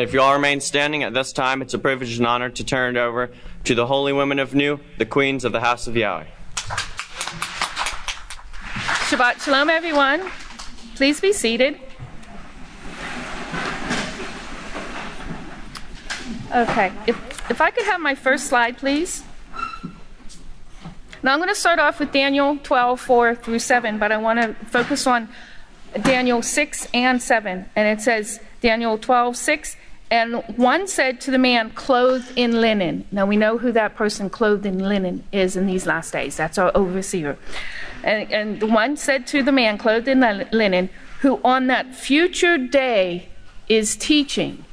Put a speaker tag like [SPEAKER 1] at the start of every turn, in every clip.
[SPEAKER 1] If you all remain standing at this time, it's a privilege and honor to turn it over to the holy women of Nu, the queens of the house of Yahweh.
[SPEAKER 2] Shabbat Shalom, everyone. Please be seated. Okay, if I could have my first slide, please. Now I'm going to start off with Daniel 12:4-7, but I want to focus on Daniel 6 and 7. And it says, Daniel 12:6, and one said to the man clothed in linen. Now we know who that person clothed in linen is in these last days. That's our overseer. And the one said to the man clothed in linen, who on that future day is teaching,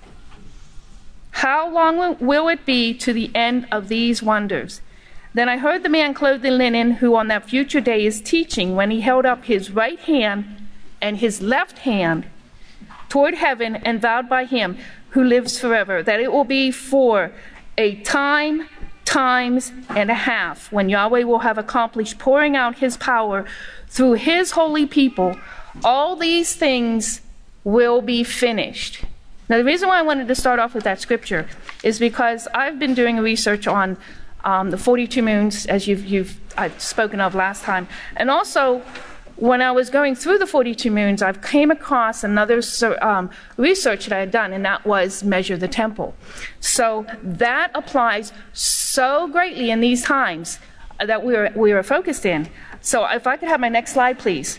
[SPEAKER 2] how long will it be to the end of these wonders? Then I heard the man clothed in linen, who on that future day is teaching, when he held up his right hand and his left hand toward heaven and vowed by him who lives forever, that it will be for a time, times, and a half, when Yahweh will have accomplished pouring out his power through his holy people. All these things will be finished. Now, the reason why I wanted to start off with that scripture is because I've been doing research on the 42 moons, as I've spoken of last time, and also when I was going through the 42 moons, I came across another research that I had done, and that was measure the temple. So that applies so greatly in these times that we are focused in. So if I could have my next slide, please.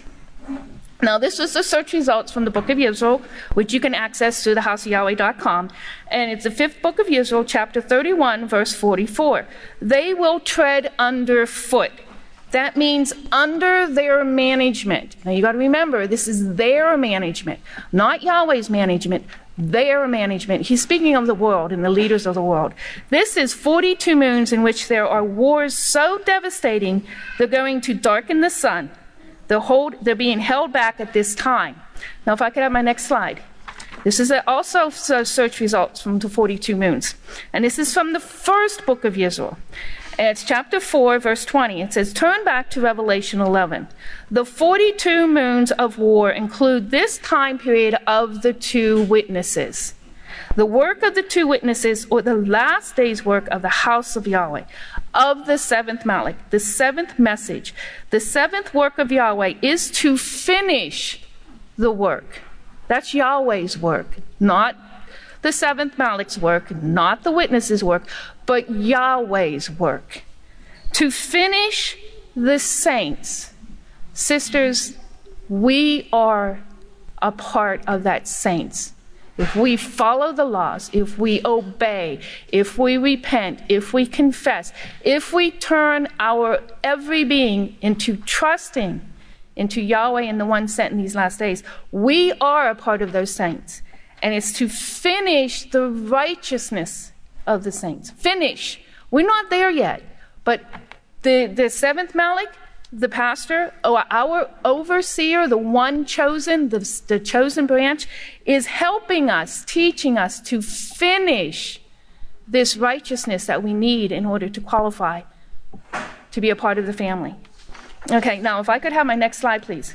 [SPEAKER 2] Now, this was the search results from the book of Israel, which you can access through thehouseofyahweh.com. And it's the 5th book of Israel, chapter 31, verse 44. They will tread underfoot. That means under their management. Now, you got to remember, this is their management, not Yahweh's management, their management. He's speaking of the world and the leaders of the world. This is 42 moons in which there are wars so devastating, they're going to darken the sun. They're being held back at this time. Now, if I could have my next slide. This is also search results from the 42 moons. And this is from the 1st book of Israel. And it's chapter 4, verse 20. It says, turn back to Revelation 11. The 42 moons of war include this time period of the two witnesses. The work of the two witnesses, or the last day's work of the house of Yahweh, of the 7th Malach, the 7th message. The 7th work of Yahweh is to finish the work. That's Yahweh's work, not the 7th Malach's work, not the witnesses' work, but Yahweh's work. To finish the saints. Sisters, we are a part of that saints. If we follow the laws, if we obey, if we repent, if we confess, if we turn our every being into trusting into Yahweh and the one sent in these last days, we are a part of those saints. And it's to finish the righteousness of the saints. Finish. We're not there yet. But the 7th Malach, the pastor, or our overseer, the one chosen, the chosen branch, is helping us, teaching us to finish this righteousness that we need in order to qualify to be a part of the family. Okay, now if I could have my next slide, please.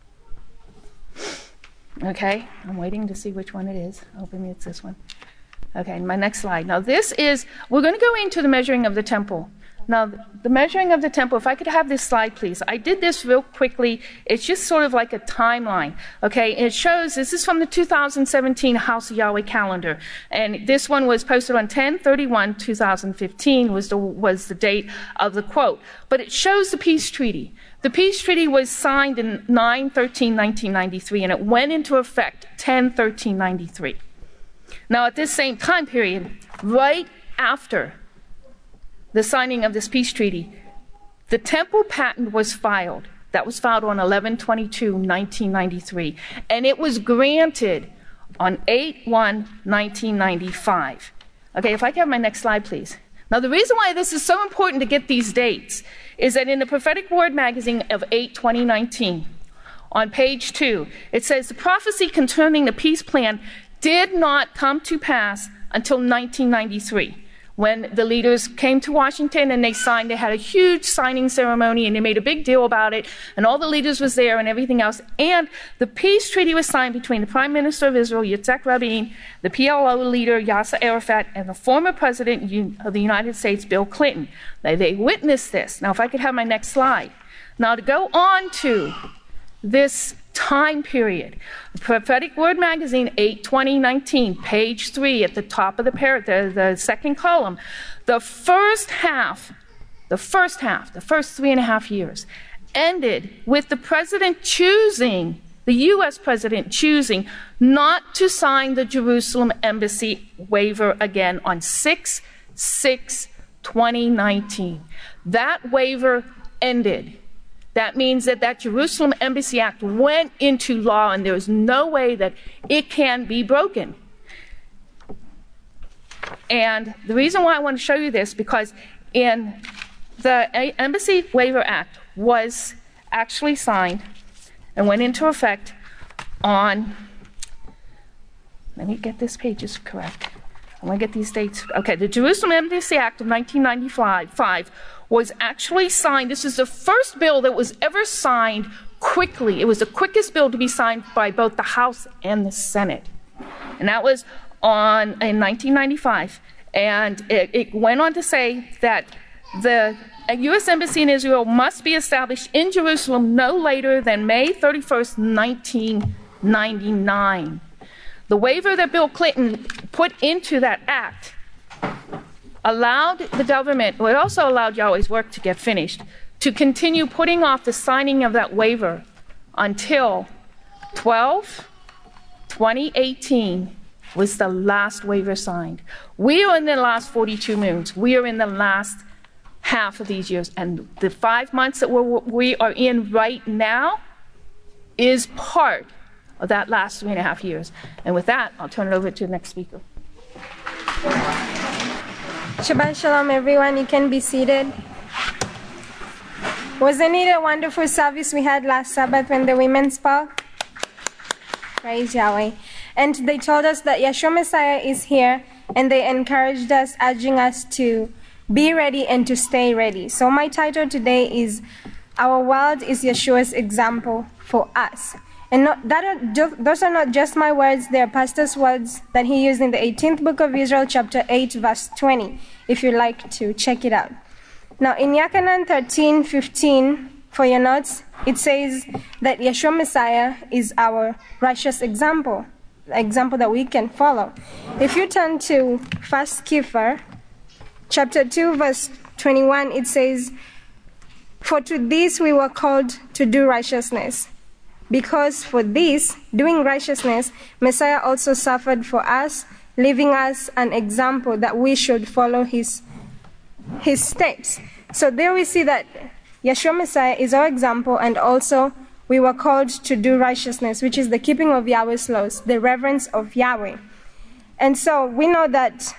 [SPEAKER 2] Okay, I'm waiting to see which one it is. Hoping it's this one. Okay, my next slide. Now we're going to go into the measuring of the temple. Now, the measuring of the temple, if I could have this slide, please. I did this real quickly. It's just sort of like a timeline, okay? It shows, this is from the 2017 House of Yahweh calendar. And this one was posted on 10/31/2015 was the date of the quote. But it shows the peace treaty. The peace treaty was signed in 9/13/1993, and it went into effect 10/13/93. Now, at this same time period, right after the signing of this peace treaty, the temple patent was filed. That was filed on 11/22/1993, and it was granted on 8/1/1995. Okay, if I can have my next slide, please. Now, the reason why this is so important to get these dates is that in the Prophetic Word magazine of 8/2019, on page 2, it says the prophecy concerning the peace plan did not come to pass until 1993. when the leaders came to Washington and they signed. They had a huge signing ceremony and they made a big deal about it, and all the leaders was there and everything else. And the peace treaty was signed between the Prime Minister of Israel, Yitzhak Rabin, the PLO leader, Yasser Arafat, and the former President of the United States, Bill Clinton. They witnessed this. Now, if I could have my next slide. Now, to go on to this time period, Prophetic Word Magazine, 8/20/19, page 3 at the top of the second column, the first 3.5 years ended with the president choosing, the U.S. president choosing not to sign the Jerusalem embassy waiver again on 6/6/2019. That waiver ended. That means that Jerusalem Embassy Act went into law, and there is no way that it can be broken. And the reason why I want to show you this, because in the Embassy Waiver Act was actually signed and went into effect on, let me get this pages correct. I want to get these dates. Okay, the Jerusalem Embassy Act of 1995 was actually signed. This is the first bill that was ever signed quickly. It was the quickest bill to be signed by both the House and the Senate. And that was in 1995. And it went on to say that the U.S. Embassy in Israel must be established in Jerusalem no later than May 31st, 1999. The waiver that Bill Clinton put into that act allowed the government, well, it also allowed Yahweh's Work to get finished, to continue putting off the signing of that waiver until 12/2018 was the last waiver signed. We are in the last 42 moons. We are in the last half of these years. And the 5 months that we are in right now is part of that last 3.5 years. And with that, I'll turn it over to the next speaker.
[SPEAKER 3] Shabbat Shalom, everyone. You can be seated. Wasn't it a wonderful service we had last Sabbath when the women spoke? Praise Yahweh. And they told us that Yeshua Messiah is here, and they encouraged us, urging us to be ready and to stay ready. So my title today is Our World is Yeshua's Example for Us. And those are not just my words, they are Pastor's words that he used in the 18th book of Israel, chapter 8, verse 20, if you'd like to check it out. Now, in Yachanan 13:15, for your notes, it says that Yeshua Messiah is our righteous example that we can follow. If you turn to 1 Kepher, chapter 2, verse 21, it says, "For to this we were called to do righteousness. Because for this, doing righteousness, Messiah also suffered for us, leaving us an example that we should follow his steps." So there we see that Yeshua Messiah is our example, and also we were called to do righteousness, which is the keeping of Yahweh's laws, the reverence of Yahweh. And so we know that,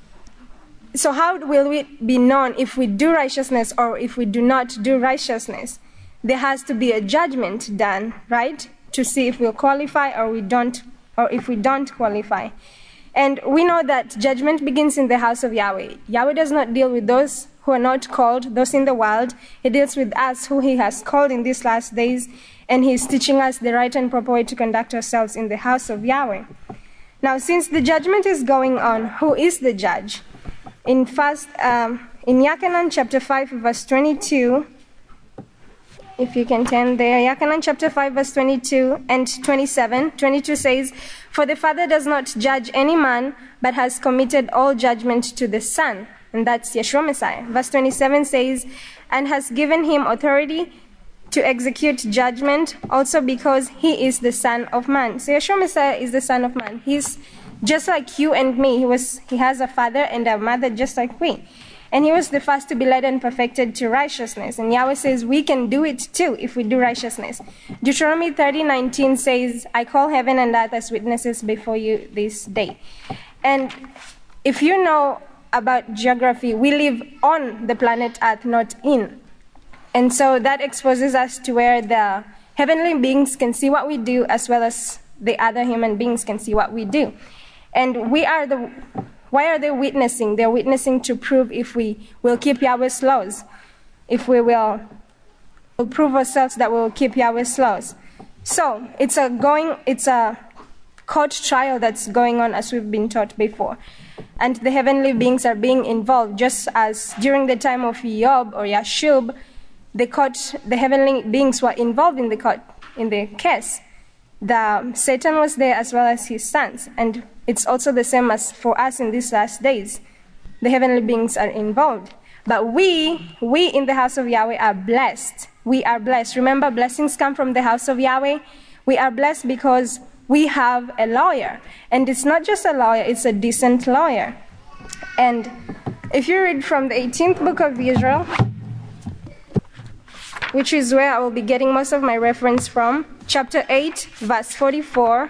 [SPEAKER 3] so how will it be known if we do righteousness or if we do not do righteousness? There has to be a judgment done, right? To see if we'll qualify or if we don't qualify. And we know that judgment begins in the house of Yahweh. Yahweh does not deal with those who are not called, those in the world. He deals with us who he has called in these last days, and he is teaching us the right and proper way to conduct ourselves in the house of Yahweh. Now, since the judgment is going on, who is the judge? In Yachanan chapter 5, verse 22, if you can turn there, Yachanan chapter 5, verse 22 and 27. 22 says, "For the Father does not judge any man, but has committed all judgment to the Son." And that's Yeshua Messiah. Verse 27 says, "And has given him authority to execute judgment, also because he is the Son of Man." So Yeshua Messiah is the Son of Man. He's just like you and me. He has a father and a mother just like we. And he was the first to be led and perfected to righteousness. And Yahweh says we can do it too if we do righteousness. Deuteronomy 30:19 says, "I call heaven and earth as witnesses before you this day." And if you know about geography, we live on the planet Earth, not in. And so that exposes us to where the heavenly beings can see what we do, as well as the other human beings can see what we do. And we are Why are they witnessing? They're witnessing to prove if we will keep Yahweh's laws, if we will prove ourselves that we will keep Yahweh's laws. So it's a court trial that's going on, as we've been taught before. And the heavenly beings are being involved, just as during the time of Job or Yashub, the heavenly beings were involved in the case. Satan was there as well as his sons. And it's also the same as for us in these last days. The heavenly beings are involved. But we in the house of Yahweh are blessed. We are blessed. Remember, blessings come from the house of Yahweh. We are blessed because we have a lawyer. And it's not just a lawyer, it's a decent lawyer. And if you read from the 18th book of Israel, which is where I will be getting most of my reference from, chapter 8, verse 44,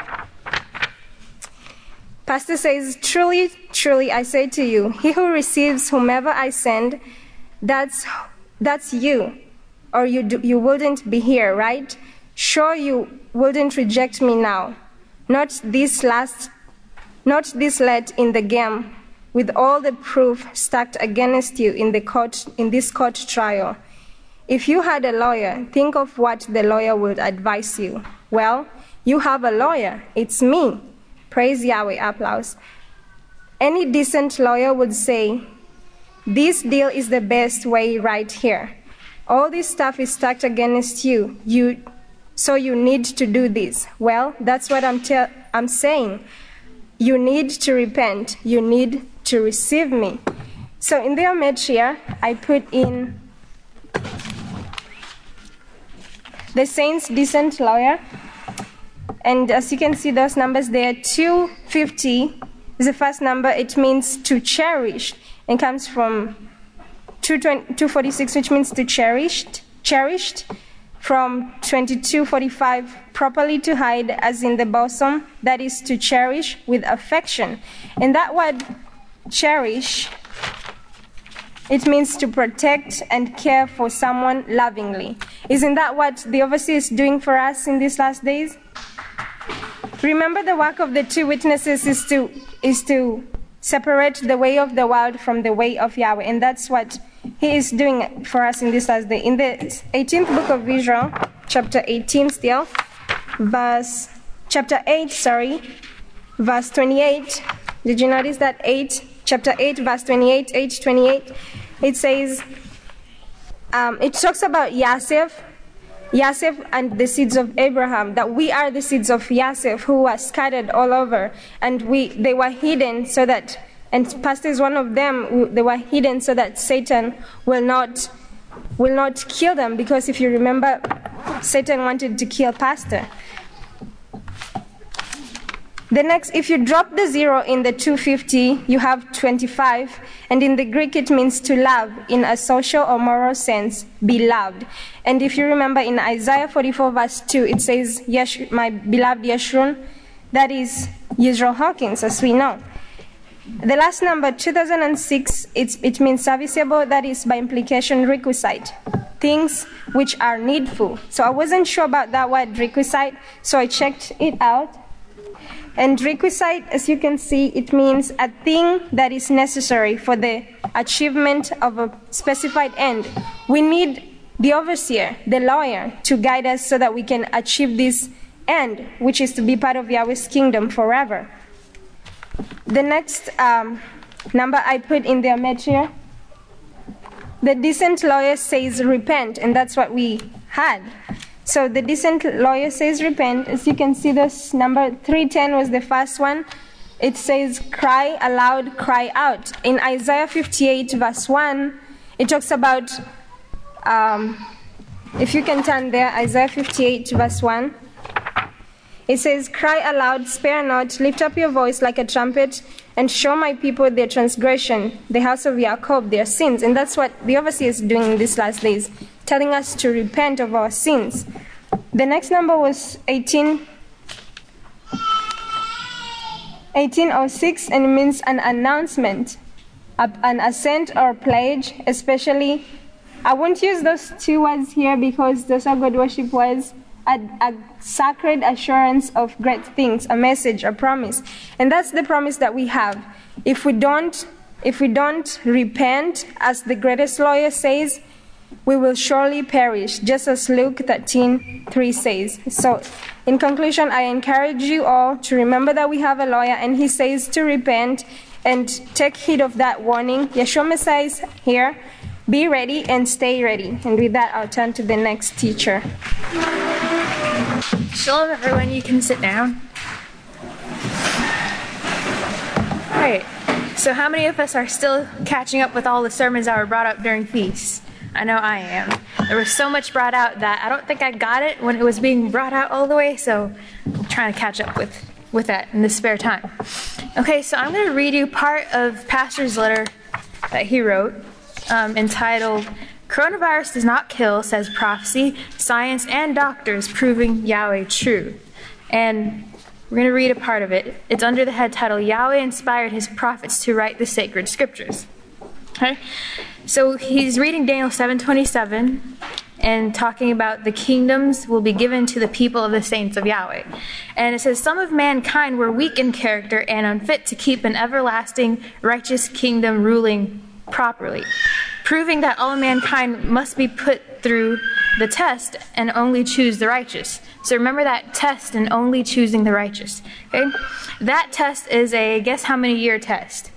[SPEAKER 3] Pastor says, "Truly, truly, I say to you, he who receives whomever I send, that's you. Or you wouldn't be here, right? Sure you wouldn't reject me now. Not this late in the game, with all the proof stacked against you in this court trial. If you had a lawyer, think of what the lawyer would advise you. Well, you have a lawyer. It's me." Praise Yahweh, applause. Any decent lawyer would say, "This deal is the best way right here. All this stuff is stacked against you. So you need to do this." Well, that's what I'm saying. You need to repent. You need to receive me. So in the image here, I put in the saint's decent lawyer. And as you can see, those numbers there, 250 is the first number. It means to cherish. It comes from 246, which means to cherished. From 2245, properly to hide, as in the bosom, that is to cherish with affection. And that word cherish, it means to protect and care for someone lovingly. Isn't that what the overseer is doing for us in these last days? Remember, the work of the two witnesses is to separate the way of the world from the way of Yahweh. And that's what he is doing for us in this last day. In the 18th book of Israel, chapter 18 still, chapter 8, verse 28. Did you notice that? Chapter 8, verse 28, 8:28. It says, it talks about Yosef and the seeds of Abraham, that we are the seeds of Yosef who were scattered all over, and they were hidden so that, and Pastor is one of them, they were hidden so that Satan will not kill them, because if you remember, Satan wanted to kill Pastor. The next, if you drop the 0 in the 250, you have 25, and in the Greek it means to love in a social or moral sense, be loved. And if you remember in Isaiah 44 verse 2, it says, my beloved Yeshurun, that is Yisrael Hawkins, as we know. The last number, 2006, it means serviceable, that is by implication requisite, things which are needful. So I wasn't sure about that word requisite, so I checked it out. And requisite, as you can see, it means a thing that is necessary for the achievement of a specified end. We need the overseer, the lawyer, to guide us so that we can achieve this end, which is to be part of Yahweh's kingdom forever. The next number I put in the image here, the decent lawyer says repent, and that's what we had. So the decent lawyer says repent. As you can see, this number 310 was the first one. It says cry aloud, cry out. In Isaiah 58 verse 1, it talks about, if you can turn there, Isaiah 58 verse 1. It says, cry aloud, spare not, lift up your voice like a trumpet, and show my people their transgression, the house of Jacob their sins. And that's what the overseer is doing in these last days, telling us to repent of our sins. The next number was 1806, and it means an announcement, an assent or pledge, especially. I won't use those two words here because those are good worship words, a sacred assurance of great things, a message, a promise. And that's the promise that we have. If we don't repent, as the greatest lawyer says, we will surely perish, just as Luke 13:3 says. So, in conclusion, I encourage you all to remember that we have a lawyer, and he says to repent and take heed of that warning. Yeshua Messiah is here. Be ready and stay ready. And with that, I'll turn to the next teacher.
[SPEAKER 4] Shalom, everyone. You can sit down. All right. So how many of us are still catching up with all the sermons that were brought up during feasts? I know I am. There was so much brought out that I don't think I got it when it was being brought out all the way, so I'm trying to catch up with that in the spare time. Okay, so I'm going to read you part of Pastor's letter that he wrote, entitled, "Coronavirus Does Not Kill, Says Prophecy, Science, and Doctors Proving Yahweh True." And we're going to read a part of it. It's under the head title, "Yahweh Inspired His Prophets to Write the Sacred Scriptures." Okay? So he's reading Daniel 7:27 and talking about the kingdoms will be given to the people of the saints of Yahweh. And it says, "Some of mankind were weak in character and unfit to keep an everlasting righteous kingdom ruling properly, proving that all mankind must be put through the test and only choose the righteous." So remember that test and only choosing the righteous. Okay? That test is a guess how many year test?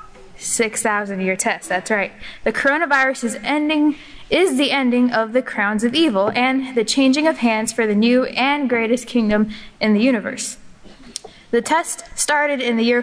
[SPEAKER 4] 6,000 year test. That's right. The coronavirus is the ending of the crowns of evil and the changing of hands for the new and greatest kingdom in the universe. The test started in the year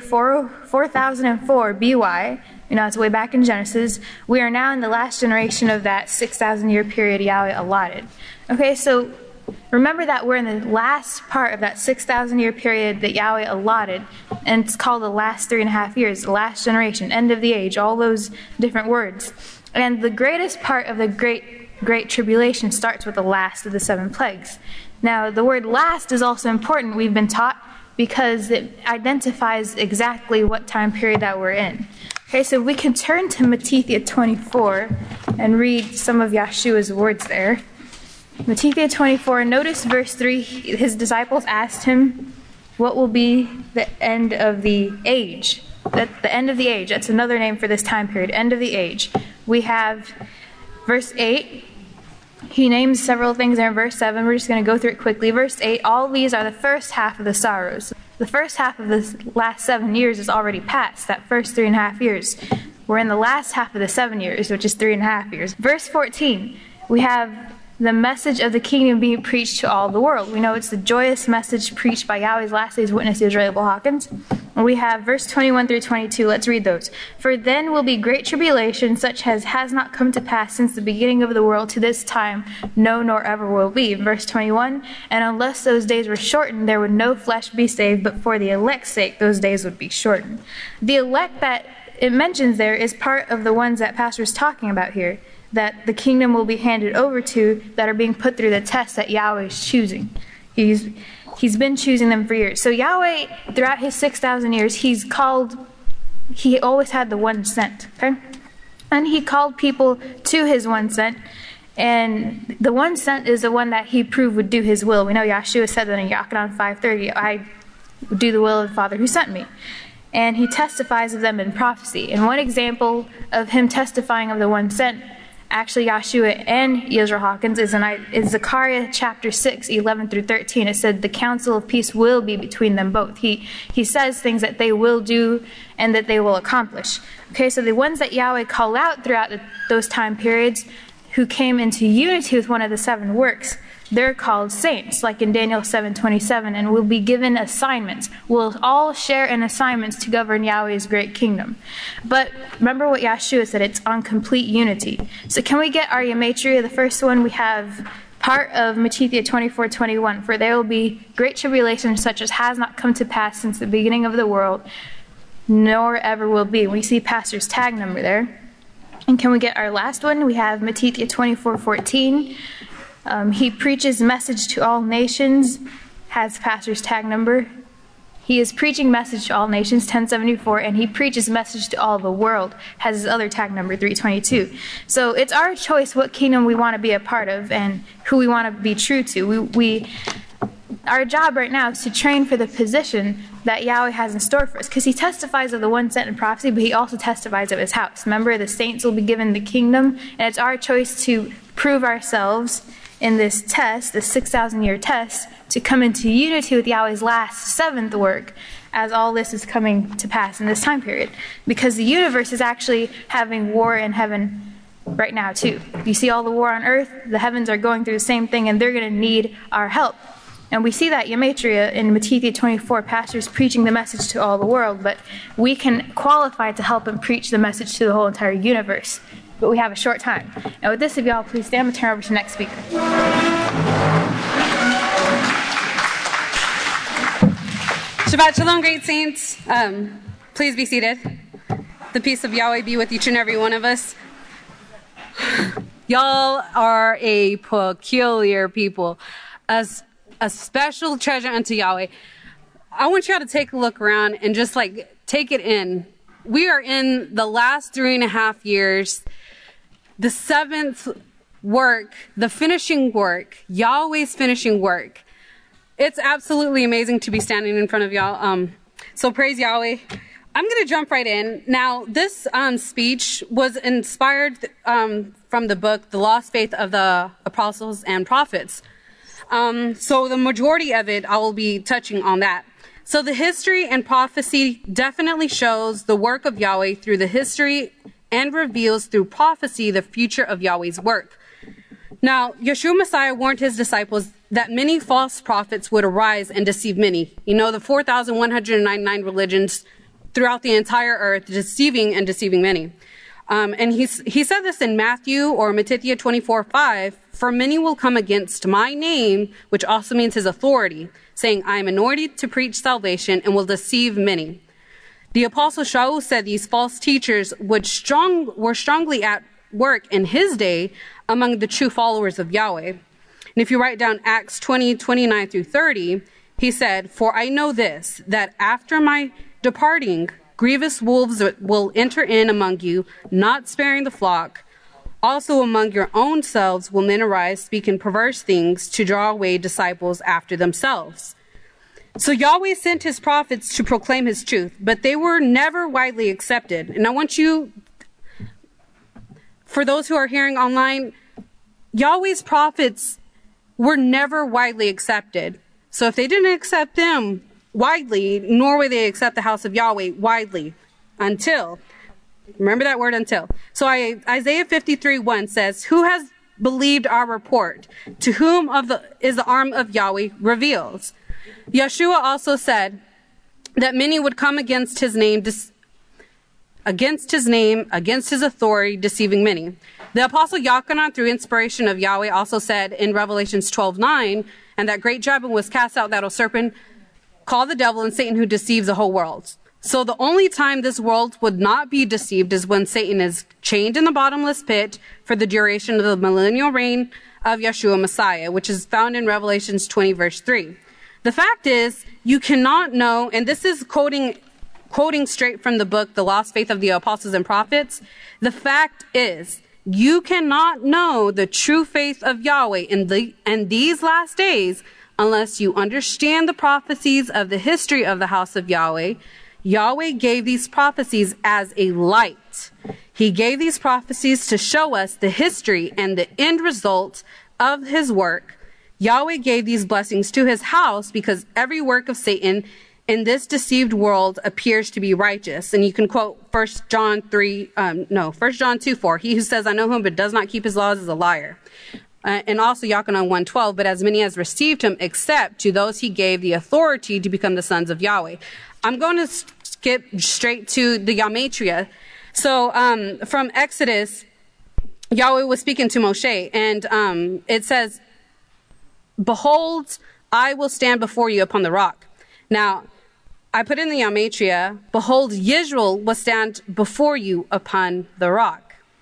[SPEAKER 4] 4004 BY. You know, it's way back in Genesis. We are now in the last generation of that 6,000 year period Yahweh allotted. Okay, so remember that we're in the last part of that 6,000 year period that Yahweh allotted, and it's called the last 3.5 years, the last generation, end of the age, all those different words. And the greatest part of the great tribulation starts with the last of the 7 plagues. Now, the word last is also important, we've been taught, because it identifies exactly what time period that we're in. Okay, so we can turn to Matthew 24 and read some of Yeshua's words there. Matthew 24, notice verse 3, his disciples asked him, what will be the end of the age? The end of the age, that's another name for this time period, end of the age. We have verse 8, he names several things there in verse 7, we're just going to go through it quickly. Verse 8, all these are the first half of the sorrows. The first half of the last 7 years is already past, that first 3.5 years. We're in the last half of the 7 years, which is 3.5 years. Verse 14, we have the message of the kingdom being preached to all the world. We know it's the joyous message preached by Yahweh's last days witness, Israel Hawkins. And we have verse 21 through 22. Let's read those. For then will be great tribulation, such as has not come to pass since the beginning of the world to this time, no, nor ever will be. Verse 21, and unless those days were shortened, there would no flesh be saved, but for the elect's sake, those days would be shortened. The elect that it mentions there is part of the ones that Pastor is talking about here, that the kingdom will be handed over to, that are being put through the test that Yahweh is choosing. He's been choosing them for years. So Yahweh, throughout his 6,000 years, he always had the one sent, okay? And he called people to his one sent, and the one sent is the one that he proved would do his will. We know Yeshua said that in Yochanan 5:30, I do the will of the Father who sent me. And he testifies of them in prophecy. And one example of him testifying of the one sent, actually Yeshua and Yisrael Hawkins, is Zechariah chapter 6, 11 through 13. It said the counsel of peace will be between them both. He says things that they will do and that they will accomplish. Okay, so the ones that Yahweh called out throughout those time periods who came into unity with one of the 7 works, they're called saints, like in Daniel 7:27, and will be given assignments. We'll all share in assignments to govern Yahweh's great kingdom. But remember what Yeshua said, it's on complete unity. So can we get our gematria? The first one we have part of Matthew 24:21, for there will be great tribulation such as has not come to pass since the beginning of the world, nor ever will be. We see Pastor's tag number there. And can we get our last one? We have Matthew 24:14. He preaches message to all nations, has Pastor's tag number. He is preaching message to all nations, 1074, and he preaches message to all the world, has his other tag number, 322. So it's our choice what kingdom we want to be a part of and who we want to be true to. Our job right now is to train for the position that Yahweh has in store for us, because he testifies of the one sent in prophecy, but he also testifies of his house. Remember, the saints will be given the kingdom, and it's our choice to prove ourselves in this test, the 6,000-year test, to come into unity with Yahweh's last 7th work as all this is coming to pass in this time period. Because the universe is actually having war in heaven right now too. You see all the war on earth, the heavens are going through the same thing, and they're going to need our help. And we see that Gematria in Matthew 24, pastors preaching the message to all the world, but we can qualify to help and preach the message to the whole entire universe. But we have a short time. And with this, if y'all please stand and turn over to the next speaker.
[SPEAKER 5] Shabbat Shalom, great saints. Please be seated. The peace of Yahweh be with each and every one of us. Y'all are a peculiar people, a special treasure unto Yahweh. I want y'all to take a look around and just take it in. We are in the last 3.5 years, the 7th work, the finishing work, Yahweh's finishing work. It's absolutely amazing to be standing in front of y'all. So praise Yahweh. I'm going to jump right in. Now, this speech was inspired from the book, The Lost Faith of the Apostles and Prophets. So the majority of it, I will be touching on that. So the history and prophecy definitely shows the work of Yahweh through the history and reveals through prophecy the future of Yahweh's work. Now, Yeshua Messiah warned his disciples that many false prophets would arise and deceive many. You know, the 4,199 religions throughout the entire earth, deceiving many. And he said this in Matthew or Matthew 24:5, for many will come against my name, which also means his authority, saying, I am anointed to preach salvation, and will deceive many. The apostle Shaul said these false teachers were strongly at work in his day among the true followers of Yahweh. And if you write down Acts 20:29 through 30, he said, for I know this, that after my departing, grievous wolves will enter in among you, not sparing the flock. Also among your own selves will men arise, speaking perverse things to draw away disciples after themselves. So Yahweh sent his prophets to proclaim his truth, but they were never widely accepted. And I want you, for those who are hearing online, Yahweh's prophets were never widely accepted. So if they didn't accept them widely, nor will they accept the house of Yahweh widely until, remember that word, until. So Isaiah 53:1 says, who has believed our report? To whom is the arm of Yahweh reveals? Yeshua also said that many would come against his name, against his authority, deceiving many. The apostle Yochanan, through inspiration of Yahweh, also said in Revelations 12:9, and that great dragon was cast out, that old serpent, called the devil and Satan, who deceives the whole world. So the only time this world would not be deceived is when Satan is chained in the bottomless pit for the duration of the millennial reign of Yeshua Messiah, which is found in Revelations 20, verse 3. The fact is, you cannot know, and this is quoting straight from the book, The Lost Faith of the Apostles and Prophets. The fact is, you cannot know the true faith of Yahweh in these last days unless you understand the prophecies of the history of the house of Yahweh. Yahweh gave these prophecies as a light. He gave these prophecies to show us the history and the end result of his work. Yahweh gave these blessings to his house because every work of Satan in this deceived world appears to be righteous. And you can quote 1 John 2:4. He who says, I know him, but does not keep his laws is a liar. And also Yochanan 1:12, but as many as received him, except to those he gave the authority to become the sons of Yahweh. I'm going to skip straight to the Gematria. So from Exodus, Yahweh was speaking to Moshe, and it says, behold, I will stand before you upon the rock. Now, I put in the Gematria, behold, Yisrael will stand before you upon the rock.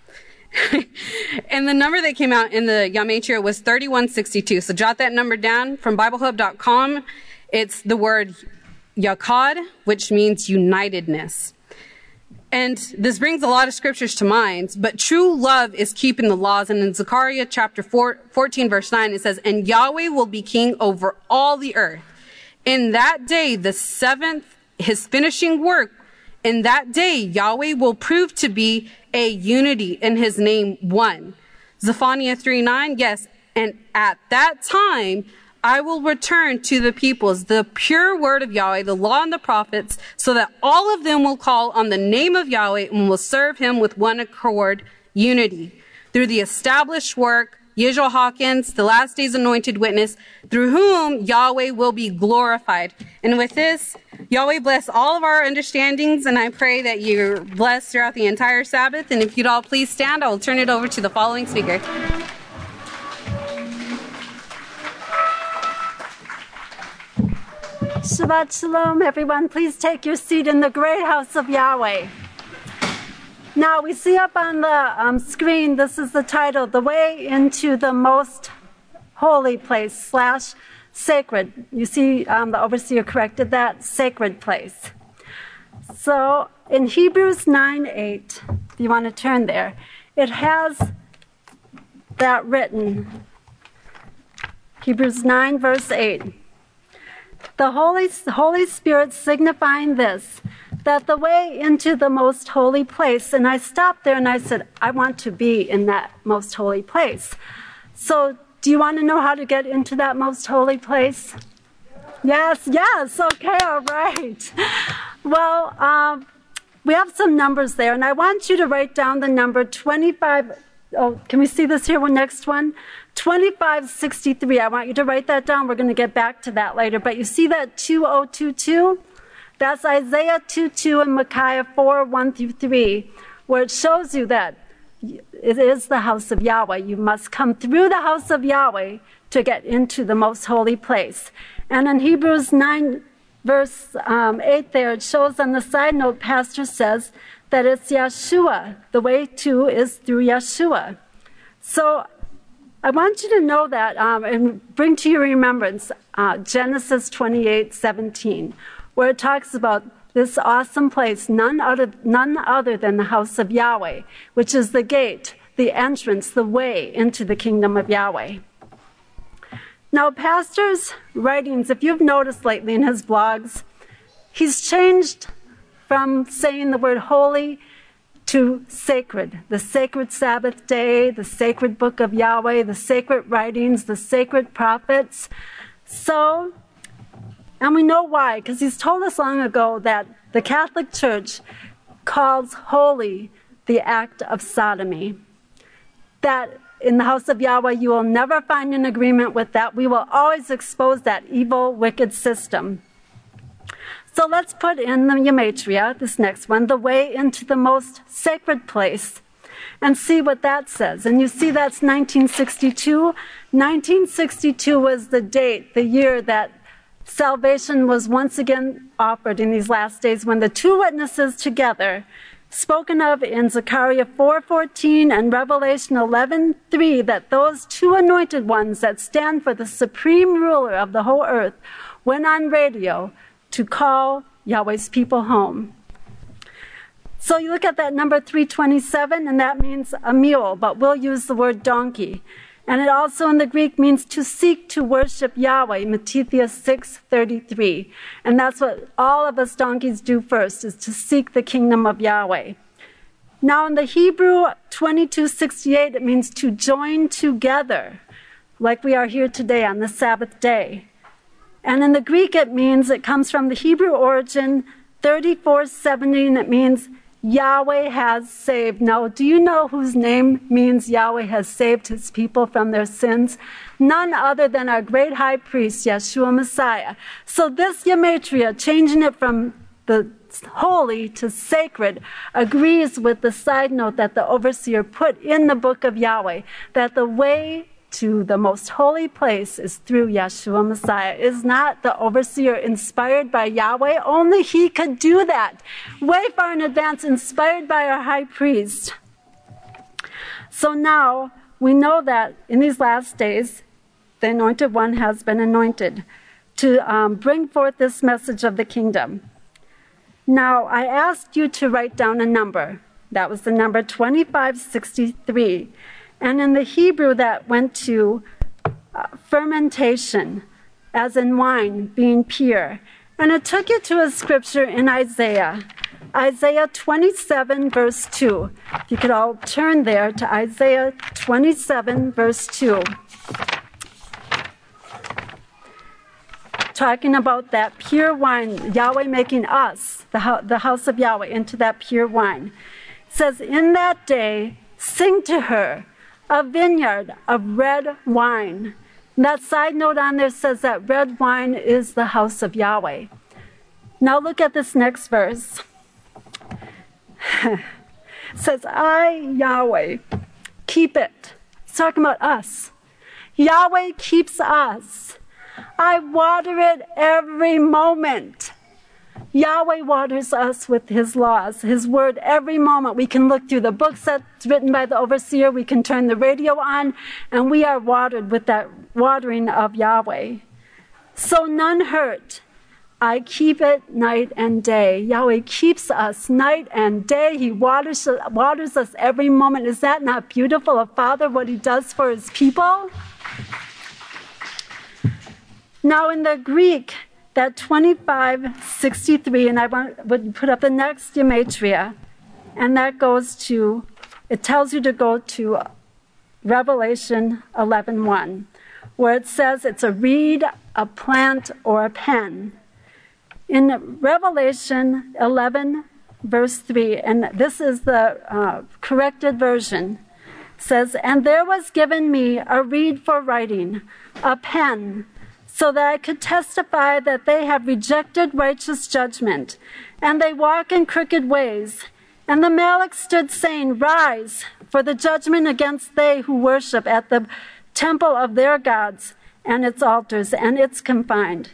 [SPEAKER 5] And the number that came out in the Gematria was 3162. So jot that number down from BibleHub.com. It's the word yakad, which means unitedness. And this brings a lot of scriptures to mind, but true love is keeping the laws. And in Zechariah chapter 14, verse 9, it says, "And Yahweh will be king over all the earth. In that day, the seventh, his finishing work, in that day, Yahweh will prove to be a unity in his name one." Zephaniah 3:9, yes, "And at that time, I will return to the peoples the pure word of Yahweh, the law and the prophets, so that all of them will call on the name of Yahweh and will serve him with one accord, unity. Through the established work, Yisrael Hawkins, the last day's anointed witness, through whom Yahweh will be glorified." And with this, Yahweh bless all of our understandings, and I pray that you're blessed throughout the entire Sabbath. And if you'd all please stand, I will turn it over to the following speaker.
[SPEAKER 6] Shabbat Shalom, everyone. Please take your seat in the great house of Yahweh. Now, we see up on the screen, this is the title, "The Way into the Most Holy Place / Sacred." You see the overseer corrected that, sacred place. So, in Hebrews 9:8, if you want to turn there, it has that written. Hebrews 9, verse 8. "The Holy Spirit signifying this, that the way into the most holy place," and I stopped there and I said, I want to be in that most holy place. So do you want to know how to get into that most holy place? Yes, okay, all right. Well, we have some numbers there, and I want you to write down the number 25. Oh, can we see this here, next one? 2563. I want you to write that down. We're going to get back to that later. But you see that 2022? That's Isaiah 2:2 and Micaiah 4:1-3, where it shows you that it is the house of Yahweh. You must come through the house of Yahweh to get into the most holy place. And in Hebrews 9, verse 8 there, it shows on the side note, Pastor says that it's Yeshua. The way to is through Yeshua. So I want you to know that and bring to your remembrance Genesis 28:17, where it talks about this awesome place, none other than the house of Yahweh, which is the gate, the entrance, the way into the kingdom of Yahweh. Now, Pastor's writings, if you've noticed lately in his blogs, he's changed from saying the word holy to sacred, the sacred Sabbath day, the sacred book of Yahweh, the sacred writings, the sacred prophets. So, and we know why, because he's told us long ago that the Catholic Church calls holy the act of sodomy. That in the house of Yahweh, you will never find an agreement with that. We will always expose that evil, wicked system. So let's put in the gematria, this next one, the way into the most sacred place, and see what that says. And you see that's 1962. 1962 was the date, the year that salvation was once again offered in these last days, when the two witnesses together, spoken of in Zechariah 4:14 and Revelation 11:3, that those two anointed ones that stand for the supreme ruler of the whole earth went on radio to call Yahweh's people home. So you look at that number 327, and that means a mule, but we'll use the word donkey. And it also in the Greek means to seek to worship Yahweh, Matthew 6:33. And that's what all of us donkeys do first, is to seek the kingdom of Yahweh. Now in the Hebrew 2268, it means to join together, like we are here today on the Sabbath day. And in the Greek, it comes from the Hebrew origin 3470, and it means Yahweh has saved. Now, do you know whose name means Yahweh has saved his people from their sins? None other than our great high priest, Yeshua Messiah. So this gematria, changing it from the holy to sacred, agrees with the side note that the overseer put in the book of Yahweh, that the way to the most holy place is through Yeshua Messiah. Is not the overseer inspired by Yahweh? Only he could do that. Way far in advance, inspired by our high priest. So now we know that in these last days, the anointed one has been anointed to bring forth this message of the kingdom. Now, I asked you to write down a number. That was the number 2563. And in the Hebrew, that went to fermentation, as in wine being pure. And it took you to a scripture in Isaiah 27, verse 2. If you could all turn there to Isaiah 27, verse 2. Talking about that pure wine, Yahweh making us, the house of Yahweh, into that pure wine. It says, in that day, sing to her a vineyard of red wine. And that side note on there says that red wine is the house of Yahweh. Now look at this next verse. It says, I, Yahweh, keep it. It's talking about us. Yahweh keeps us. I water it every moment. Yahweh waters us with his laws, his word every moment. We can look through the books that's written by the overseer. We can turn the radio on, and we are watered with that watering of Yahweh. So none hurt. I keep it night and day. Yahweh keeps us night and day. He waters us every moment. Is that not beautiful, a father, what he does for his people? Now in the Greek, that 2563, and I would put up the next gematria, and that goes to, it tells you to go to Revelation 11:1, where it says it's a reed, a plant, or a pen. In Revelation 11, verse 3, and this is the corrected version, says, and there was given me a reed for writing, a pen, so that I could testify that they have rejected righteous judgment, and they walk in crooked ways. And the Malach stood saying, rise, for the judgment against they who worship at the temple of their gods and its altars and its confines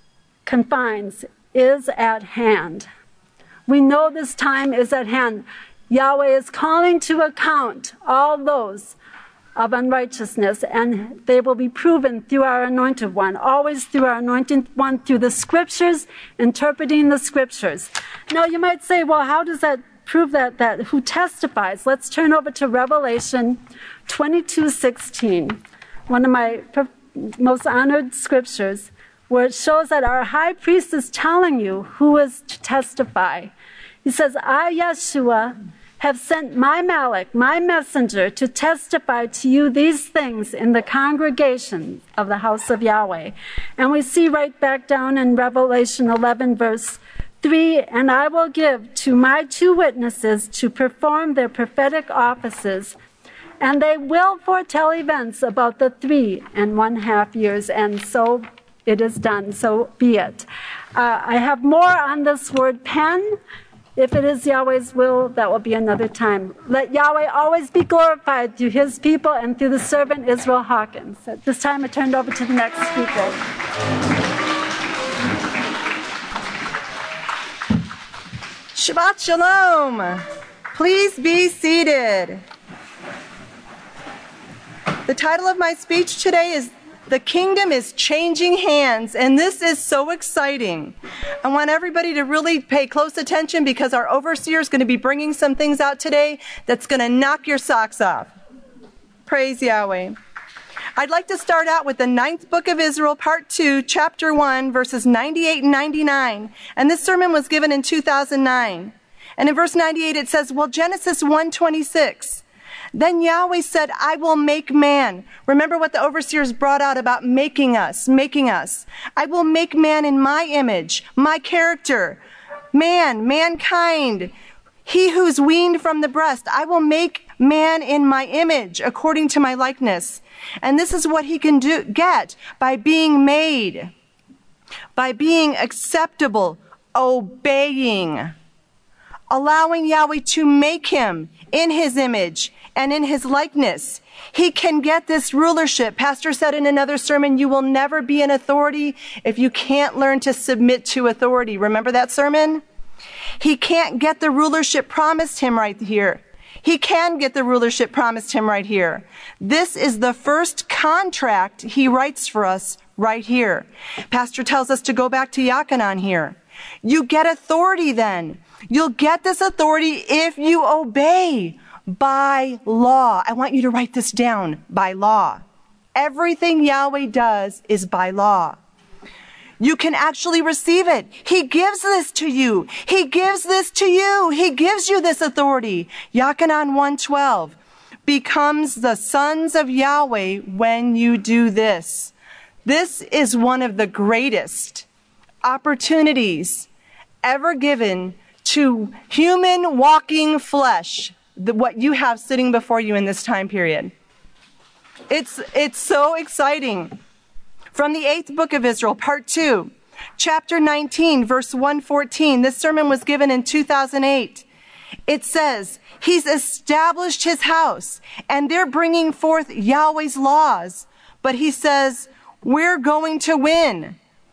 [SPEAKER 6] is at hand. We know this time is at hand. Yahweh is calling to account all those of unrighteousness, and they will be proven through our anointed one, always through our anointed one, through the scriptures, interpreting the scriptures. Now you might say, well, how does that prove that who testifies? Let's turn over to Revelation 22:16, one of my most honored scriptures, where it shows that our high priest is telling you who is to testify. He says, I, Yeshua, have sent my Malach, my messenger, to testify to you these things in the congregation of the house of Yahweh. And we see right back down in Revelation 11, verse 3, and I will give to my 2 witnesses to perform their prophetic offices, and they will foretell events about the 3.5 years. And so it is done, so be it. I have more on this word pen. If it is Yahweh's will, that will be another time. Let Yahweh always be glorified through his people and through the servant Israel Hawkins. At this time, I turned over to the next speaker.
[SPEAKER 7] Shabbat Shalom. Please be seated. The title of my speech today is The Kingdom is Changing Hands, and this is so exciting. I want everybody to really pay close attention because our overseer is going to be bringing some things out today that's going to knock your socks off. Praise Yahweh. I'd like to start out with the 9th book of Israel, part 2, chapter 1, verses 98 and 99. And this sermon was given in 2009. And in verse 98 it says, well, Genesis 1:26. Then Yahweh said, I will make man. Remember what the overseers brought out about making us. I will make man in my image, my character. Man, mankind, he who's weaned from the breast. I will make man in my image, according to my likeness. And this is what he can get by being made, by being acceptable, obeying, allowing Yahweh to make him in his image and in his likeness. He can get this rulership. Pastor said in another sermon, you will never be an authority if you can't learn to submit to authority. Remember that sermon? He can't get the rulership promised him right here He can get the rulership promised him right here. This is the first contract he writes for us right here. Pastor tells us to go back to Yachanan here. You get authority then. You'll get this authority if you obey by law. I want you to write this down, by law. Everything Yahweh does is by law. You can actually receive it. He gives this to you. He gives this to you. He gives you this authority. Yachanan 1:12 becomes the sons of Yahweh when you do this. This is one of the greatest opportunities ever given to human walking flesh, what you have sitting before you in this time period. It's so exciting. From the 8th book of Israel, part 2, chapter 19, verse 114. This sermon was given in 2008. It says, he's established his house, and they're bringing forth Yahweh's laws. But he says, we're going to win.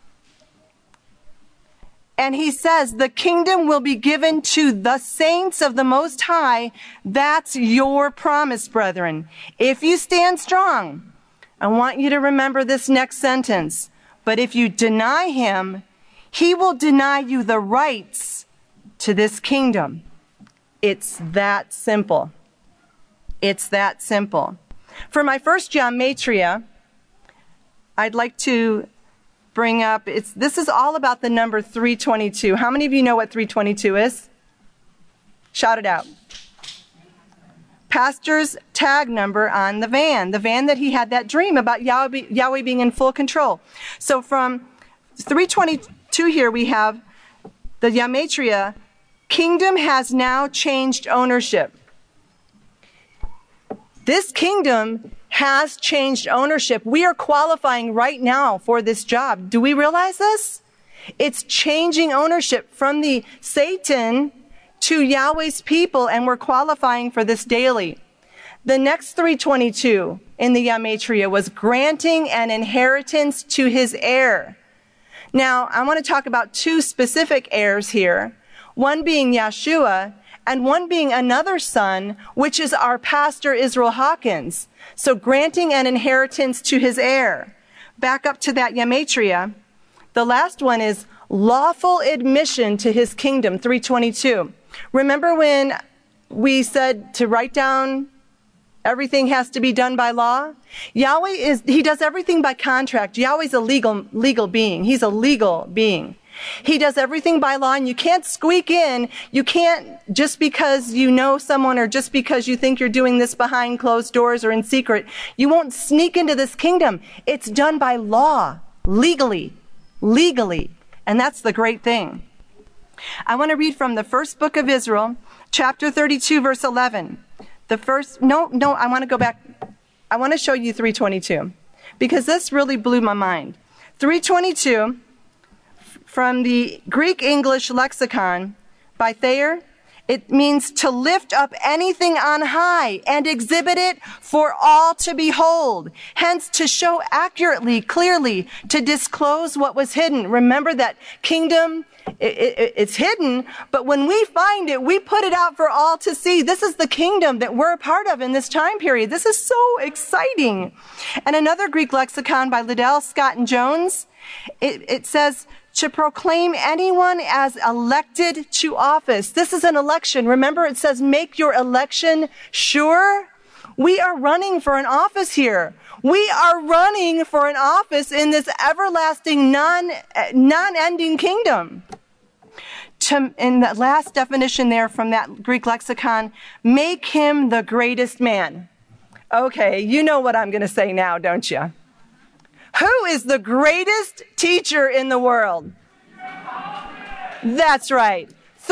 [SPEAKER 7] And he says, the kingdom will be given to the saints of the Most High. That's your promise, brethren. If you stand strong, I want you to remember this next sentence. But if you deny him, he will deny you the rights to this kingdom. It's that simple. It's that simple. For my first gematria, I'd like to bring up, this is all about the number 322. How many of you know what 322 is? Shout it out. Pastor's tag number on the van that he had that dream about Yahweh being in full control. So from 322 here we have the gematria, kingdom has now changed ownership. This kingdom has changed ownership. We are qualifying right now for this job. Do we realize this? It's changing ownership from the Satan to Yahweh's people, and we're qualifying for this daily. The next 322 in the gematria was granting an inheritance to his heir. Now, I want to talk about two specific heirs here, one being Yeshua and one being another son, which is our pastor Israel Hawkins. So granting an inheritance to his heir. Back up to that gematria. The last one is lawful admission to his kingdom, 322. Remember when we said to write down everything has to be done by law? Yahweh he does everything by contract. Yahweh's a legal being. He's a legal being. He does everything by law, and you can't squeak in. You can't, just because you know someone or just because you think you're doing this behind closed doors or in secret, you won't sneak into this kingdom. It's done by law, legally. And that's the great thing. I want to read from the first book of Israel, chapter 32, verse 11. I want to go back. I want to show you 322, because this really blew my mind. 322, from the Greek English lexicon by Thayer, it means to lift up anything on high and exhibit it for all to behold. Hence, to show accurately, clearly, to disclose what was hidden. Remember that kingdom, it's hidden, but when we find it, we put it out for all to see. This is the kingdom that we're a part of in this time period. This is so exciting. And another Greek lexicon by Liddell, Scott, and Jones, it says, to proclaim anyone as elected to office. This is an election. Remember, it says, make your election sure. We are running for an office here. We are running for an office in this everlasting, non-ending kingdom. In the last definition there from that Greek lexicon, make him the greatest man. Okay, you know what I'm going to say now, don't you? Who is the greatest teacher in the world? That's right.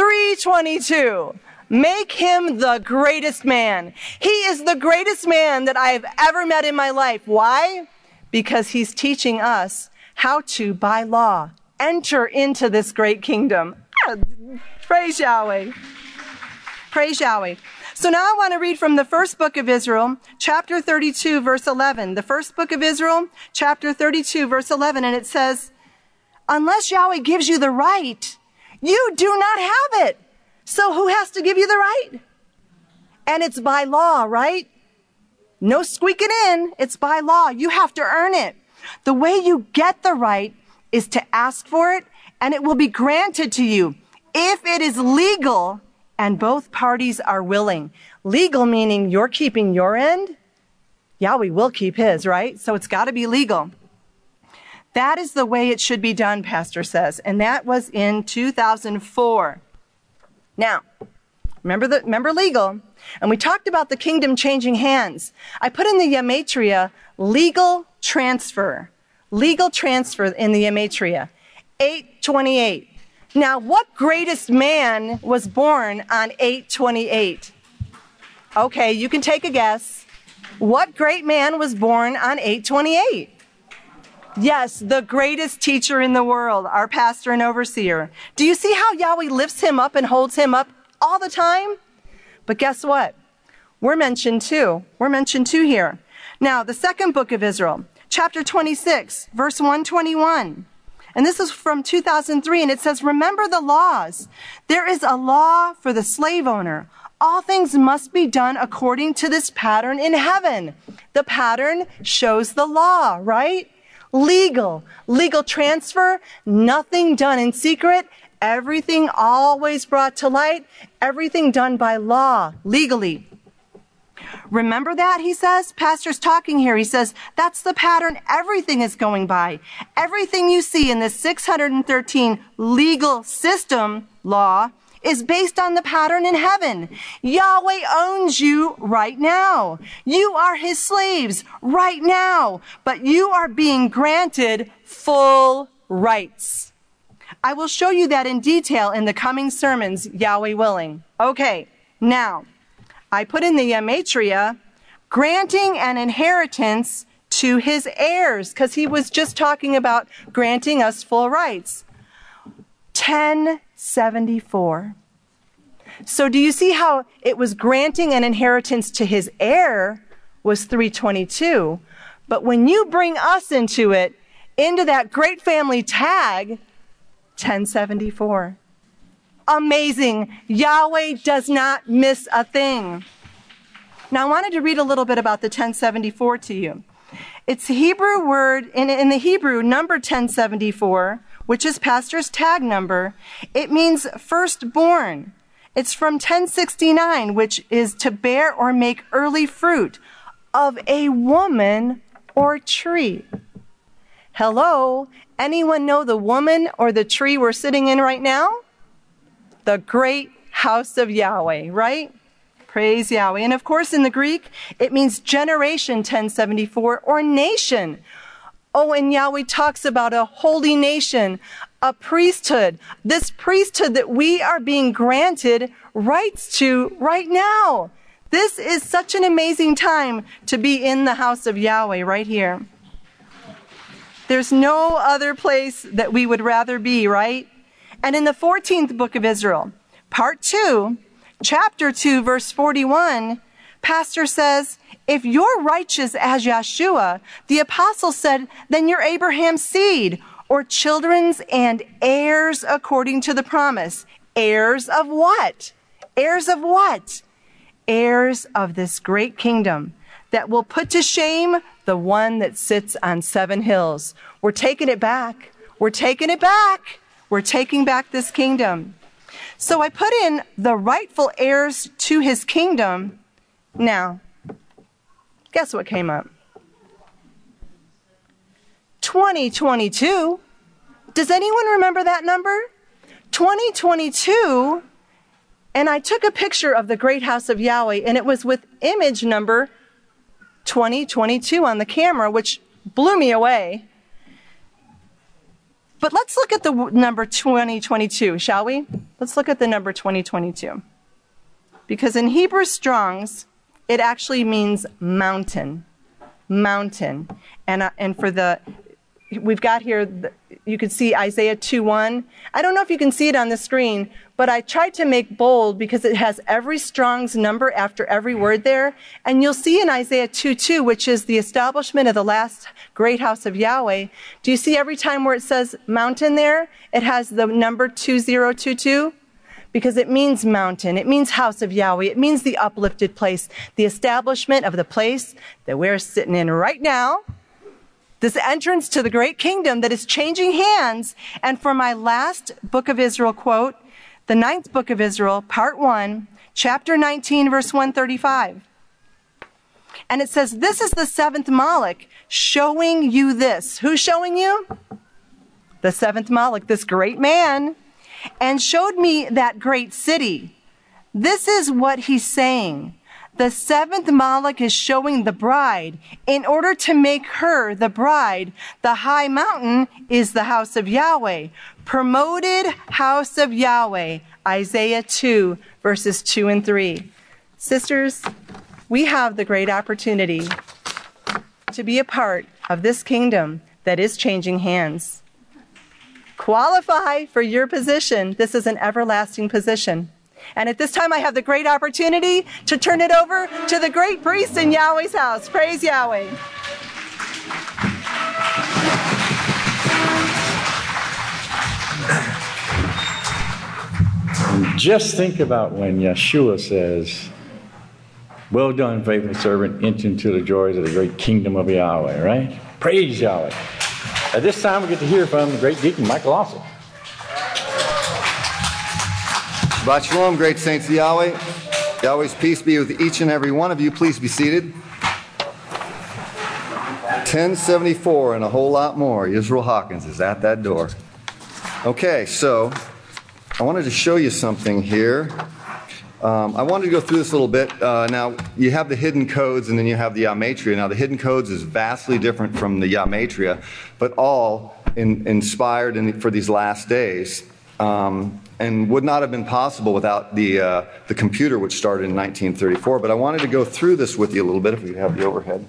[SPEAKER 7] 322. Make him the greatest man. He is the greatest man that I have ever met in my life. Why? Because he's teaching us how to, by law, enter into this great kingdom. Praise Yahweh. Praise Yahweh. So now I want to read from the first book of Israel, chapter 32, verse 11. The first book of Israel, chapter 32, verse 11. And it says, unless Yahweh gives you the right, you do not have it. So who has to give you the right? And it's by law, right? No squeaking in. It's by law. You have to earn it. The way you get the right is to ask for it, and it will be granted to you if it is legal and both parties are willing. Legal meaning you're keeping your end. Yahweh will keep his, right? So it's got to be legal. That is the way it should be done, Pastor says. And that was in 2004. Now, remember legal. And we talked about the kingdom changing hands. I put in the gematria legal transfer. Legal transfer in the gematria. 828. Now, what greatest man was born on 828? Okay, you can take a guess. What great man was born on 828? Yes, the greatest teacher in the world, our pastor and overseer. Do you see how Yahweh lifts him up and holds him up all the time? But guess what? We're mentioned too. We're mentioned too here. Now, the second book of Israel, chapter 26, verse 121. And this is from 2003, and it says, remember the laws. There is a law for the slave owner. All things must be done according to this pattern in heaven. The pattern shows the law, right? Legal transfer, nothing done in secret, everything always brought to light, everything done by law, legally. Remember that, he says? Pastor's talking here. He says, that's the pattern everything is going by. Everything you see in this 613 legal system law is based on the pattern in heaven. Yahweh owns you right now. You are his slaves right now, but you are being granted full rights. I will show you that in detail in the coming sermons, Yahweh willing. Okay, now, I put in the gematria, granting an inheritance to his heirs, because he was just talking about granting us full rights. 1074. So do you see how it was granting an inheritance to his heir was 322? But when you bring us into it, into that great family tag, 1074. Amazing. Yahweh does not miss a thing. Now, I wanted to read a little bit about the 1074 to you. It's a Hebrew word, in the Hebrew, number 1074, which is pastor's tag number. It means firstborn. It's from 1069, which is to bear or make early fruit of a woman or tree. Hello? Anyone know the woman or the tree we're sitting in right now? The great house of Yahweh, right? Praise Yahweh. And of course, in the Greek, it means generation 1074 or nation. Oh, and Yahweh talks about a holy nation, a priesthood. This priesthood that we are being granted rights to right now. This is such an amazing time to be in the house of Yahweh right here. There's no other place that we would rather be, right? And in the 14th book of Israel, part 2, chapter 2, verse 41, pastor says, if you're righteous as Yeshua, the apostle said, then you're Abraham's seed, or children's and heirs according to the promise. Heirs of what? Heirs of what? Heirs of this great kingdom that will put to shame the one that sits on 7 hills. We're taking it back. We're taking it back. We're taking back this kingdom. So I put in the rightful heirs to his kingdom. Now, guess what came up? 2022. Does anyone remember that number? 2022. And I took a picture of the great house of Yahweh, and it was with image number 2022 on the camera, which blew me away. But let's look at the number 2022, shall we? Let's look at the number 2022. Because in Hebrew Strong's, it actually means mountain. Mountain. And for the, we've got here, you can see Isaiah 2:1. I don't know if you can see it on the screen, but I tried to make bold because it has every Strong's number after every word there. And you'll see in Isaiah 2:2, which is the establishment of the last great house of Yahweh. Do you see every time where it says mountain there, it has the number 2022? because it means mountain. It means house of Yahweh. It means the uplifted place, the establishment of the place that we're sitting in right now, this entrance to the great kingdom that is changing hands. And for my last Book of Israel quote, the 9th book of Israel, part 1, chapter 19, verse 135. And it says, this is the 7th Malach showing you this. Who's showing you? The 7th Malach, this great man, and showed me that great city. This is what he's saying. The 7th Malach is showing the bride. In order to make her the bride, the high mountain is the house of Yahweh. Promoted house of Yahweh. Isaiah 2, verses 2 and 3. Sisters, we have the great opportunity to be a part of this kingdom that is changing hands. Qualify for your position. This is an everlasting position. And at this time, I have the great opportunity to turn it over to the great priest in Yahweh's house. Praise Yahweh.
[SPEAKER 8] And just think about when Yeshua says, well done, faithful servant, enter into the joys of the great kingdom of Yahweh, right? Praise Yahweh. At this time, we get to hear from the great deacon, Michael Austin.
[SPEAKER 9] Shabbat Shalom, great saints of Yahweh. Yahweh's peace be with each and every one of you. Please be seated. 1074 and a whole lot more. Israel Hawkins is at that door. Okay, so I wanted to show you something here. I wanted to go through this a little bit. Now, you have the hidden codes and then you have the Gematria. Now, the hidden codes is vastly different from the Gematria, but all inspired for these last days. And would not have been possible without the computer, which started in 1934. But I wanted to go through this with you a little bit, if we have the overhead.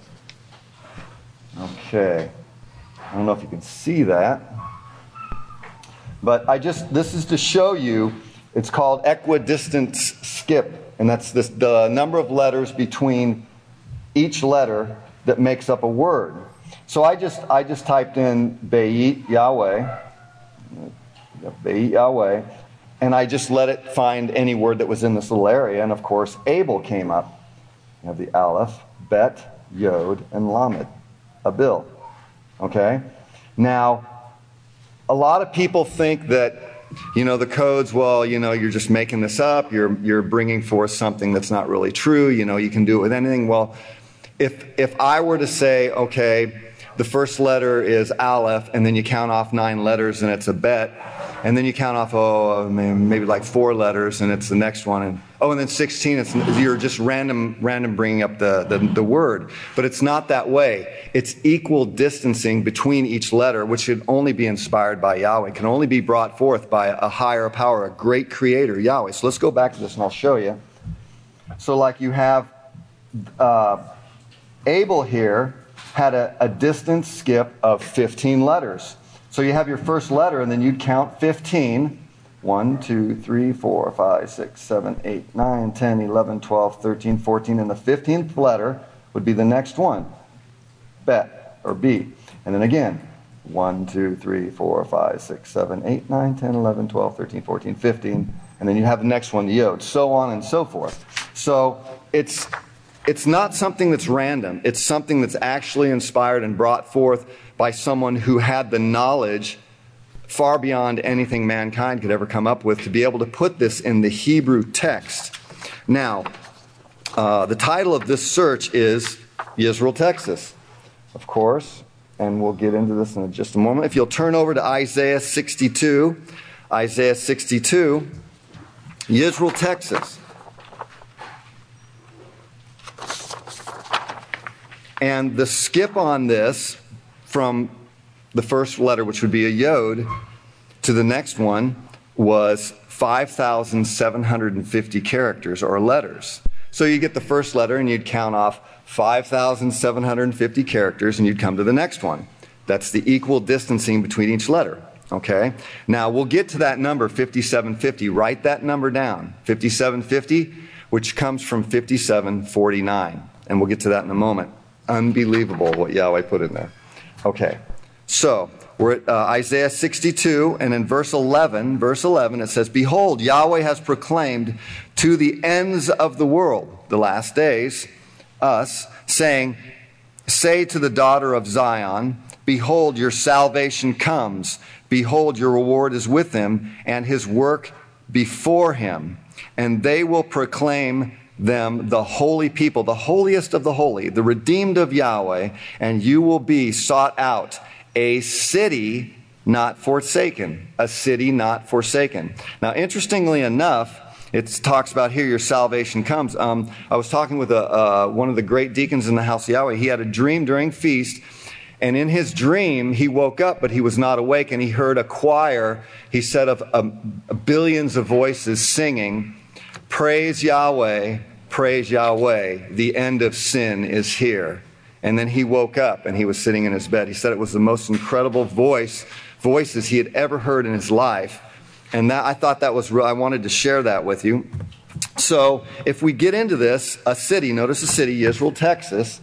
[SPEAKER 9] Okay. I don't know if you can see that. But this is to show you, it's called equidistance skip. And that's the number of letters between each letter that makes up a word. So I just typed in Beit Yahweh. Beit Yahweh. And I just let it find any word that was in this little area. And of course, Abel came up. You have the Aleph, Bet, Yod, and Lamed. Abil. Okay? Now, a lot of people think that, the codes, well, you're just making this up. You're bringing forth something that's not really true. You can do it with anything. Well, if I were to say, okay, the first letter is Aleph, and then you count off 9 letters, and it's a Bet. And then you count off, maybe like 4 letters, and it's the next one. And then 16, you're just random bringing up the word. But it's not that way. It's equal distancing between each letter, which should only be inspired by Yahweh. It can only be brought forth by a higher power, a great creator, Yahweh. So let's go back to this, and I'll show you. So like you have Abel here had a distance skip of 15 letters. So you have your first letter, and then you'd count 15. 1, 2, 3, 4, 5, 6, 7, 8, 9, 10, 11, 12, 13, 14. And the 15th letter would be the next one. Bet, or B. And then again, 1, 2, 3, 4, 5, 6, 7, 8, 9, 10, 11, 12, 13, 14, 15. And then you have the next one, the Yod. So on and so forth. So it's not something that's random. It's something that's actually inspired and brought forth by someone who had the knowledge far beyond anything mankind could ever come up with to be able to put this in the Hebrew text. Now, the title of this search is Yisrael, Texas, of course, and we'll get into this in just a moment. If you'll turn over to Isaiah 62, Yisrael, Texas. And the skip on this from the first letter, which would be a Yod, to the next one was 5,750 characters or letters. So you get the first letter and you'd count off 5,750 characters and you'd come to the next one. That's the equal distancing between each letter. Okay? Now we'll get to that number, 5750. Write that number down. 5750, which comes from 5749. And we'll get to that in a moment. Unbelievable what Yahweh put in there. Okay. So, we're at Isaiah 62, and in verse 11, it says, "Behold, Yahweh has proclaimed to the ends of the world," the last days, us, saying, "Say to the daughter of Zion, behold, your salvation comes. Behold, your reward is with him, and his work before him. And they will proclaim them the holy people, the holiest of the holy, the redeemed of Yahweh, and you will be sought out, a city not forsaken." A city not forsaken. Now, interestingly enough, it talks about here, your salvation comes. I was talking with one of the great deacons in the house of Yahweh. He had a dream during feast, and in his dream, he woke up, but he was not awake, and he heard a choir, he said, of billions of voices singing, "Praise Yahweh, the end of sin is here." And then he woke up, and he was sitting in his bed. He said it was the most incredible voices he had ever heard in his life. And I thought that was real. I wanted to share that with you. So if we get into this, a city, notice a city, Yisrael, Texas.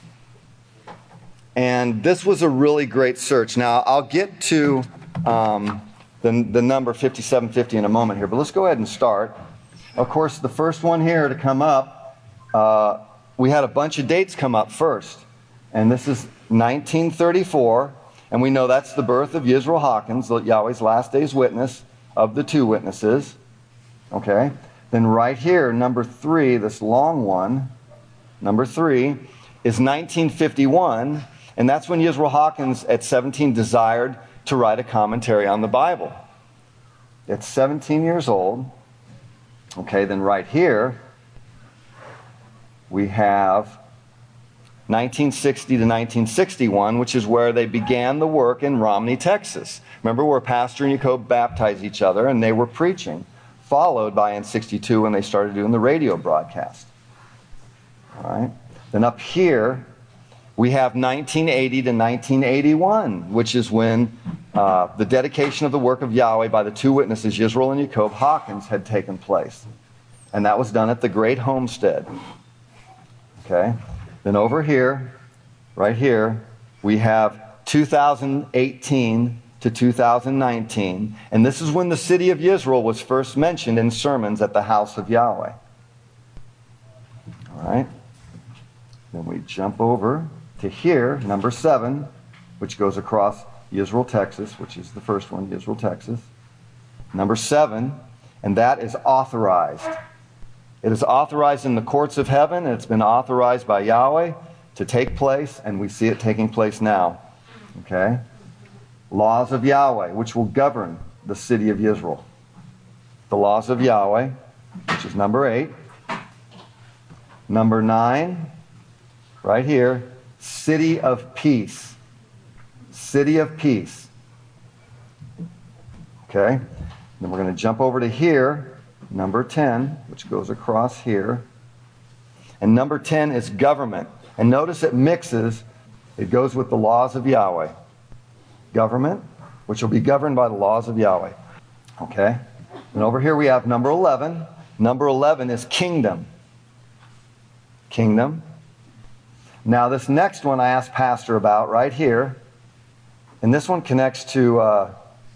[SPEAKER 9] And this was a really great search. Now, I'll get to the number 5750 in a moment here, but let's go ahead and start. Of course, the first one here to come up, we had a bunch of dates come up first. And this is 1934, and we know that's the birth of Yisrael Hawkins, Yahweh's last day's witness of the two witnesses. Okay? Then right here, number 3, this long one, number 3, is 1951, and that's when Yisrael Hawkins at 17 desired to write a commentary on the Bible. At 17 years old. Okay, then right here, we have 1960 to 1961, which is where they began the work in Romney, Texas. Remember where Pastor and Jacob baptized each other, and they were preaching, followed by in 62 when they started doing the radio broadcast. All right. Then up here, we have 1980 to 1981, which is when the dedication of the work of Yahweh by the two witnesses, Yisrael and Jacob Hawkins, had taken place. And that was done at the Great Homestead. Okay. Then over here, right here, we have 2018 to 2019. And this is when the city of Yisrael was first mentioned in sermons at the house of Yahweh. All right. Then we jump over to here, number 7, which goes across Yisrael, Texas, which is the first one, Yisrael, Texas. Number 7, and that is authorized. It is authorized in the courts of heaven, and it's been authorized by Yahweh to take place, and we see it taking place now. Okay? Laws of Yahweh, which will govern the city of Yisrael. The laws of Yahweh, which is number 8. Number 9, right here, city of peace. City of peace. Okay? Then we're going to jump over to here. Number 10, which goes across here. And number 10 is government. And notice it mixes, it goes with the laws of Yahweh. Government, which will be governed by the laws of Yahweh. Okay? And over here we have number 11. Number 11 is kingdom. Kingdom. Now this next one I asked Pastor about right here. And this one connects to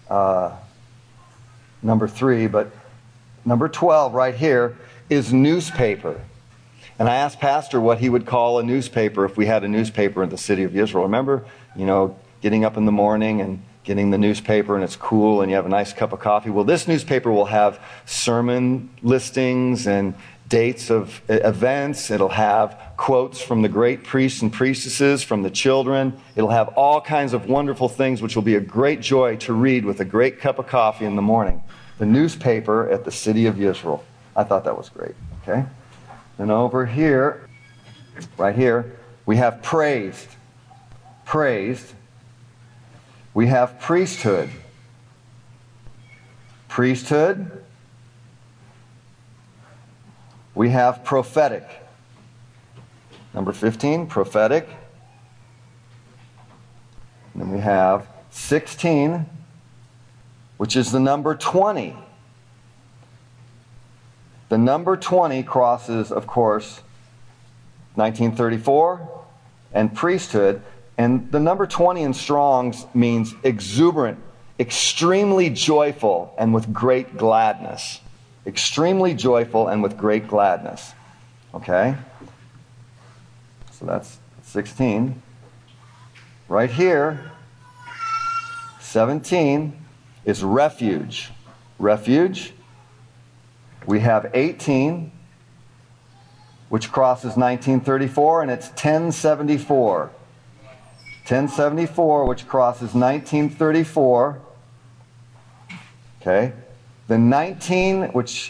[SPEAKER 9] number 3, but number 12 right here is newspaper. And I asked Pastor what he would call a newspaper if we had a newspaper in the city of Israel. Remember, getting up in the morning and getting the newspaper and it's cool and you have a nice cup of coffee. Well, this newspaper will have sermon listings and dates of events. It'll have quotes from the great priests and priestesses, from the children. It'll have all kinds of wonderful things which will be a great joy to read with a great cup of coffee in the morning. The newspaper at the city of Yisrael. I thought that was great. Okay? And over here, right here, we have praised. Praised. We have priesthood. Priesthood. We have prophetic. Number 15, prophetic. And then we have 16, which is the number 20. The number 20 crosses, of course, 1934 and priesthood. And the number 20 in Strong's means exuberant, extremely joyful, and with great gladness. Extremely joyful and with great gladness. Okay? So that's 16. Right here, 17 is refuge. Refuge. We have 18, which crosses 1934, and it's 1074. 1074, which crosses 1934. Okay. The 19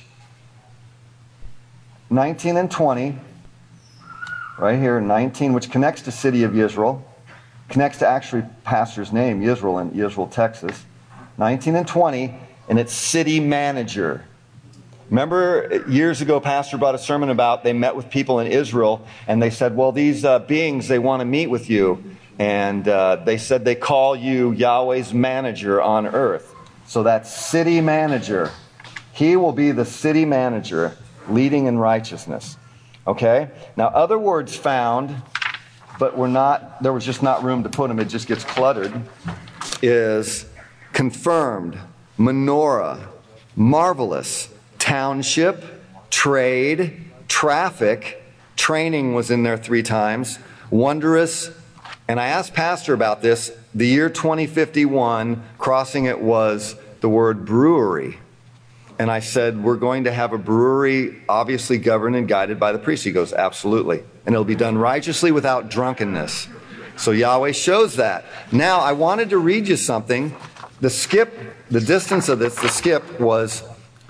[SPEAKER 9] and 20, right here, 19, which connects to City of Yisrael, connects to actually pastor's name, Yisrael, in Yisrael, Texas. 19 and 20, and it's city manager. Remember years ago, Pastor brought a sermon about they met with people in Israel, and they said, well, these beings, they want to meet with you. And they said they call you Yahweh's manager on earth. So that's city manager. He will be the city manager leading in righteousness. Okay? Now, other words found, but there was just not room to put them. It just gets cluttered. Is confirmed, menorah, marvelous, township, trade, traffic, training was in there 3 times, wondrous. And I asked Pastor about this. The year 2051, crossing it was the word brewery. And I said, we're going to have a brewery obviously governed and guided by the priest. He goes, absolutely. And it'll be done righteously without drunkenness. So Yahweh shows that. Now, I wanted to read you something. The distance of this, the skip was,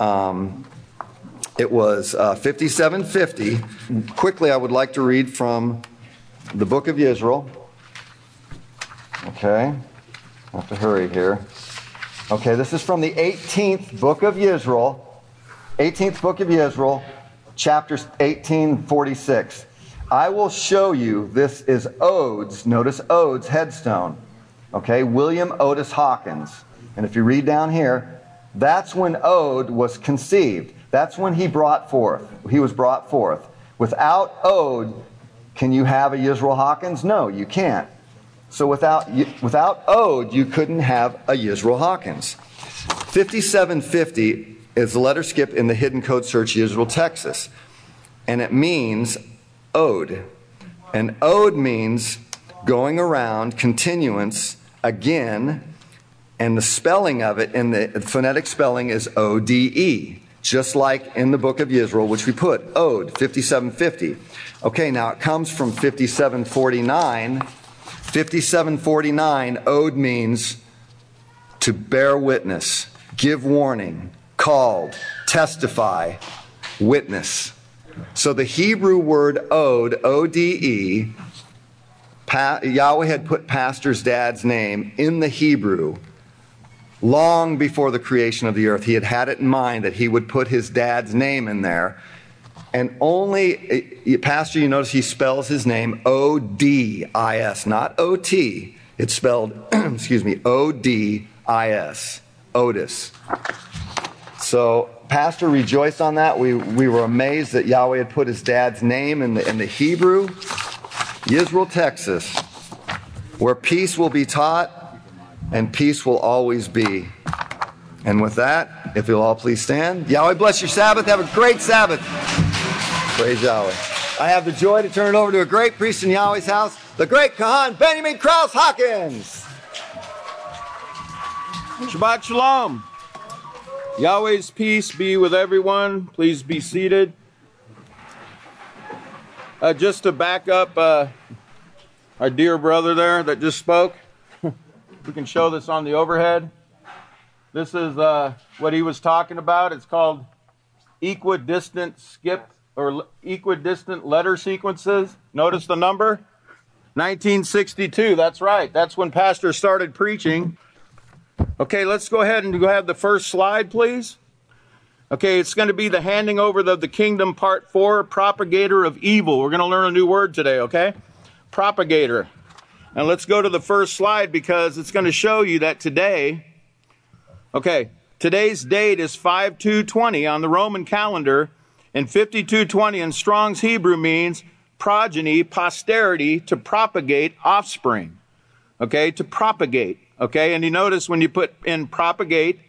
[SPEAKER 9] it was 5750. Quickly, I would like to read from the book of Yisrael. Okay, I have to hurry here. Okay, this is from the 18th book of Yisrael. 18th book of Yisrael, chapter 1846. I will show you, this is Odes, notice Odes, headstone. Okay, William Otis Hawkins. And if you read down here, that's when Ode was conceived. That's when he was brought forth. Without Ode, can you have a Yisrael Hawkins? No, you can't. So without Ode, you couldn't have a Yisrael Hawkins. 5750 is the letter skip in the hidden code search Yisrael, Texas. And it means Ode. And Ode means going around, continuance, again. And the spelling of it, in the phonetic spelling, is O-D-E. Just like in the book of Yisrael, which we put, Ode, 5750. Okay, now it comes from 5749. 5749, Ode means to bear witness, give warning, called, testify, witness. So the Hebrew word Ode, O-D-E, Yahweh had put Pastor's dad's name in the Hebrew long before the creation of the earth. He had it in mind that he would put his dad's name in there. And only, Pastor, you notice he spells his name O-D-I-S, not O-T. It's spelled, O-D-I-S, Otis. So Pastor rejoiced on that. We were amazed that Yahweh had put his dad's name in the Hebrew. Yisrael, Texas, where peace will be taught and peace will always be. And with that, if you'll all please stand. Yahweh bless your Sabbath. Have a great Sabbath. Praise Yahweh. I have the joy to turn it over to a great priest in Yahweh's house, the great Kahan Benjamin Krause Hawkins.
[SPEAKER 10] Shabbat Shalom. Yahweh's peace be with everyone. Please be seated. Just to back up our dear brother there that just spoke, we can show this on the overhead. This is what he was talking about. It's called equidistant skip or equidistant letter sequences. Notice the number? 1962. That's right. That's when Pastor started preaching. Okay, let's go ahead and have the first slide, please. Okay, it's going to be the handing over of the kingdom, part 4, propagator of evil. We're going to learn a new word today, okay? Propagator. And let's go to the first slide because it's going to show you that today, okay, today's date is 5/2/20 on the Roman calendar, and 5220 in Strong's Hebrew means progeny, posterity, to propagate offspring. okay, to propagate, okay? And you notice when you put in propagate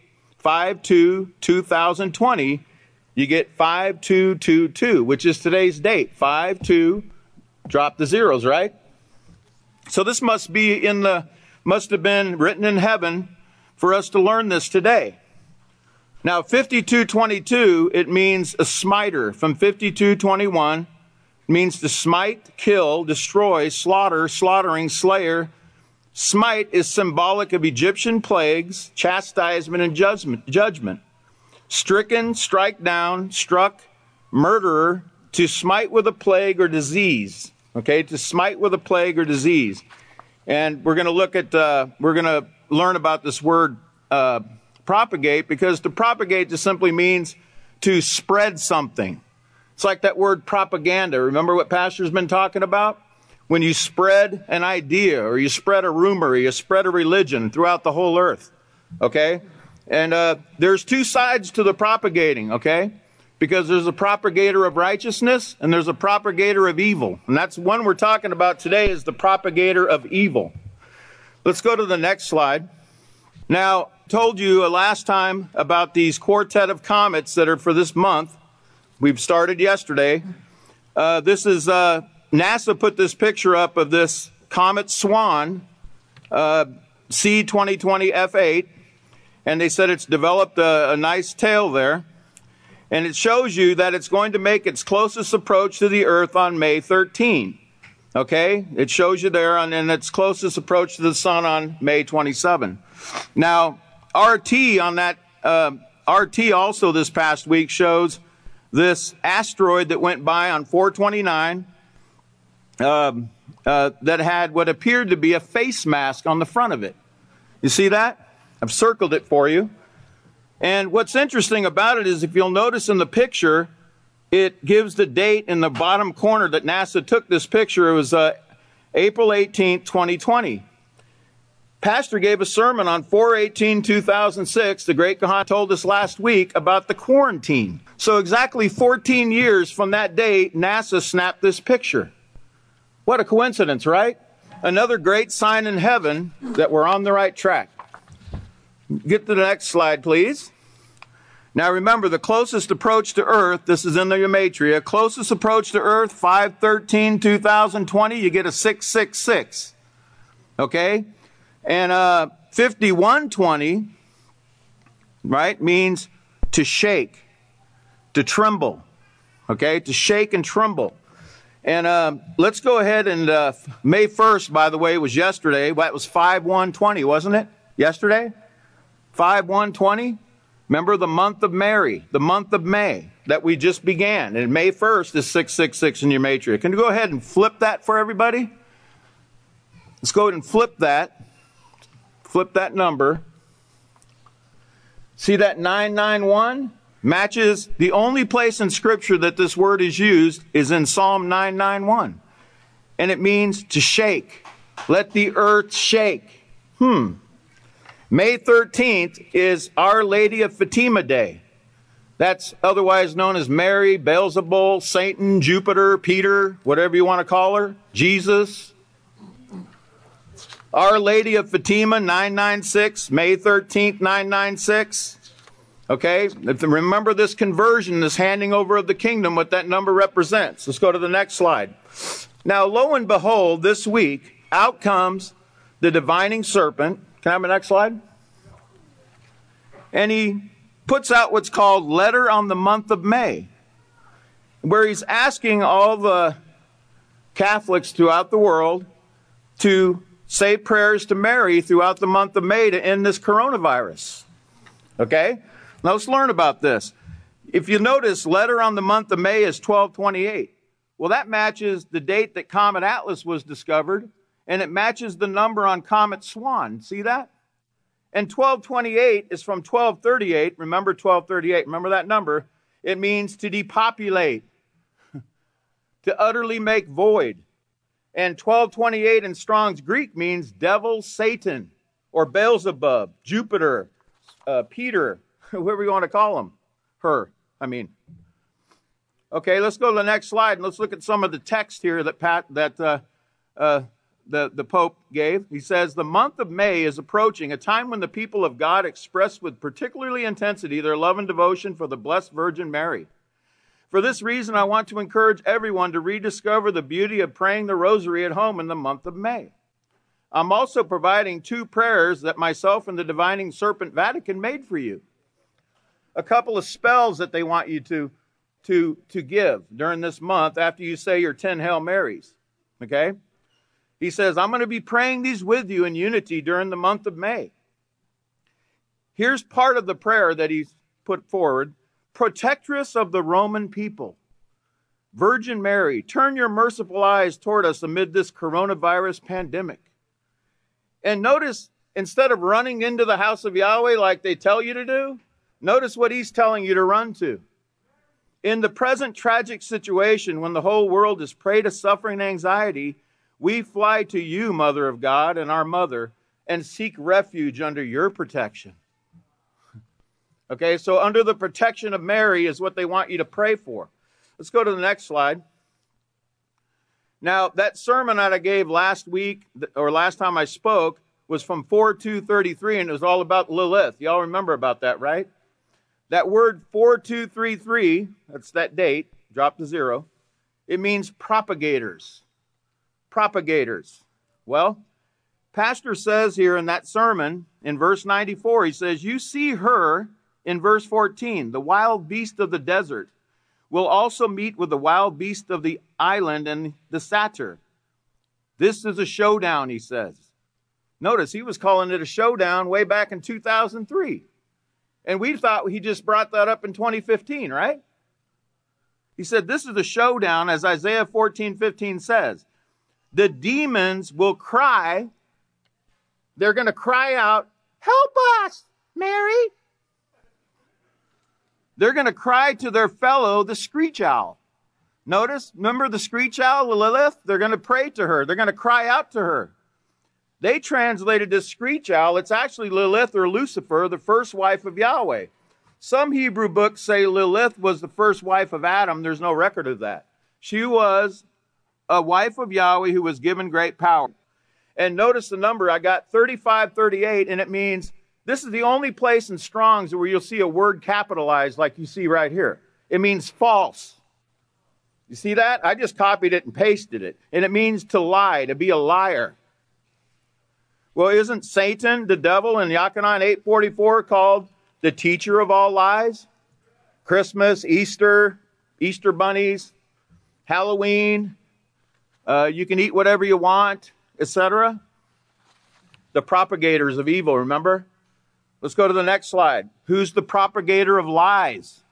[SPEAKER 10] 5/2/2020, you get 5222, which is today's date. 5/2, drop the zeros, right? So this must have been written in heaven for us to learn this today. Now, 5222, it means a smiter. From 5221, it means to smite, kill, destroy, slaughter, slaughtering, slayer. Smite is symbolic of Egyptian plagues, chastisement, and judgment. Stricken, strike down, struck, murderer, to smite with a plague or disease. Okay, to smite with a plague or disease. And we're going to look at, we're going to learn about this word propagate, because to propagate just simply means to spread something. It's like that word propaganda. Remember what Pastor's been talking about? When you spread an idea, or you spread a rumor, or you spread a religion throughout the whole earth. Okay? And there's two sides to the propagating, okay? Because there's a propagator of righteousness and there's a propagator of evil. And that's one we're talking about today, is the propagator of evil. Let's go to the next slide. Now, told you last time about these quartet of comets that are for this month. We've started yesterday. This is, NASA put this picture up of this comet Swan, C2020 F8. And they said it's developed a nice tail there. And it shows you that it's going to make its closest approach to the Earth on May 13. Okay? It shows you there, and its closest approach to the sun on May 27. Now, RT on that, RT also this past week shows this asteroid that went by on 429 that had what appeared to be a face mask on the front of it. You see that? I've circled it for you. And what's interesting about it is, if you'll notice in the picture, it gives the date in the bottom corner that NASA took this picture. It was April 18th, 2020. Pastor gave a sermon on 4/18/2006. The Great Kahan told us last week about the quarantine. So exactly 14 years from that day, NASA snapped this picture. What a coincidence, right? Another great sign in heaven that we're on the right track. Get to the next slide, please. Now remember, the closest approach to Earth, this is in the gematria, closest approach to Earth, 5/13/2020, you get a 666. Okay? And 5120, right, means to shake, to tremble. Okay? To shake and tremble. And let's go ahead and, May 1st, by the way, was yesterday. That was 5/1/20, wasn't it? Yesterday? 5/1/20. Remember the month of Mary, the month of May that we just began. And May 1st is 666 in your matrix. Can you go ahead and flip that for everybody? Let's go ahead and flip that. Flip that number. See that 991? Matches the only place in Scripture that this word is used is in Psalm 991. And it means to shake. Let the earth shake. May 13th is Our Lady of Fatima Day. That's otherwise known as Mary, Beelzebul, Satan, Jupiter, Peter, whatever you want to call her, Jesus. Our Lady of Fatima, 996, May 13th, 996. Okay, remember this conversion, this handing over of the kingdom, what that number represents. Let's go to the next slide. Now, lo and behold, this week, out comes the divining serpent. Can I have my next slide? And he puts out what's called Letter on the Month of May, where he's asking all the Catholics throughout the world to say prayers to Mary throughout the month of May to end this coronavirus. Okay? Now let's learn about this. If you notice, Letter on the Month of May is 1228. Well, that matches the date that Comet Atlas was discovered, and it matches the number on Comet Swan. See that? And 1228 is from 1238. Remember 1238. Remember that number. It means to depopulate, to utterly make void. And 1228 in Strong's Greek means devil, Satan, or Beelzebub, Jupiter, Peter, whoever you want to call him. Okay, let's go to the next slide and let's look at some of the text here that the Pope gave. He says, the month of May is approaching, a time when the people of God express with particularly intensity their love and devotion for the Blessed Virgin Mary. For this reason, I want to encourage everyone to rediscover the beauty of praying the rosary at home in the month of May. I'm also providing 2 prayers that myself and the Divining Serpent Vatican made for you. A couple of spells that they want you to give during this month after you say your 10 Hail Marys. Okay? He says, I'm going to be praying these with you in unity during the month of May. Here's part of the prayer that he's put forward. Protectress of the Roman people, Virgin Mary, turn your merciful eyes toward us amid this coronavirus pandemic. And notice, instead of running into the house of Yahweh like they tell you to do, notice what he's telling you to run to. In the present tragic situation, when the whole world is prey to suffering and anxiety, we fly to you, Mother of God and our Mother, and seek refuge under your protection. Okay, so under the protection of Mary is what they want you to pray for. Let's go to the next slide. Now, that sermon that I gave last week, or last time I spoke, was from 4:2:33, and it was all about Lilith. Y'all remember about that, right? That word 4:2:33, that's that date, drop to 0. It means propagators. Propagators. Well, Pastor says here in that sermon, in verse 94, he says, you see her, in verse 14, the wild beast of the desert will also meet with the wild beast of the island and the satyr. This is a showdown, he says. Notice, he was calling it a showdown way back in 2003. And we thought he just brought that up in 2015, right? He said, this is a showdown, as Isaiah 14:15 says. The demons will cry. They're going to cry out, help us, Mary. They're going to cry to their fellow, the screech owl. Notice, remember the screech owl, Lilith? They're going to pray to her. They're going to cry out to her. They translated this screech owl. It's actually Lilith or Lucifer, the first wife of Yahweh. Some Hebrew books say Lilith was the first wife of Adam. There's no record of that. She was a wife of Yahweh who was given great power. And notice the number. I got 3538, and it means this is the only place in Strong's where you'll see a word capitalized like you see right here. It means false. You see that? I just copied it and pasted it. And it means to lie, to be a liar. Well, isn't Satan, the devil, in Yochanan 8:44 called the teacher of all lies? Christmas, Easter, Easter bunnies, Halloween, you can eat whatever you want, etc. The propagators of evil, remember? Let's go to the next slide. Who's the propagator of lies?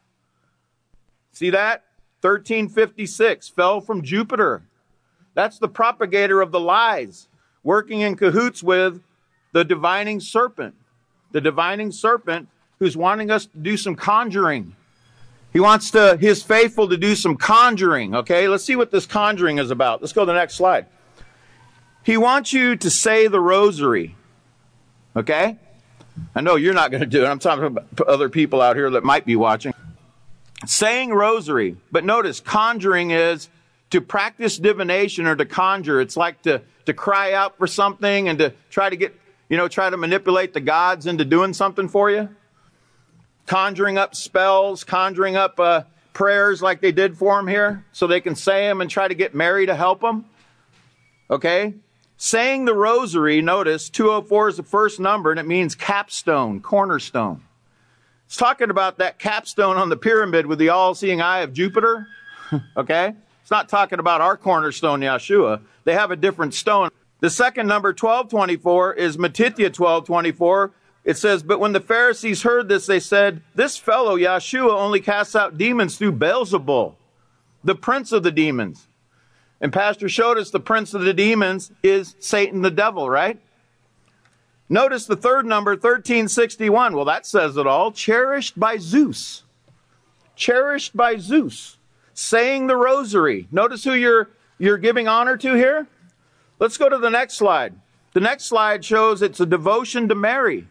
[SPEAKER 10] See that? 1356, fell from Jupiter. That's the propagator of the lies, working in cahoots with the divining serpent. The divining serpent who's wanting us to do some conjuring. He wants his faithful to do some conjuring, okay? Let's see what this conjuring is about. Let's go to the next slide. He wants you to say the rosary, okay? I know you're not going to do it. I'm talking about other people out here that might be watching. Saying rosary. But notice, conjuring is to practice divination or to conjure. It's like to cry out for something and to try to manipulate the gods into doing something for you. Conjuring up spells, conjuring up prayers like they did for him here so they can say them and try to get Mary to help them. Okay? Saying the rosary, notice, 204 is the first number, and it means capstone, cornerstone. It's talking about that capstone on the pyramid with the all-seeing eye of Jupiter. Okay? It's not talking about our cornerstone, Yeshua. They have a different stone. The second number, 1224, is Matithya 1224. It says, but when the Pharisees heard this, they said, this fellow, Yeshua, only casts out demons through Beelzebul, the prince of the demons. And Pastor showed us the prince of the demons is Satan the devil, right? Notice the third number, 1361. Well, that says it all. Cherished by Zeus. Cherished by Zeus. Saying the rosary. Notice who you're giving honor to here. Let's go to the next slide. The next slide shows it's a devotion to Mary.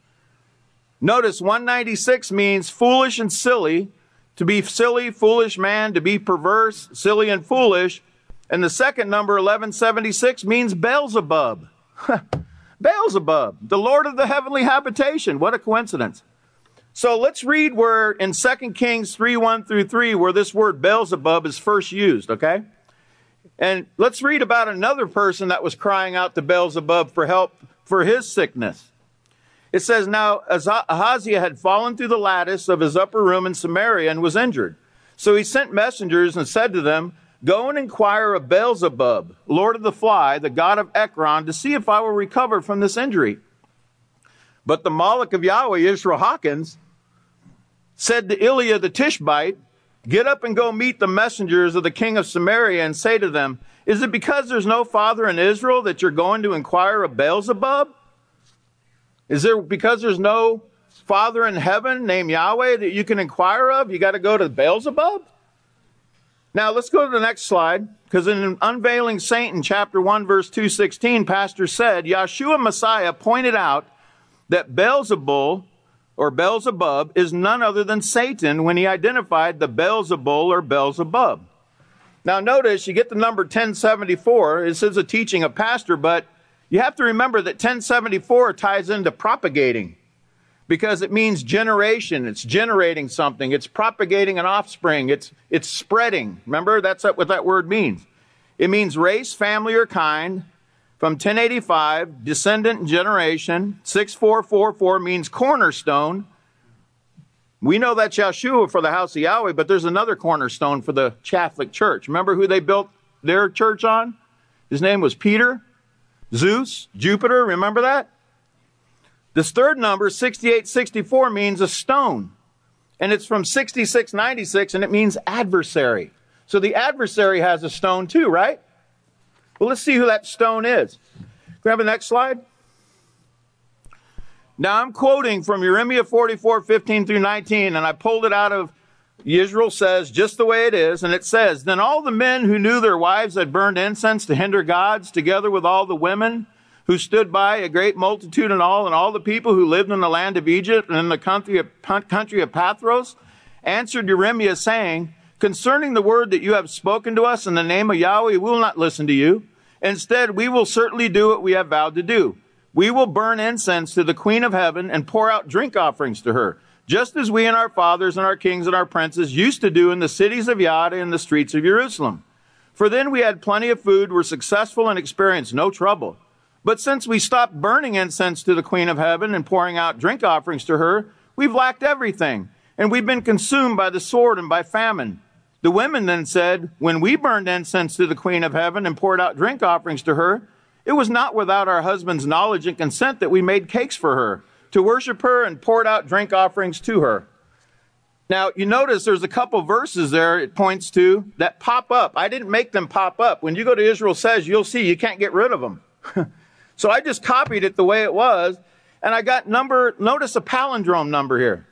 [SPEAKER 10] Notice 196 means foolish and silly. To be silly, foolish man. To be perverse, silly and foolish. And the second number, 1176, means Beelzebub. Beelzebub, the Lord of the heavenly habitation. What a coincidence. So let's read where in 2 Kings 3:1-3, where this word Beelzebub is first used, okay? And let's read about another person that was crying out to Beelzebub for help for his sickness. It says, now Ahaziah had fallen through the lattice of his upper room in Samaria and was injured. So he sent messengers and said to them, go and inquire of Beelzebub, Lord of the Fly, the god of Ekron, to see if I will recover from this injury. But the Moloch of Yahweh, Israel Hawkins, said to Ilya the Tishbite, get up and go meet the messengers of the king of Samaria and say to them, is it because there's no father in Israel that you're going to inquire of Beelzebub? Is there because there's no father in heaven named Yahweh that you can inquire of? You got to go to Beelzebub? Now, let's go to the next slide, because in Unveiling Satan, chapter 1, verse 216, Pastor said, Yeshua Messiah pointed out that Beelzebul, or Beelzebub, is none other than Satan when he identified the Beelzebul or Beelzebub. Now, notice, you get the number 1074. This is a teaching of Pastor, but you have to remember that 1074 ties into propagating, because it means generation. It's generating something. It's propagating an offspring. It's spreading. Remember, that's what that word means. It means race, family, or kind. From 1085, descendant and generation. 6444 means cornerstone. We know that's Yeshua for the house of Yahweh, but there's another cornerstone for the Catholic Church. Remember who they built their church on? His name was Peter, Zeus, Jupiter. Remember that? This third number, 6864, means a stone. And it's from 6696, and it means adversary. So the adversary has a stone too, right? Well, let's see who that stone is. Grab the next slide. Now, I'm quoting from Jeremiah 44:15-19, and I pulled it out of Israel Says, just the way it is. And it says, then all the men who knew their wives had burned incense to hinder gods, together with all the women who stood by, a great multitude and all the people who lived in the land of Egypt and in the country of Pathros, answered Jeremiah, saying, concerning the word that you have spoken to us in the name of Yahweh, we will not listen to you. Instead, we will certainly do what we have vowed to do. We will burn incense to the Queen of Heaven and pour out drink offerings to her, just as we and our fathers and our kings and our princes used to do in the cities of Yada and the streets of Jerusalem. For then we had plenty of food, were successful, and experienced no trouble. But since we stopped burning incense to the Queen of Heaven and pouring out drink offerings to her, we've lacked everything, and we've been consumed by the sword and by famine. The women then said, when we burned incense to the Queen of Heaven and poured out drink offerings to her, it was not without our husband's knowledge and consent that we made cakes for her, to worship her and poured out drink offerings to her. Now, you notice there's a couple verses there it points to that pop up. I didn't make them pop up. When you go to Israel Says, you'll see you can't get rid of them. So I just copied it the way it was, and I got notice a palindrome number here,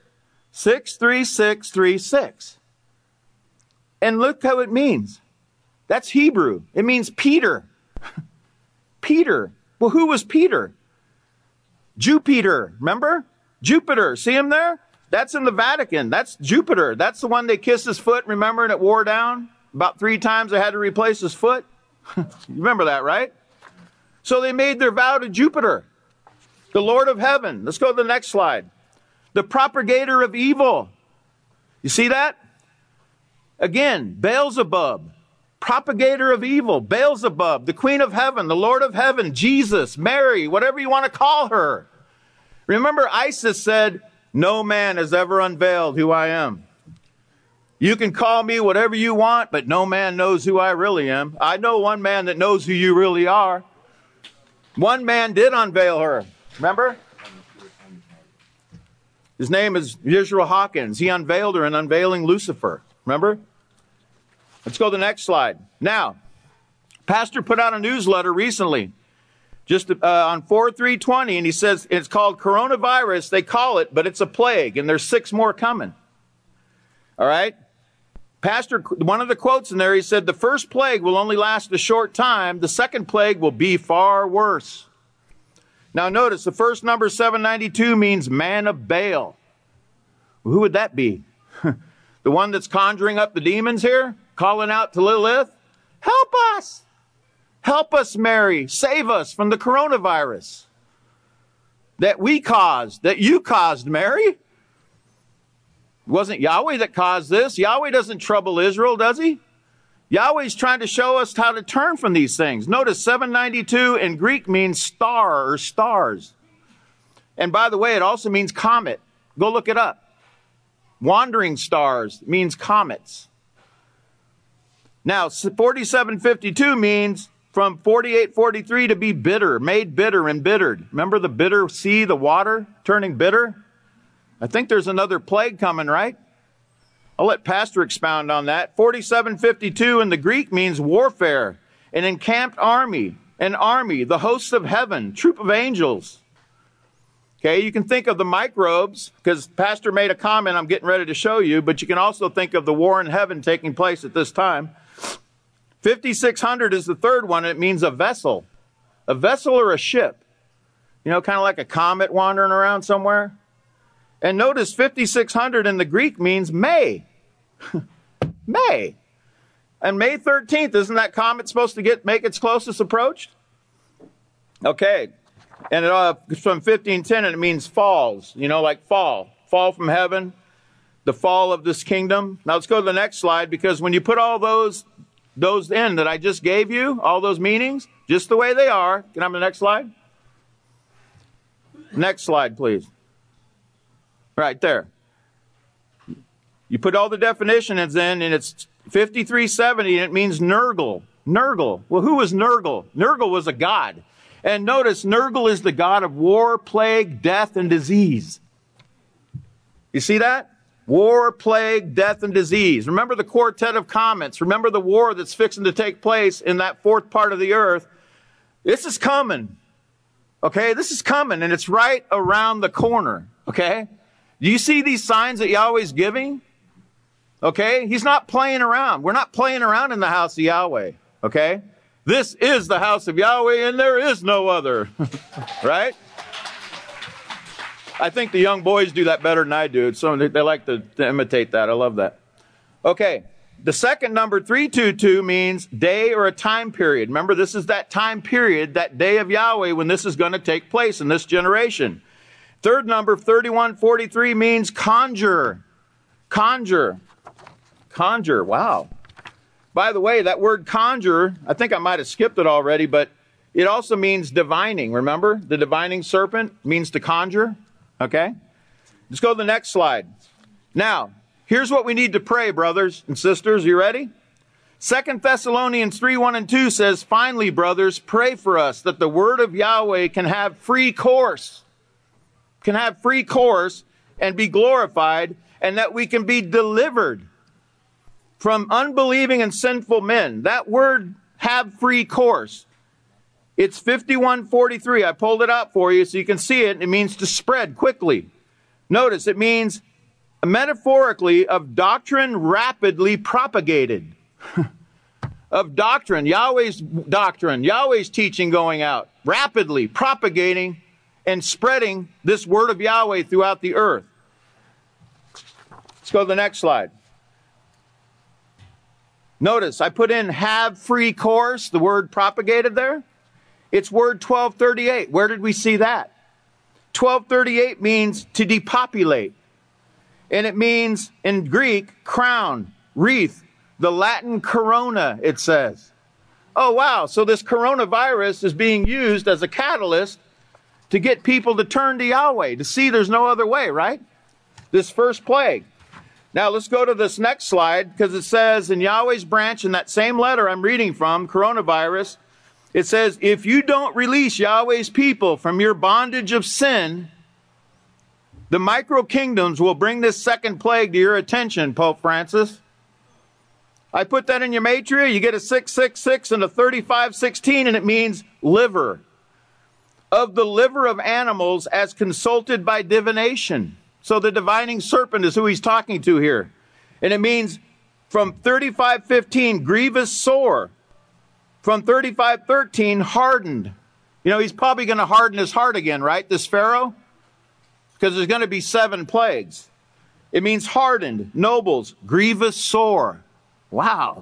[SPEAKER 10] 63636. And look how it means. That's Hebrew. It means Peter. Peter. Well, who was Peter? Jupiter. Remember? Jupiter. See him there? That's in the Vatican. That's Jupiter. That's the one they kissed his foot, remember, and it wore down? About 3 times they had to replace his foot. You remember that, right? So they made their vow to Jupiter, the Lord of heaven. Let's go to the next slide. The propagator of evil. You see that? Again, Beelzebub, propagator of evil. Beelzebub, the Queen of Heaven, the Lord of Heaven, Jesus, Mary, whatever you want to call her. Remember, Isis said, no man has ever unveiled who I am. You can call me whatever you want, but no man knows who I really am. I know one man that knows who you really are. One man did unveil her. Remember? His name is Israel Hawkins. He unveiled her in Unveiling Lucifer. Remember? Let's go to the next slide. Now, Pastor put out a newsletter recently, just on 4/3/20, and he says it's called coronavirus. They call it, but it's a plague, and there's 6 more coming. All right? Pastor, one of the quotes in there, he said, the first plague will only last a short time. The second plague will be far worse. Now notice, the first number, 792, means man of Baal. Well, who would that be? The one that's conjuring up the demons here? Calling out to Lilith? Help us. Help us, Mary. Save us from the coronavirus that we caused, that you caused, Mary. It wasn't Yahweh that caused this. Yahweh doesn't trouble Israel, does he? Yahweh's trying to show us how to turn from these things. Notice 792 in Greek means star or stars. And by the way, it also means comet. Go look it up. Wandering stars means comets. Now, 4752 means from 4843 to be bitter, made bitter, embittered. Remember the bitter sea, the water turning bitter? I think there's another plague coming, right? I'll let Pastor expound on that. 4752 in the Greek means warfare, an encamped army, the hosts of heaven, troop of angels. Okay, you can think of the microbes, because Pastor made a comment I'm getting ready to show you, but you can also think of the war in heaven taking place at this time. 5600 is the third one, and it means a vessel. A vessel or a ship. You know, kind of like a comet wandering around somewhere. And notice 5600 in the Greek means May. May. And May 13th, isn't that comet supposed to make its closest approach? Okay. And it's from 1510, and it means falls. You know, like fall. Fall from heaven. The fall of this kingdom. Now let's go to the next slide, because when you put all those in that I just gave you, all those meanings, just the way they are. Can I have the next slide? Next slide, please. Right there. You put all the definitions in, and it's 5370, and it means Nergal. Nergal. Well, who was Nergal? Nergal was a god. And notice, Nergal is the god of war, plague, death, and disease. You see that? War, plague, death, and disease. Remember the quartet of comets. Remember the war that's fixing to take place in that fourth part of the earth. This is coming. Okay? This is coming, and it's right around the corner. Okay? Do you see these signs that Yahweh's giving? Okay? He's not playing around. We're not playing around in the house of Yahweh. Okay? This is the house of Yahweh, and there is no other. Right? I think the young boys do that better than I do. So they like to imitate that. I love that. Okay. The second number, 322, means day or a time period. Remember, this is that time period, that day of Yahweh, when this is going to take place in this generation. Third number, 3143, means conjure. Conjure. Conjure. Wow. By the way, that word conjure, I think I might have skipped it already, but it also means divining. Remember, the divining serpent means to conjure. Okay? Let's go to the next slide. Now, here's what we need to pray, brothers and sisters. Are you ready? 2 Thessalonians 3:1 and 2 says, finally, brothers, pray for us that the word of Yahweh can have free course. Can have free course and be glorified, and that we can be delivered from unbelieving and sinful men. That word, have free course. It's 5143. I pulled it out for you so you can see it. It means to spread quickly. Notice it means metaphorically of doctrine rapidly propagated. Of doctrine, Yahweh's teaching going out, rapidly propagating and spreading this word of Yahweh throughout the earth. Let's go to the next slide. Notice I put in have free course, the word propagated there. It's word 1238. Where did we see that? 1238 means to depopulate. And it means, in Greek, crown, wreath. The Latin corona, it says. Oh, wow. So this coronavirus is being used as a catalyst to get people to turn to Yahweh, to see there's no other way, right? This first plague. Now, let's go to this next slide, because it says in Yahweh's branch, in that same letter I'm reading from, coronavirus, it says, if you don't release Yahweh's people from your bondage of sin, the micro-kingdoms will bring this second plague to your attention, Pope Francis. I put that in your matria. You get a 666 and a 3516, and it means liver. Of the liver of animals as consulted by divination. So the divining serpent is who he's talking to here. And it means from 3515, grievous sore. From 3513, hardened. You know, he's probably going to harden his heart again, right? This Pharaoh? Because there's going to be 7 plagues. It means hardened, nobles, grievous sore. Wow.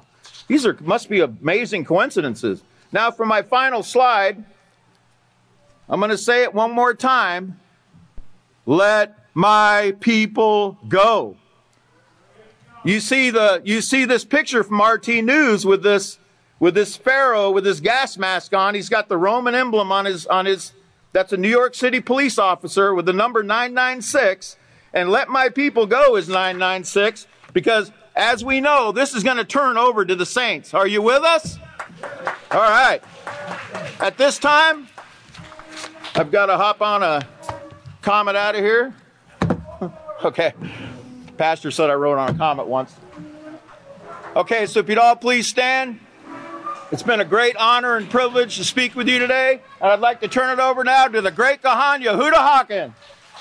[SPEAKER 10] Must be amazing coincidences. Now for my final slide, I'm going to say it one more time. Let my people go. You see this picture from RT News with this pharaoh with his gas mask on. He's got the Roman emblem on his. That's a New York City police officer with the number 996. And let my people go is 996, because as we know, this is going to turn over to the saints. Are you with us? All right. At this time, I've got to hop on a Comet out of here. Okay. Pastor said I rode on a Comet once. Okay, so if you'd all please stand. It's been a great honor and privilege to speak with you today. And I'd like to turn it over now to the great Kahan Yehuda Hawkins.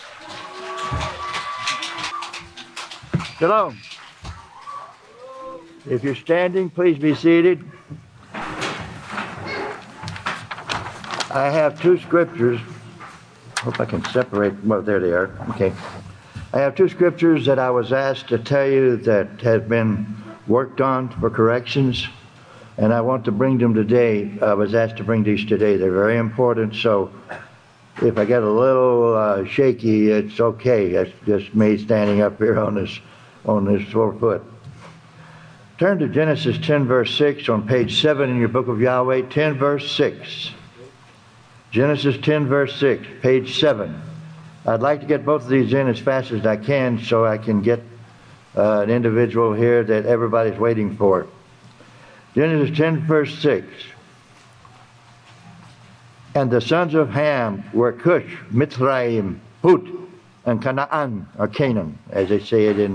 [SPEAKER 11] Shalom. If you're standing, please be seated. I have two scriptures. Hope I can separate. Well, there they are. Okay. I have two scriptures that I was asked to tell you that have been worked on for corrections, and I want to bring them today. I was asked to bring these today. They're very important, so if I get a little shaky, it's okay. That's just me standing up here on this 4 foot. Turn to Genesis 10, verse 6 on page 7 in your book of Yahweh. 10, verse 6. Genesis 10, verse 6, page 7. I'd like to get both of these in as fast as I can so I can get an individual here that everybody's waiting for. Genesis 10, verse 6. And the sons of Ham were Cush, Mitzrayim, Put, and Canaan, or Canaan, as they say it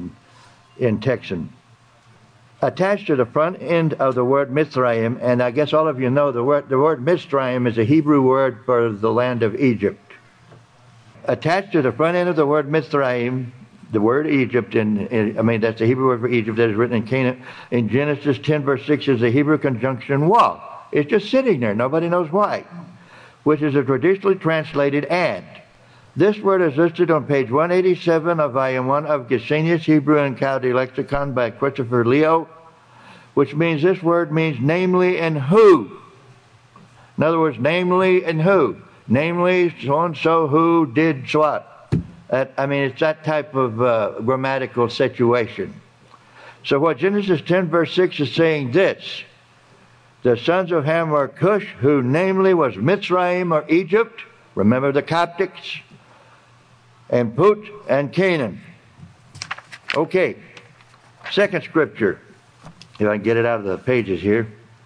[SPEAKER 11] in Texan. Attached to the front end of the word Mitzrayim, and I guess all of you know the word Mitzrayim is a Hebrew word for the land of Egypt. Attached to the front end of the word Mitzrayim, the word Egypt, that's the Hebrew word for Egypt that is written in Canaan, in Genesis 10, verse 6 is the Hebrew conjunction wa. It's just sitting there. Nobody knows why. Which is a traditionally translated and. This word is listed on page 187 of volume 1 of Gesenius Hebrew and Chaldee Lexicon by Christopher Leo, which means this word means namely and who. In other words, namely and who. Namely, so-and-so who did what. It's that type of grammatical situation. So what Genesis 10 verse 6 is saying this: the sons of Ham were Cush, who namely was Mitzrayim or Egypt, remember the Coptics, and Put and Canaan. Okay, second scripture. If I can get it out of the pages here.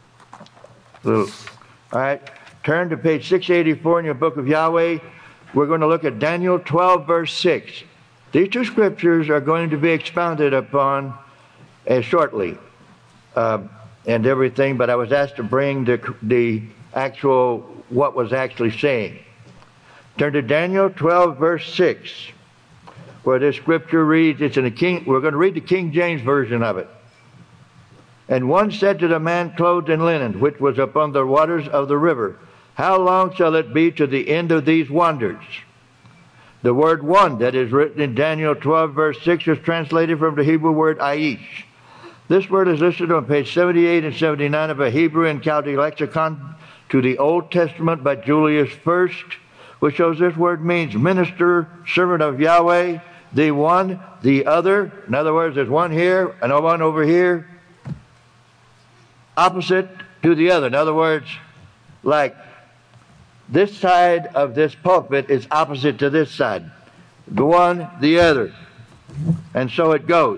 [SPEAKER 11] All right, turn to page 684 in your book of Yahweh. We're going to look at Daniel 12, verse 6. These two scriptures are going to be expounded upon shortly and everything, but I was asked to bring the actual, what was actually saying. Turn to Daniel 12, verse 6, where this scripture reads, we're going to read the King James version of it. And one said to the man clothed in linen, which was upon the waters of the river, how long shall it be to the end of these wonders? The word one that is written in Daniel 12, verse 6 is translated from the Hebrew word aish. This word is listed on page 78 and 79 of a Hebrew and Chaldee lexicon to the Old Testament by Julius First, which shows this word means minister, servant of Yahweh, the one, the other. In other words, there's one here and one over here, opposite to the other. In other words, like this side of this pulpit is opposite to this side. The one, the other. And so it goes.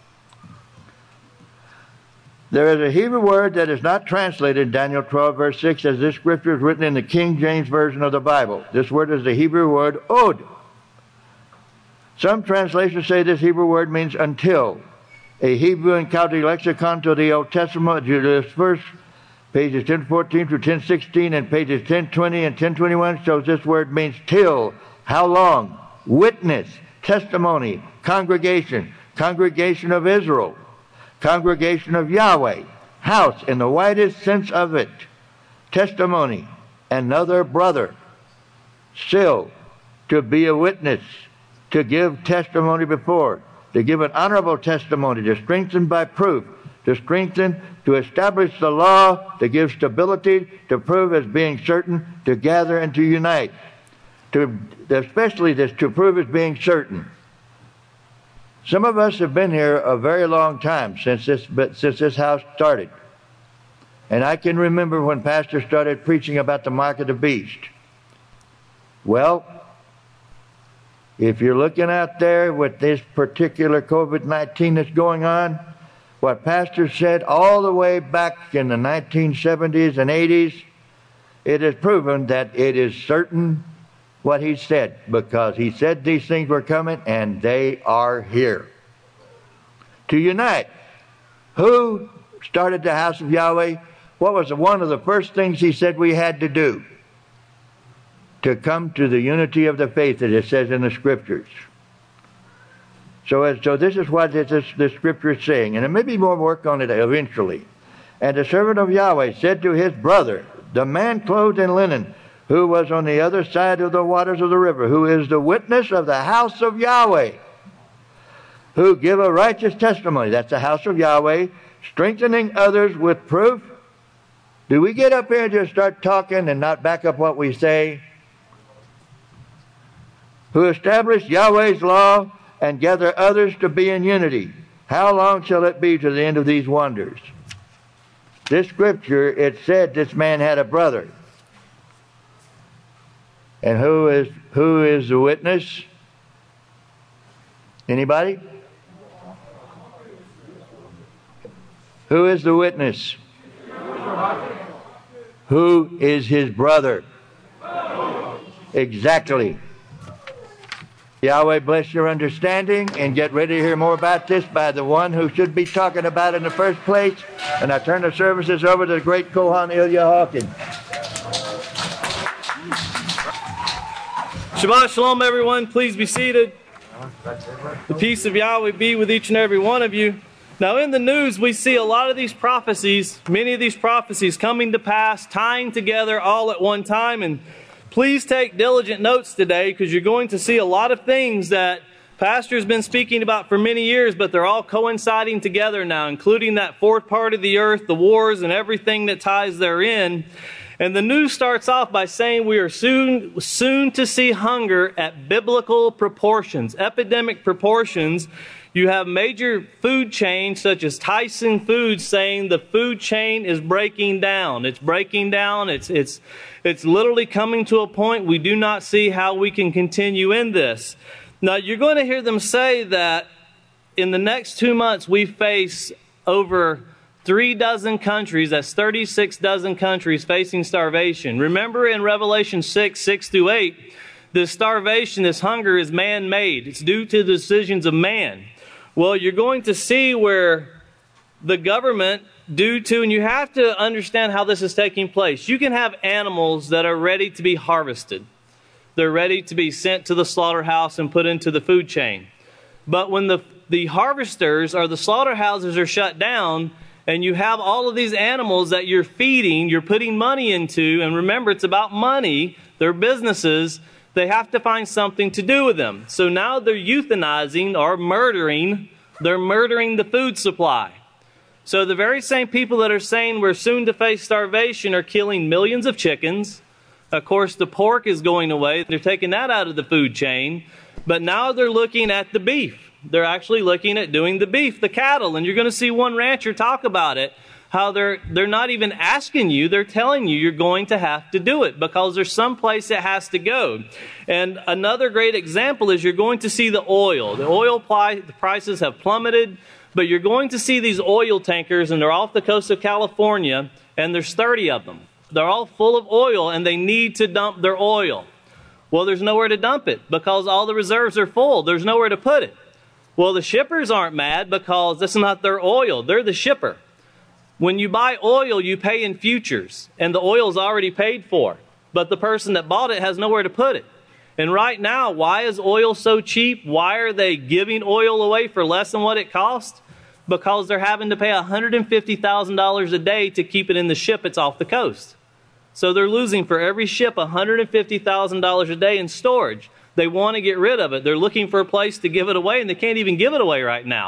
[SPEAKER 11] There is a Hebrew word that is not translated in Daniel 12, verse 6, as this scripture is written in the King James Version of the Bible. This word is the Hebrew word od. Some translations say this Hebrew word means until. A Hebrew and Chaldee lexicon to the Old Testament, Julius First, pages 1014 through 1016, and pages 1020 and 1021 shows this word means till, how long, witness, testimony, congregation, congregation of Israel, congregation of Yahweh, house in the widest sense of it, testimony, another brother, still, to be a witness, to give testimony before, to give an honorable testimony, to strengthen by proof, to strengthen, to establish the law, to give stability, to prove as being certain, to gather and to unite. Especially this, to prove as being certain. Some of us have been here a very long time since this house started. And I can remember when Pastor started preaching about the mark of the beast. Well, if you're looking out there with this particular COVID-19 that's going on, what Pastor said all the way back in the 1970s and 80s, it is proven that it is certain what he said, because he said these things were coming, and they are here. To unite. Who started the house of Yahweh? What was one of the first things he said we had to do? To come to the unity of the faith, as it says in the Scriptures. So this is what the Scripture is saying, and there may be more work on it eventually. And the servant of Yahweh said to his brother, the man clothed in linen, who was on the other side of the waters of the river, who is the witness of the house of Yahweh, who give a righteous testimony. That's the house of Yahweh, strengthening others with proof. Do we get up here and just start talking and not back up what we say? Who established Yahweh's law and gather others to be in unity. How long shall it be to the end of these wonders? This scripture, it said this man had a brother. And who is the witness? Anybody? Who is the witness? Who is his brother? Exactly. Yahweh bless your understanding, and get ready to hear more about this by the one who should be talking about it in the first place. And I turn the services over to the great Kohan Ilya Hawkins.
[SPEAKER 12] Shabbat Shalom, everyone. Please be seated. The peace of Yahweh be with each and every one of you. Now, in the news, we see a lot of these prophecies, many of these prophecies coming to pass, tying together all at one time. And please take diligent notes today, because you're going to see a lot of things that Pastor's been speaking about for many years, but they're all coinciding together now, including that fourth part of the earth, the wars, and everything that ties therein. And the news starts off by saying we are soon to see hunger at biblical proportions, epidemic proportions. You have major food chains such as Tyson Foods saying the food chain is breaking down. It's breaking down. It's literally coming to a point we do not see how we can continue in this. Now, you're going to hear them say that in the next 2 months we face over 36 countries, that's 36 dozen countries facing starvation. Remember in Revelation 6:6-8, this starvation, this hunger is man-made. It's due to the decisions of man. Well, you're going to see where the government, and you have to understand how this is taking place. You can have animals that are ready to be harvested. They're ready to be sent to the slaughterhouse and put into the food chain. But when the harvesters or the slaughterhouses are shut down, and you have all of these animals that you're feeding, you're putting money into, and remember, it's about money, they're businesses, they have to find something to do with them. So now they're euthanizing or murdering, they're murdering the food supply. So the very same people that are saying we're soon to face starvation are killing millions of chickens. Of course, the pork is going away. They're taking that out of the food chain. But now they're looking at the beef. They're actually looking at doing the beef, the cattle. And you're going to see one rancher talk about it, how they're not even asking you, they're telling you you're going to have to do it because there's some place it has to go. And another great example is you're going to see the oil. The oil prices have plummeted, but you're going to see these oil tankers, and they're off the coast of California, and there's 30 of them. They're all full of oil, and they need to dump their oil. Well, there's nowhere to dump it because all the reserves are full. There's nowhere to put it. Well, the shippers aren't mad because this is not their oil. They're the shipper. When you buy oil, you pay in futures, and the oil is already paid for. But the person that bought it has nowhere to put it. And right now, why is oil so cheap? Why are they giving oil away for less than what it costs? Because they're having to pay $150,000 a day to keep it in the ship. It's off the coast. So they're losing for every ship $150,000 a day in storage. They want to get rid of it. They're looking for a place to give it away, and they can't even give it away right now.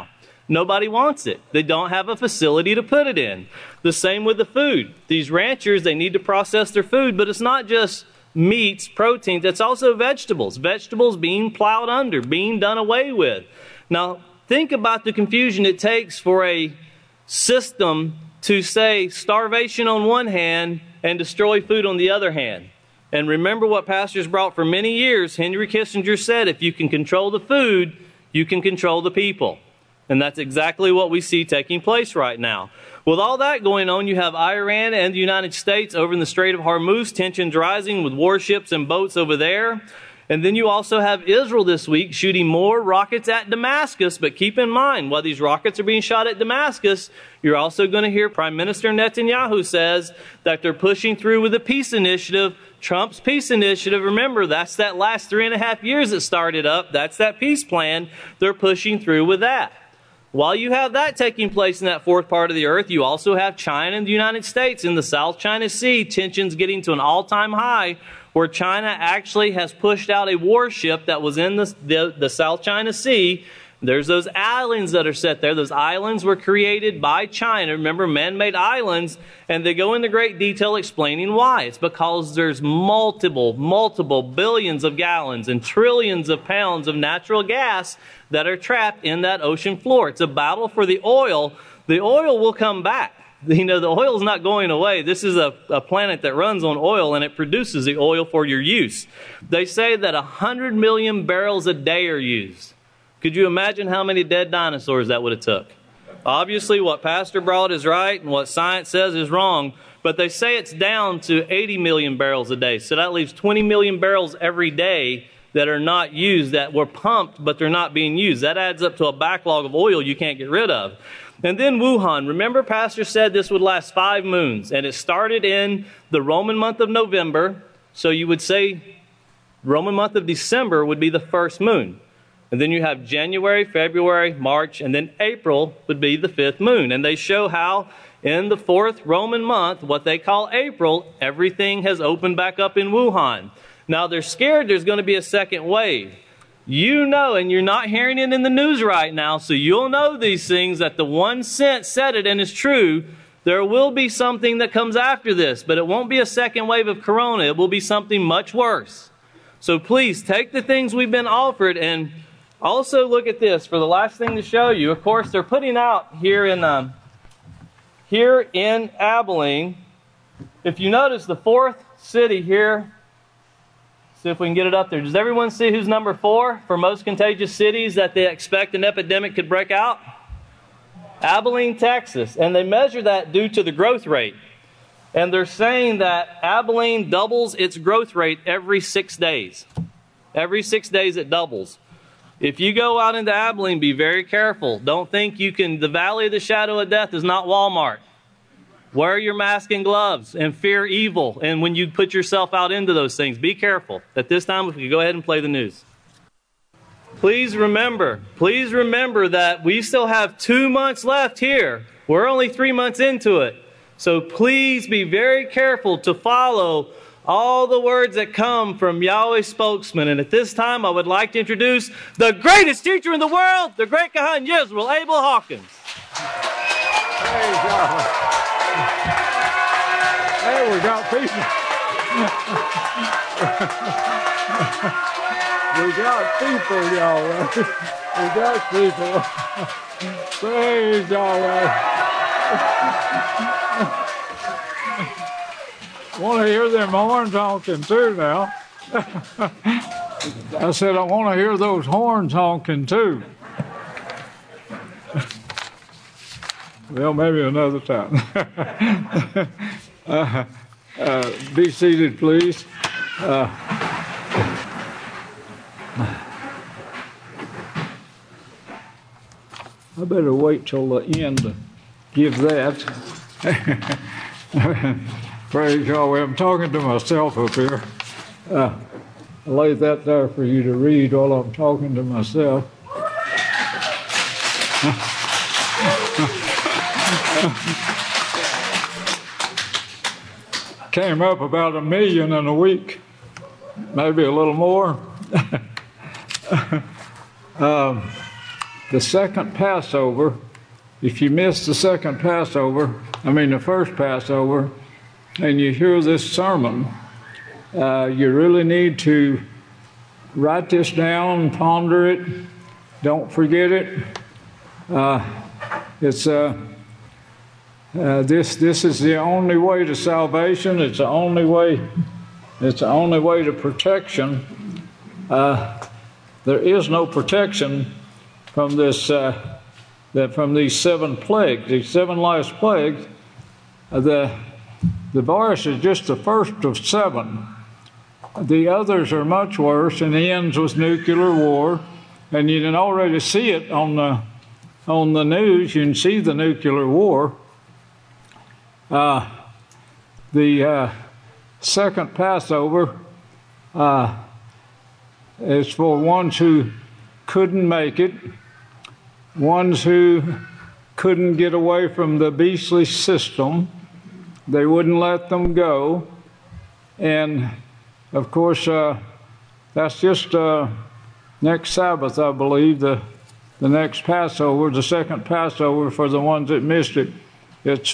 [SPEAKER 12] Nobody wants it. They don't have a facility to put it in. The same with the food. These ranchers, they need to process their food, but it's not just meats, proteins, it's also vegetables. Vegetables being plowed under, being done away with. Now, think about the confusion it takes for a system to say starvation on one hand and destroy food on the other hand. And remember what pastors brought for many years. Henry Kissinger said, if you can control the food, you can control the people. And that's exactly what we see taking place right now. With all that going on, you have Iran and the United States over in the Strait of Hormuz, tensions rising with warships and boats over there. And then you also have Israel this week shooting more rockets at Damascus. But keep in mind, while these rockets are being shot at Damascus, you're also going to hear Prime Minister Netanyahu says that they're pushing through with a peace initiative. Trump's peace initiative, remember, that's that last 3.5 years that started up. That's that peace plan. They're pushing through with that. While you have that taking place in that fourth part of the earth, you also have China and the United States in the South China Sea, tensions getting to an all-time high, where China actually has pushed out a warship that was in the South China Sea. There's those islands that are set there. Those islands were created by China. Remember, man-made islands. And they go into great detail explaining why. It's because there's multiple billions of gallons and trillions of pounds of natural gas that are trapped in that ocean floor. It's a battle for the oil. The oil will come back. You know, the oil is not going away. This is a planet that runs on oil, and it produces the oil for your use. They say that 100 million barrels a day are used. Could you imagine how many dead dinosaurs that would have took? Obviously, what Pastor brought is right, and what science says is wrong, but they say it's down to 80 million barrels a day. So that leaves 20 million barrels every day that are not used, that were pumped, but they're not being used. That adds up to a backlog of oil you can't get rid of. And then Wuhan. Remember, Pastor said this would last 5 moons, and it started in the Roman month of November. So you would say Roman month of December would be the first moon. And then you have January, February, March, and then April would be the 5th moon. And they show how in the 4th Roman month, what they call April, everything has opened back up in Wuhan. Now they're scared there's going to be a second wave. You know, and you're not hearing it in the news right now, so you'll know these things, that the one sent said it and it's true. There will be something that comes after this, but it won't be a second wave of corona. It will be something much worse. So please take the things we've been offered, and also look at this for the last thing to show you. Of course, they're putting out here in Abilene. If you notice the 4th city here, see if we can get it up there. Does everyone see who's number 4 for most contagious cities that they expect an epidemic could break out? Abilene, Texas. And they measure that due to the growth rate. And they're saying that Abilene doubles its growth rate every 6 days. Every 6 days it doubles. If you go out into Abilene, be very careful. Don't think you can. The valley of the shadow of death is not Walmart. Wear your mask and gloves and fear evil. And when you put yourself out into those things, be careful. At this time, if we could go ahead and play the news. Please remember that we still have 2 months left here. We're only 3 months into it. So please be very careful to follow all the words that come from Yahweh's spokesman. And at this time, I would like to introduce the greatest teacher in the world, the great Kahan Yisrael Abel Hawkins.
[SPEAKER 13] Praise Yahweh. Hey, we got people. We got people, Yahweh. We got people. Praise Yahweh. Want to hear them horns honking too now. I said I want to hear those horns honking too. Well, maybe another time. Be seated, please. I better wait till the end to give that. Praise Yahweh. I'm talking to myself up here. I laid that there for you to read while I'm talking to myself. Came up about 1 million in a week, maybe a little more. the second Passover, if you miss the second Passover, the first Passover, and you hear this sermon, you really need to write this down, ponder it, don't forget it. This is the only way to salvation. It's the only way. It's the only way to protection. There is no protection from this. From these 7 plagues, these 7 last plagues. The virus is just the first of 7. The others are much worse, and it ends with nuclear war. And you can already see it on the news. You can see the nuclear war. The second Passover is for ones who couldn't make it, ones who couldn't get away from the beastly system. They wouldn't let them go. And, of course, that's just next Sabbath, I believe, the next Passover, the second Passover for the ones that missed it. It's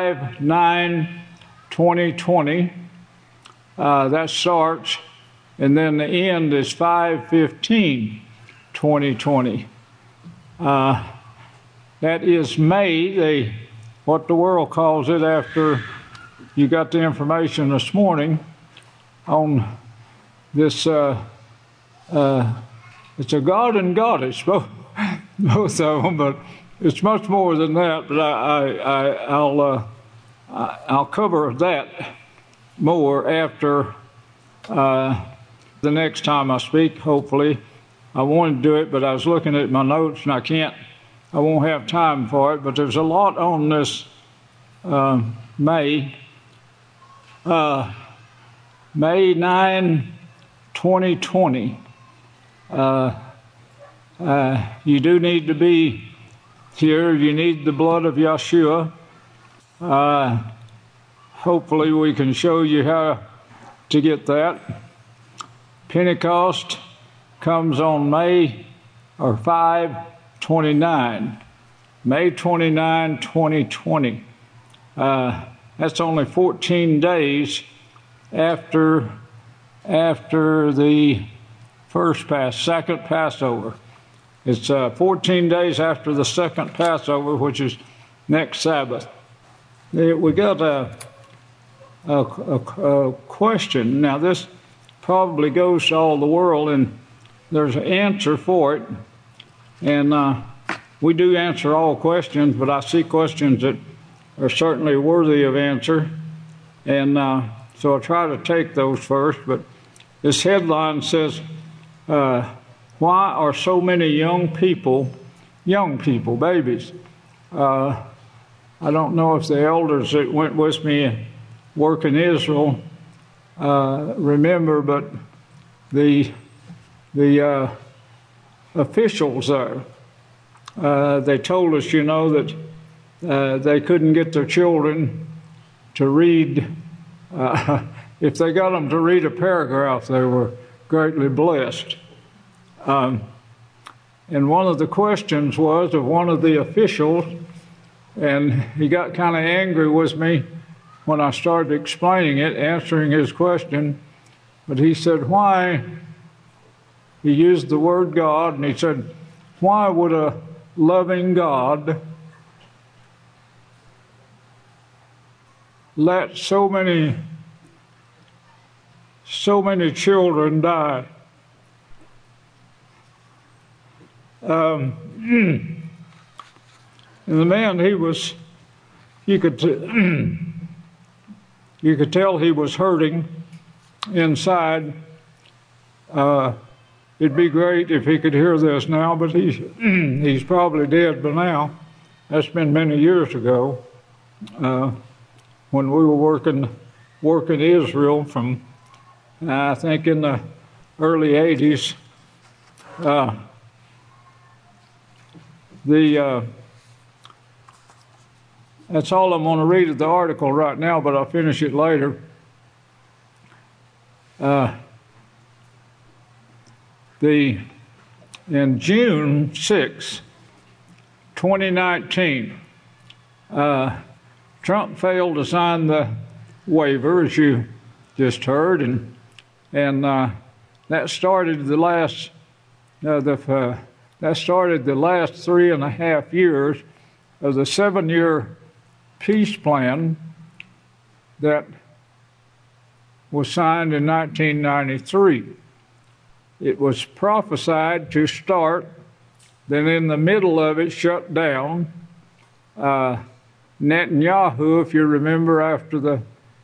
[SPEAKER 13] 5/9/2020. That starts, and then the end is 5/15/2020. That is May, what the world calls it after you got the information this morning on this. It's a god and goddess, both of them, but it's much more than that. But I'll cover that more after the next time I speak, hopefully. I wanted to do it, but I was looking at my notes and I won't have time for it, but there's a lot on this May 9, 2020. You do need to be here. You need the blood of Yeshua. Hopefully we can show you how to get that. Pentecost comes on May 5/29. May 29, 2020. That's only 14 days after the second Passover. It's 14 days after the second Passover, which is next Sabbath. We got a question. Now, this probably goes to all the world, and there's an answer for it. And we do answer all questions, but I see questions that are certainly worthy of answer. And so I'll try to take those first. But this headline says, why are so many young people, babies? I don't know if the elders that went with me and work in Israel remember, but the officials there, they told us, that they couldn't get their children to read. If they got them to read a paragraph, they were greatly blessed. And one of the questions was of one of the officials, and he got kind of angry with me when I started explaining it, answering his question. But he said, why? He used the word God, and he said, why would a loving God let so many children die? And the man, you could tell he was hurting inside. It'd be great if he could hear this now, but he's probably dead by now. That's been many years ago, when we were working Israel from, I think, in the early 80s. That's all I'm going to read of the article right now, but I'll finish it later. In June 6, 2019. Trump failed to sign the waiver, as you just heard, and that started the last 3.5 years of the 7-year peace plan that was signed in 1993. It was prophesied to start, then in the middle of it shut down. Netanyahu, if you remember, after the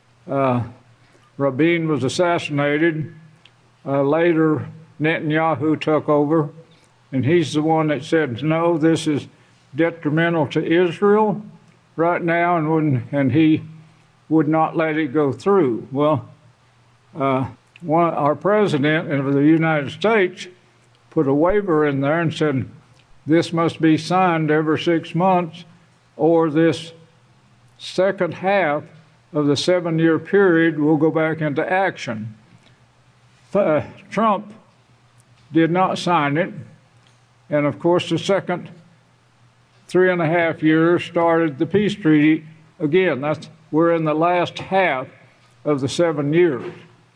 [SPEAKER 13] Rabin was assassinated, later Netanyahu took over, and he's the one that said, no, this is detrimental to Israel right now, and he would not let it go through. Well, our president of the United States put a waiver in there and said this must be signed every 6 months, or this second half of the 7-year period will go back into action. Trump did not sign it, and of course the second 3.5 years started the peace treaty again. We're in the last half of the 7 years.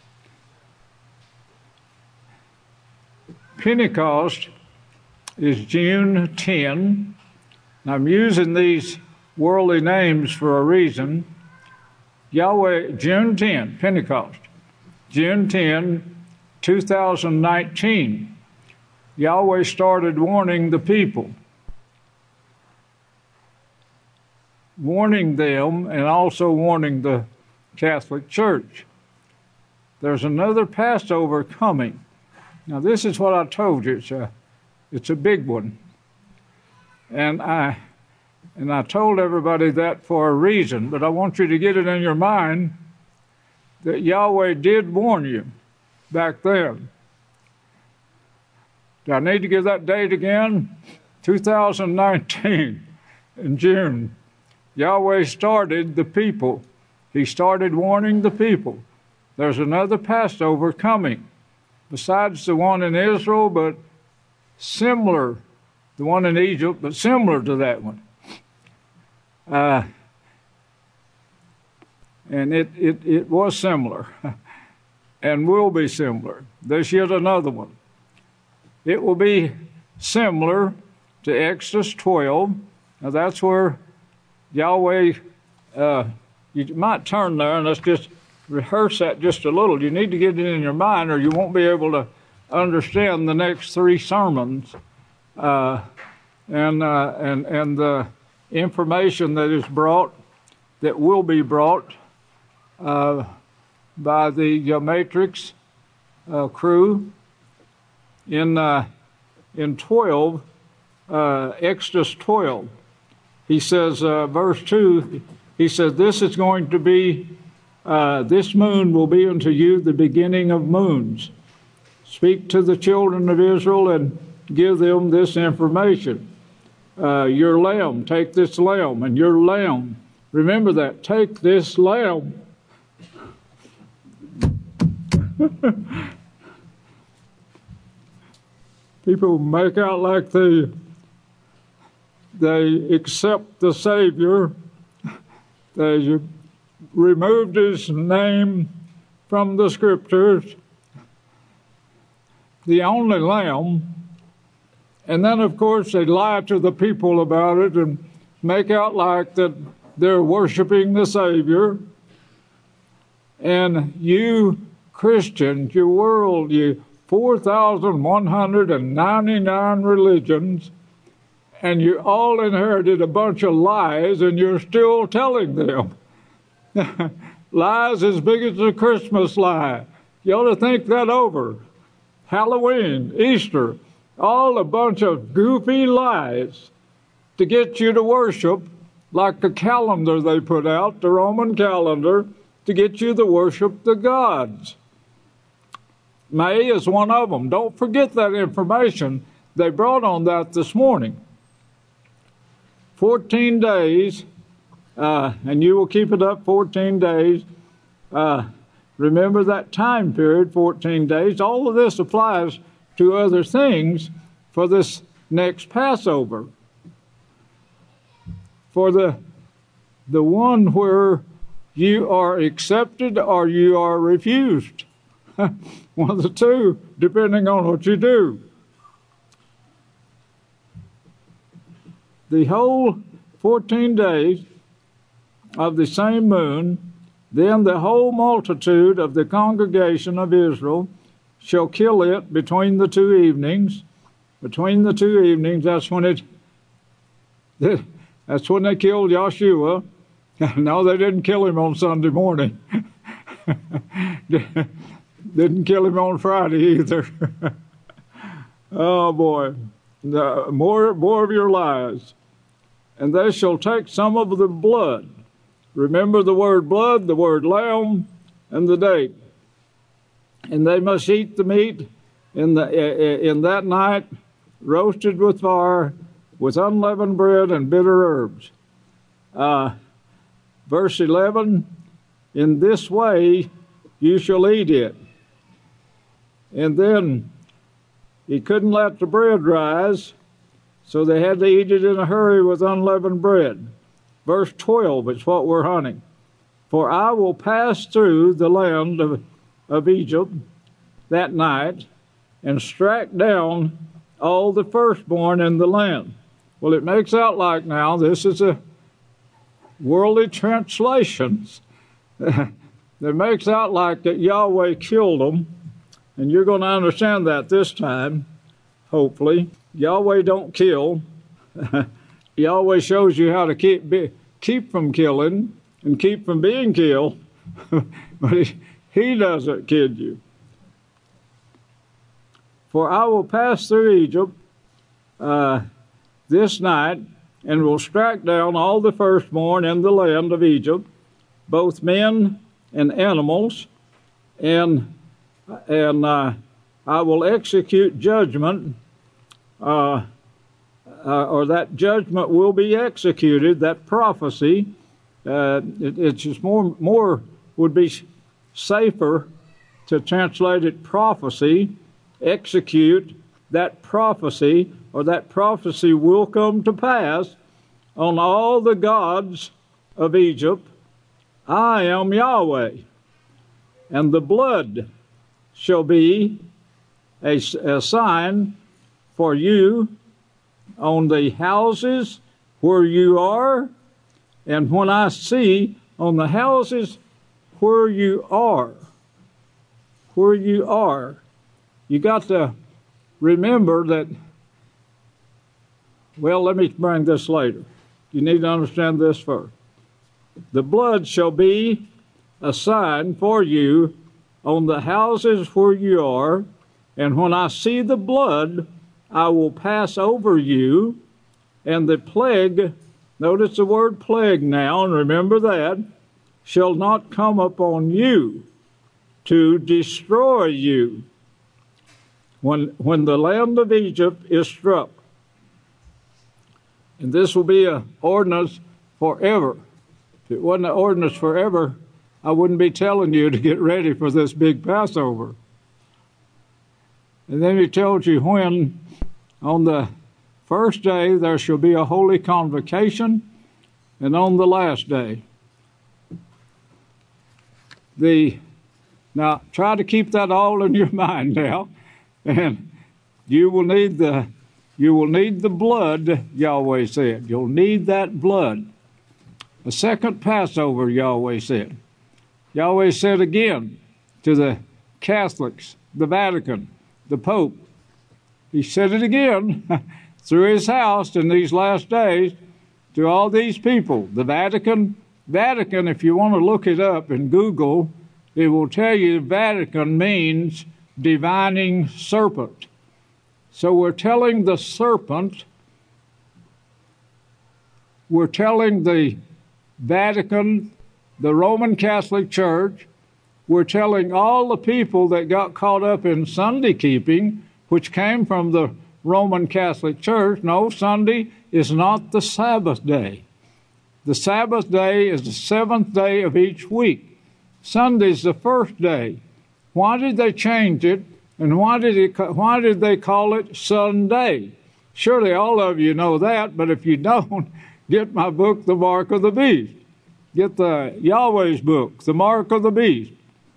[SPEAKER 13] Pentecost is June 10. I'm using these worldly names for a reason. Yahweh, June 10, Pentecost. June 10, 2019. Yahweh started warning the people. Warning them and also warning the Catholic Church. There's another Passover coming. Now, this is what I told you. It's a big one. And I told everybody that for a reason, but I want you to get it in your mind that Yahweh did warn you back then. Do I need to give that date again? 2019 in June. Yahweh started the people. He started warning the people. There's another Passover coming, besides the one in Israel, but similar, the one in Egypt, but similar to that one. And it was similar and will be similar. There's yet another one. It will be similar to Exodus 12. Now that's where Yahweh, you might turn there and let's just rehearse that just a little. You need to get it in your mind or you won't be able to understand the next 3 sermons and the information that is brought, that will be brought by the Matrix crew in 12, Exodus 12. He says, verse 2, he says, this is going to be, this moon will be unto you the beginning of moons. Speak to the children of Israel and give them this information. Your lamb, take this lamb, and your lamb, remember that, take this lamb. People make out like they accept the Savior. They removed his name from the Scriptures, the only lamb. And then, of course, they lie to the people about it and make out like that they're worshiping the Savior. And you Christians, you world, you 4,199 religions, and you all inherited a bunch of lies, and you're still telling them. Lies as big as the Christmas lie. You ought to think that over. Halloween, Easter, all a bunch of goofy lies to get you to worship, like the calendar they put out, the Roman calendar, to get you to worship the gods. May is one of them. Don't forget that information. They brought on that this morning. 14 days, and you will keep it up 14 days. Remember that time period, 14 days. All of this applies to other things for this next Passover. for the one where you are accepted or you are refused. One of the two, depending on what you do. The whole 14 days of the same moon, then the whole multitude of the congregation of Israel shall kill it between the two evenings. Between the two evenings, that's when they killed Joshua. No, they didn't kill him on Sunday morning. Didn't kill him on Friday either. Oh boy, more of your lies. And they shall take some of the blood. Remember the word blood, the word lamb, and the date. And they must eat the meat in that night, roasted with fire, with unleavened bread and bitter herbs. Verse 11, in this way you shall eat it. And then he couldn't let the bread rise, so they had to eat it in a hurry with unleavened bread. Verse 12 is what we're hunting. For I will pass through the land of Egypt that night and strike down all the firstborn in the land. Well, it makes out like now this is a worldly translations. It makes out like that Yahweh killed them, and you're going to understand that this time, hopefully. Yahweh don't kill. Yahweh shows you how to keep from killing and keep from being killed, but he doesn't kill you. For I will pass through Egypt this night, and will strike down all the firstborn in the land of Egypt, both men and animals, and I will execute judgment, or that judgment will be executed, that prophecy. It's just more would be safer to translate it prophecy, execute that prophecy, or that prophecy will come to pass on all the gods of Egypt. I am Yahweh, and the blood shall be a sign for you on the houses where you are, and when I see on the houses where you are, you got to remember that. Well, let me bring this later. You need to understand this first. The blood shall be a sign for you on the houses where you are, and when I see the blood, I will pass over you, and the plague, notice the word plague now, and remember that, shall not come upon you to destroy you when the land of Egypt is struck. And this will be an ordinance forever. If it wasn't an ordinance forever, I wouldn't be telling you to get ready for this big Passover. And then he tells you when, on the first day, there shall be a holy convocation, and on the last day. Now, try to keep that all in your mind now, and you will need the blood, Yahweh said. You'll need that blood. A second Passover, Yahweh said. Yahweh said again to the Catholics, the Vatican, the Pope. He said it again through his house in these last days to all these people. The Vatican, if you want to look it up in Google, it will tell you Vatican means divining serpent. So we're telling the serpent, we're telling the Vatican, the Roman Catholic Church, we're telling all the people that got caught up in Sunday keeping, which came from the Roman Catholic Church, no, Sunday is not the Sabbath day. The Sabbath day is the seventh day of each week. Sunday's the first day. Why did they change it? And why did they call it Sunday? Surely all of you know that, but if you don't, Get my book, The Mark of the Beast. Get the Yahweh's book, The Mark of the Beast.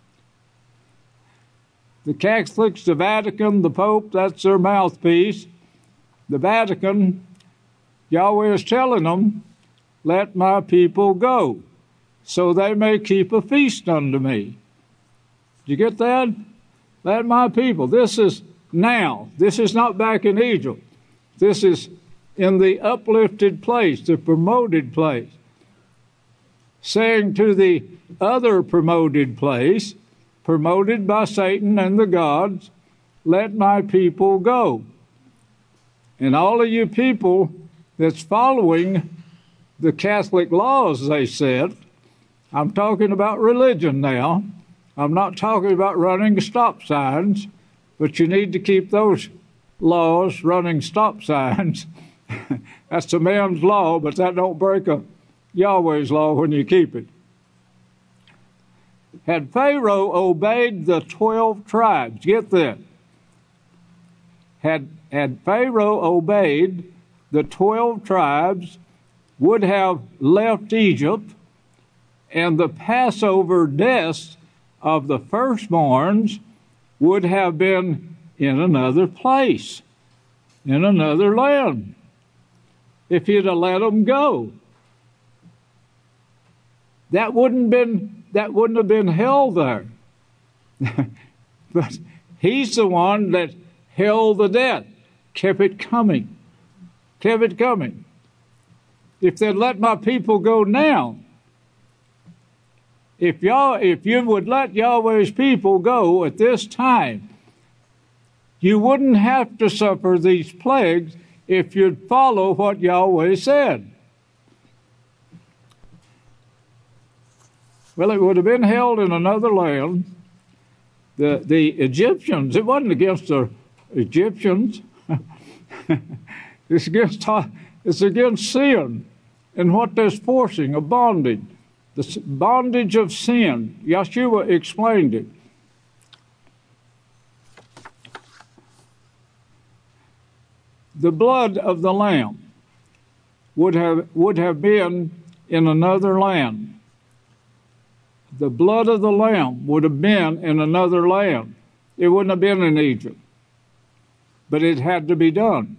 [SPEAKER 13] The Catholics, the Vatican, the Pope, that's their mouthpiece. The Vatican, Yahweh is telling them, let my people go, so they may keep a feast unto me. Did you get that? Let my people. This is now. This is not back in Egypt. This is in the uplifted place, the promoted place. Saying to the other promoted place, promoted by Satan and the gods, let my people go. And all of you people that's following the Catholic laws they set, I'm talking about religion now. I'm not talking about running stop signs, but you need to keep those laws, running stop signs. That's a man's law, but that don't break a Yahweh's law when you keep it. Had Pharaoh obeyed the 12 tribes, get that. Had Pharaoh obeyed the 12 tribes, would have left Egypt, and the Passover deaths of the firstborns would have been in another place, in another land, if he'd have let them go. That wouldn't have been hell there. But he's the one that held the debt, kept it coming, kept it coming. If they'd let my people go now, if you would let Yahweh's people go at this time, you wouldn't have to suffer these plagues if you'd follow what Yahweh said. Well, it would have been held in another land. The Egyptians, it wasn't against the Egyptians. It's against sin and what there's forcing, a bondage. The bondage of sin. Yeshua explained it. The blood of the Lamb would have been in another land. The blood of the Lamb would have been in another land. It wouldn't have been in Egypt. But it had to be done.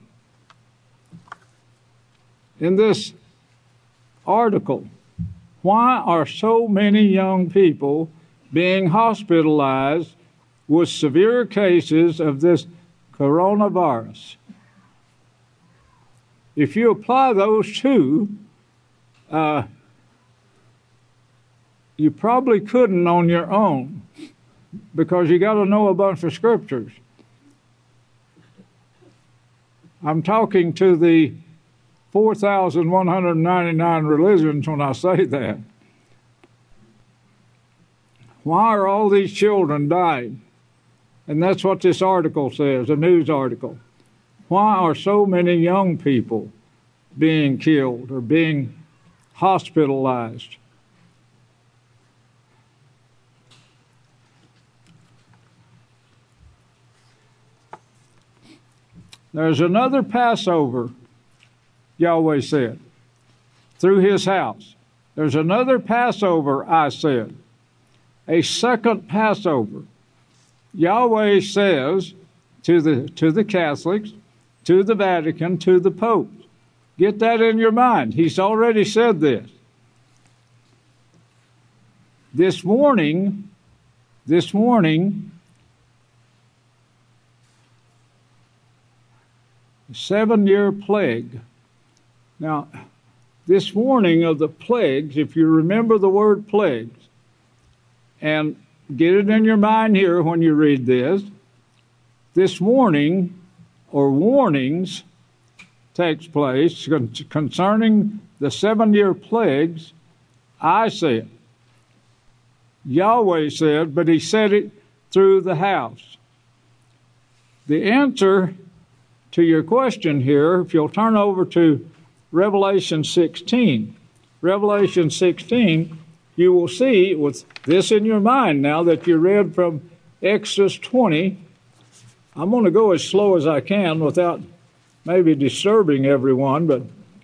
[SPEAKER 13] In this article, why are so many young people being hospitalized with severe cases of this coronavirus? If you apply those two, you probably couldn't on your own, because you got to know a bunch of scriptures. I'm talking to the 4,199 religions when I say that. Why are all these children dying? And that's what this article says, a news article. Why are so many young people being killed or being hospitalized? There's another Passover, Yahweh said, through his house. There's another Passover, I said, a second Passover. Yahweh says to the Catholics, to the Vatican, to the Pope. Get that in your mind. He's already said this. This morning, the 7-year plague. Now, this warning of the plagues, if you remember the word plagues, and get it in your mind here when you read this warning or warnings takes place concerning the 7-year plagues. I said, Yahweh said, but he said it through the house. The answer to your question here, if you'll turn over to Revelation 16. Revelation 16, you will see with this in your mind now that you read from Exodus 20. I'm going to go as slow as I can without maybe disturbing everyone, but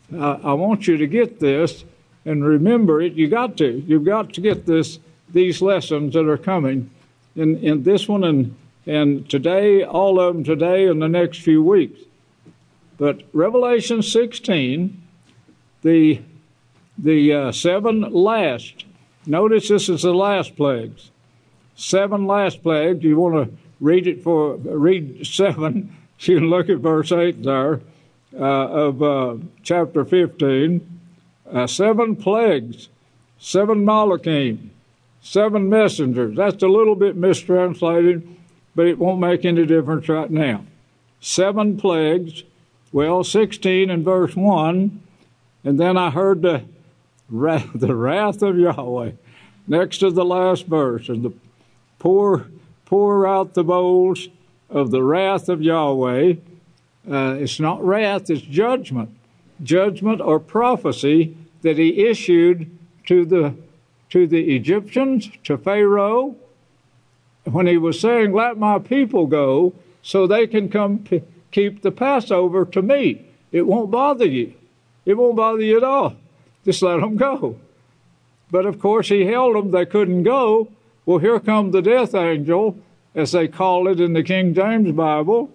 [SPEAKER 13] I want you to get this and remember it. You've got to get these lessons that are coming in this one and today, all of them today and the next few weeks. But Revelation 16, the seven last. Notice this is the last plagues. 7 last plagues. You want to read 7. You can look at verse 8 there of chapter 15. 7 plagues, 7 Malachim, 7 messengers. That's a little bit mistranslated, but it won't make any difference right now. 7 plagues. Well, 16 in verse 1, and then I heard the wrath of Yahweh next to the last verse, and pour out the bowls of the wrath of Yahweh. It's not wrath, it's judgment. Judgment or prophecy that he issued to the Egyptians, to Pharaoh, when he was saying, let my people go so they can come keep the Passover to me. It won't bother you. It won't bother you at all. Just let them go. But of course he held them. They couldn't go. Well, here come the death angel, as they call it in the King James Bible,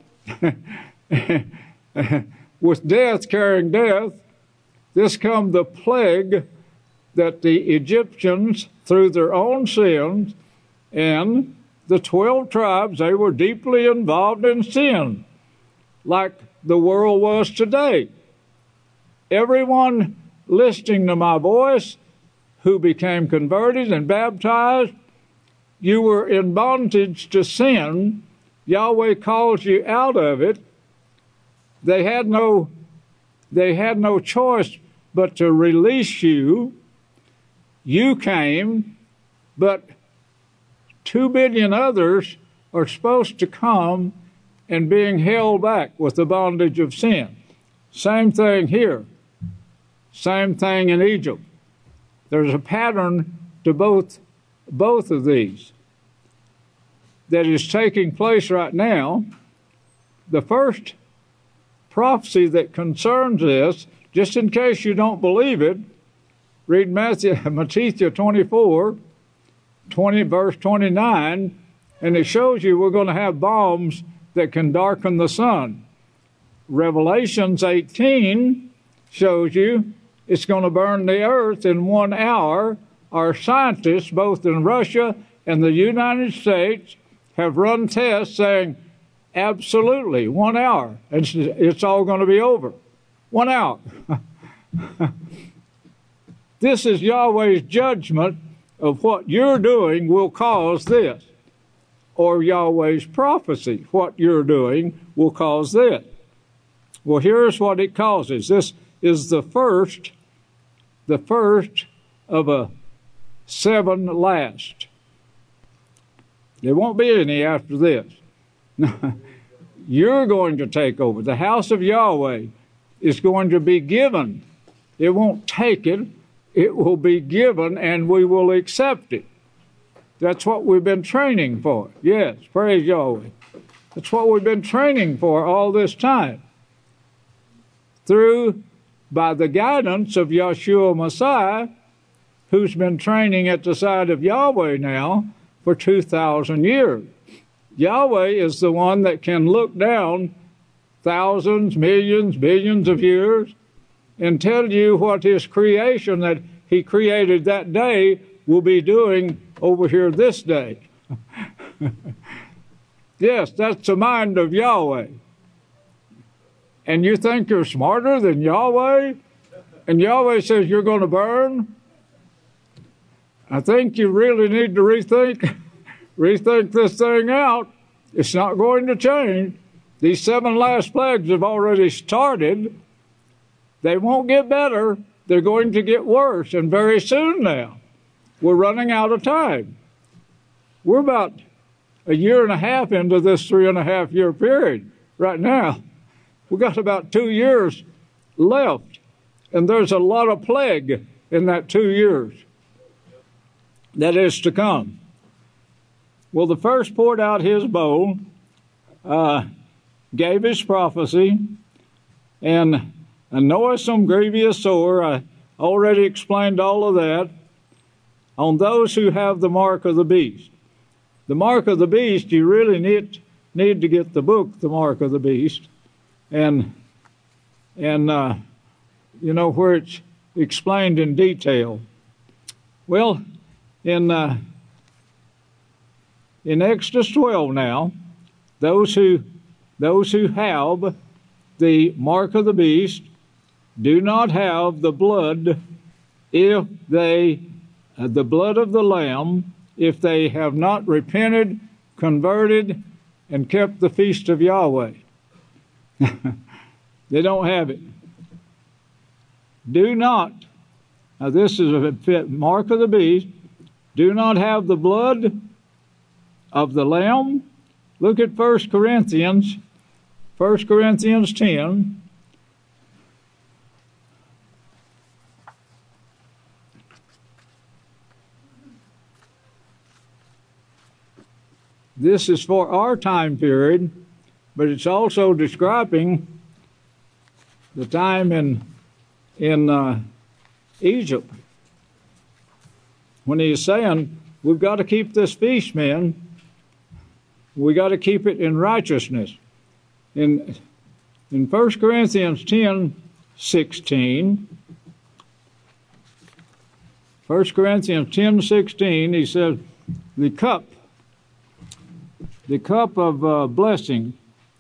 [SPEAKER 13] with death carrying death. This come the plague that the Egyptians, through their own sins, and the 12 tribes, they were deeply involved in sin, like the world was today. Everyone listening to my voice who became converted and baptized, you were in bondage to sin. Yahweh calls you out of it. They had no choice but to release you. You came, but 2 billion others are supposed to come and being held back with the bondage of sin. Same thing here. Same thing in Egypt. There's a pattern to both of these that is taking place right now. The first prophecy that concerns this, just in case you don't believe it, read Matthew 24, 20, verse 29, and it shows you we're going to have bombs that can darken the sun. Revelations 18 shows you it's going to burn the earth in 1 hour. Our scientists, both in Russia and the United States, have run tests saying, absolutely, 1 hour, and it's all going to be over. 1 hour. This is Yahweh's judgment of what you're doing will cause this, or Yahweh's prophecy, what you're doing will cause this. Well, here's what it causes. This is the first of a 7 last. There won't be any after this. You're going to take over. The house of Yahweh is going to be given. It won't take it. It will be given, and we will accept it. That's what we've been training for. Yes, praise Yahweh. That's what we've been training for all this time. By the guidance of Yeshua Messiah, who's been training at the side of Yahweh now for 2,000 years. Yahweh is the one that can look down thousands, millions, billions of years and tell you what his creation that he created that day will be doing over here this day. Yes, that's the mind of Yahweh. And you think you're smarter than Yahweh? And Yahweh says you're going to burn? I think you really need to rethink this thing out. It's not going to change. These 7 last plagues have already started. They won't get better. They're going to get worse, and very soon now. We're running out of time. We're about 1.5 years into this 3.5-year period right now. We've got about 2 years left, and there's a lot of plague in that 2 years that is to come. Well, the first poured out his bowl, gave his prophecy, and And knoweth some grievous sore, I already explained all of that, on those who have the mark of the beast. The mark of the beast, you really need to get the book, The Mark of the Beast, and you know, where it's explained in detail. Well, in Exodus 12 now, those who have the mark of the beast do not have the blood if they the blood of the Lamb if they have not repented, converted, and kept the feast of Yahweh. They don't have it. Do not, now this is a mark of the beast, do not have the blood of the Lamb. Look at 1 Corinthians 10. This is for our time period, but it's also describing the time in Egypt, when he is saying, we've got to keep this feast, men. We got to keep it in righteousness. In 1 Corinthians 10:16, 1 Corinthians 10:16, he says, the cup of blessing,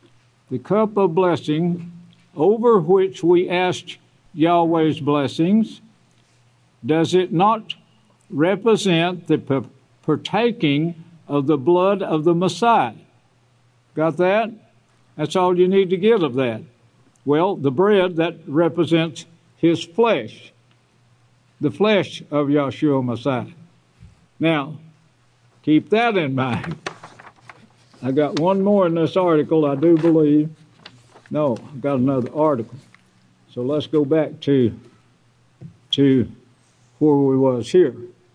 [SPEAKER 13] over which we ask Yahweh's blessings, does it not represent the partaking of the blood of the Messiah? Got that? That's all you need to get of that. Well, the bread, that represents his flesh, the flesh of Yahshua Messiah. Now, keep that in mind. I got one more in this article, I do believe. No, I've got another article. So let's go back to where we was here.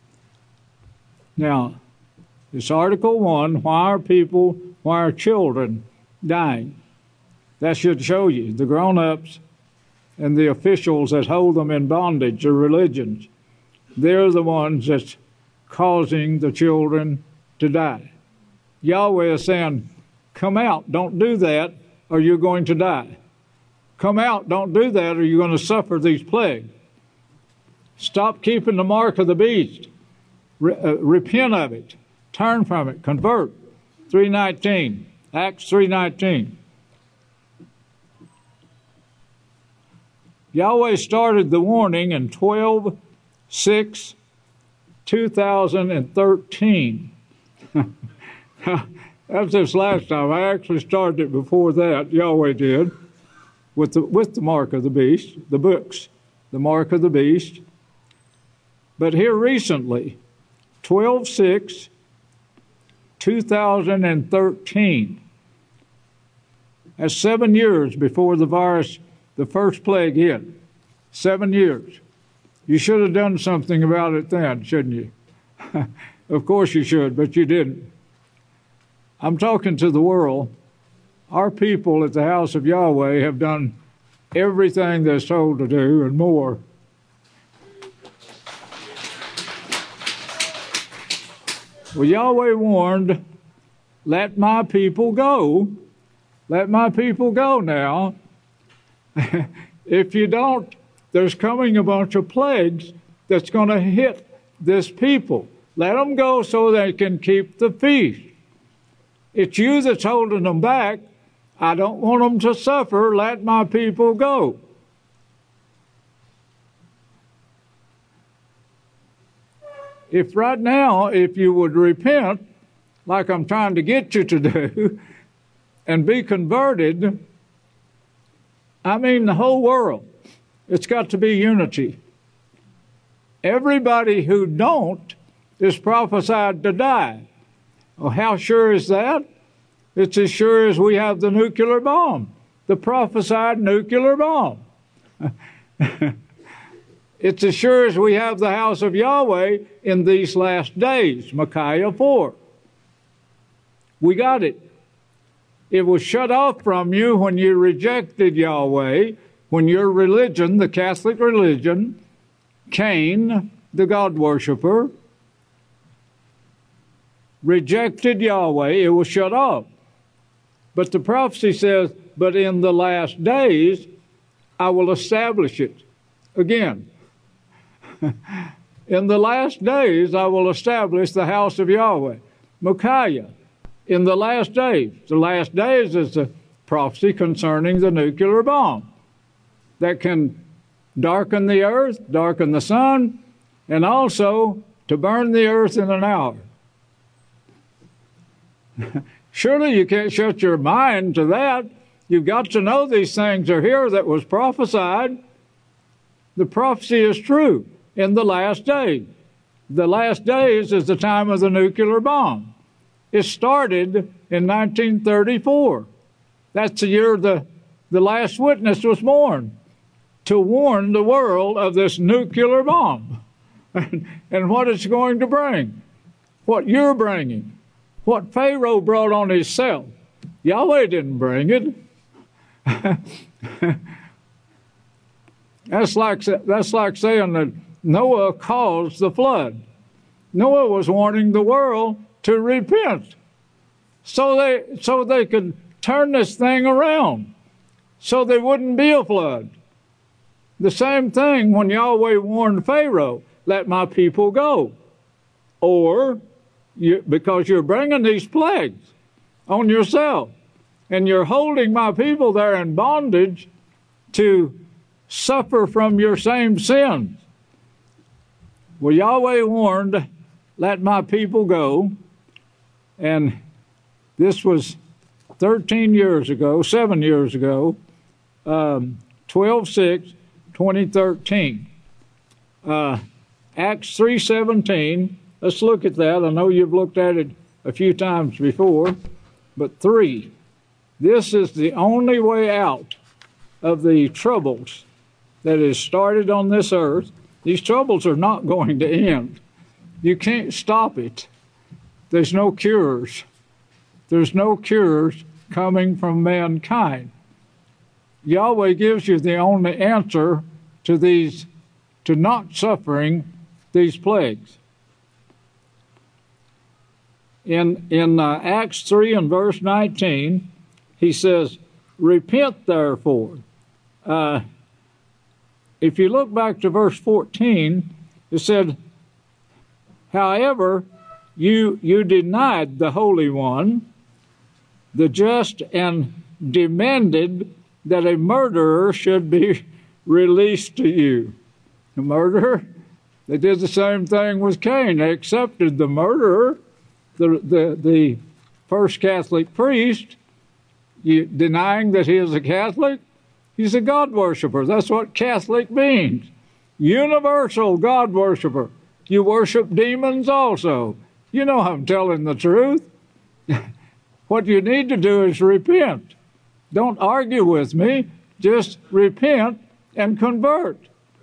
[SPEAKER 13] Now, it's Article 1, why are children dying? That should show you the grown-ups and the officials that hold them in bondage, the religions. They're the ones that's causing the children to die. Yahweh is saying, come out, don't do that, or you're going to die. Come out, don't do that, or you're going to suffer these plagues. Stop keeping the mark of the beast. Repent of it. Turn from it. Convert. 3:19. Acts 3:19. Yahweh started the warning in 12/6/2013. That's this last time. I actually started it before that. Yahweh did. With the mark of the beast, the books, the mark of the beast. But here recently, 12/6/2013. That's 7 years before the virus, the first plague hit. 7 years. You should have done something about it then, shouldn't you? Of course you should, but you didn't. I'm talking to the world. Our people at the house of Yahweh have done everything they're told to do and more. Well, Yahweh warned, let my people go. Let my people go now. If you don't, there's coming a bunch of plagues that's going to hit this people. Let them go so they can keep the feast. It's you that's holding them back. I don't want them to suffer. Let my people go. If right now, if you would repent, like I'm trying to get you to do, and be converted, I mean the whole world, it's got to be unity. Everybody who don't is prophesied to die. Well, how sure is that? It's as sure as we have the nuclear bomb, the prophesied nuclear bomb. It's as sure as we have the house of Yahweh in these last days, Micaiah 4. We got it. It was shut off from you when you rejected Yahweh, when your religion, the Catholic religion, Cain, the God worshiper, rejected Yahweh, it was shut off. But the prophecy says, but in the last days, I will establish it again. In the last days, I will establish the house of Yahweh. Micaiah, in the last days. The last days is the prophecy concerning the nuclear bomb that can darken the earth, darken the sun, and also to burn the earth in an hour. Surely you can't shut your mind to that. You've got to know these things are here that was prophesied. The prophecy is true in the last days. The last days is the time of the nuclear bomb. It started in 1934. That's the year the last witness was born, to warn the world of this nuclear bomb and what it's going to bring, what you're bringing, what Pharaoh brought on himself. Yahweh didn't bring it. That's like saying that Noah caused the flood. Noah was warning the world to repent so they could turn this thing around, so there wouldn't be a flood. The same thing when Yahweh warned Pharaoh, let my people go. Or, because you're bringing these plagues on yourself, and you're holding my people there in bondage to suffer from your same sins. Well, Yahweh warned, let my people go, and this was 7 years ago, 12/6/2013. Acts 3:17, let's look at that. I know you've looked at it a few times before, but 3. This is the only way out of the troubles that has started on this earth. These troubles are not going to end. You can't stop it. There's no cures. There's no cures coming from mankind. Yahweh gives you the only answer to not suffering these plagues. In Acts 3 and verse 19, he says, repent therefore. If you look back to verse 14, it said, however, you denied the Holy One, the just, and demanded that a murderer should be released to you. A murderer? They did the same thing with Cain. They accepted the murderer, the first Catholic priest, denying that he is a Catholic. He's a God worshiper. That's what Catholic means. Universal God worshiper. You worship demons also. You know I'm telling the truth. What you need to do is repent. Don't argue with me. Just repent and convert.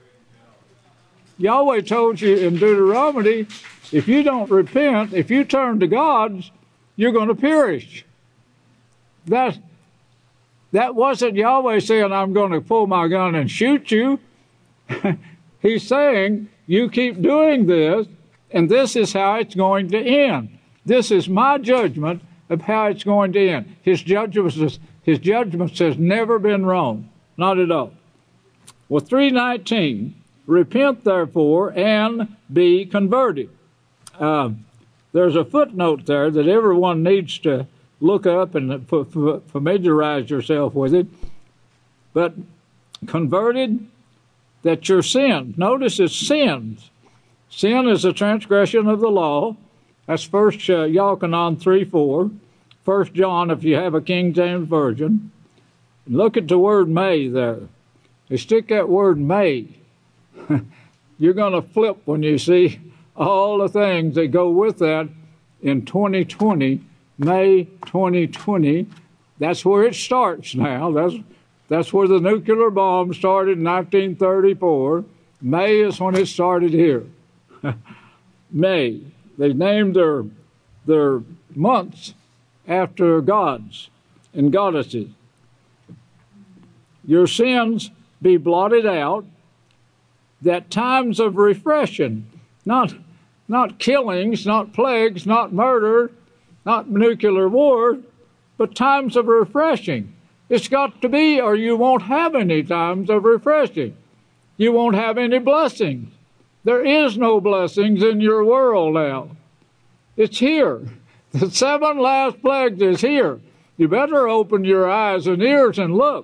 [SPEAKER 13] Yahweh told you in Deuteronomy, if you don't repent, if you turn to gods, you're going to perish. That wasn't Yahweh saying, I'm going to pull my gun and shoot you. He's saying, you keep doing this, and this is how it's going to end. This is my judgment of how it's going to end. His judgment has never been wrong. Not at all. Well, 3:19, repent therefore and be converted. There's a footnote there that everyone needs to look up and familiarize yourself with it. But converted, that your sin. Notice it's sins. Sin is a transgression of the law. That's 1 Yochanan 3:4. 1 John, if you have a King James Version. Look at the word may there. You stick that word may. You're going to flip when you see all the things that go with that in 2020. May 2020, that's where it starts now. That's where the nuclear bomb started in 1934. May is when it started here. May. They named their months after gods and goddesses. Your sins be blotted out, that times of refreshing, not killings, not plagues, not murder, not nuclear war, but times of refreshing. It's got to be, or you won't have any times of refreshing. You won't have any blessings. There is no blessings in your world now. It's here. The 7 last plagues is here. You better open your eyes and ears and look.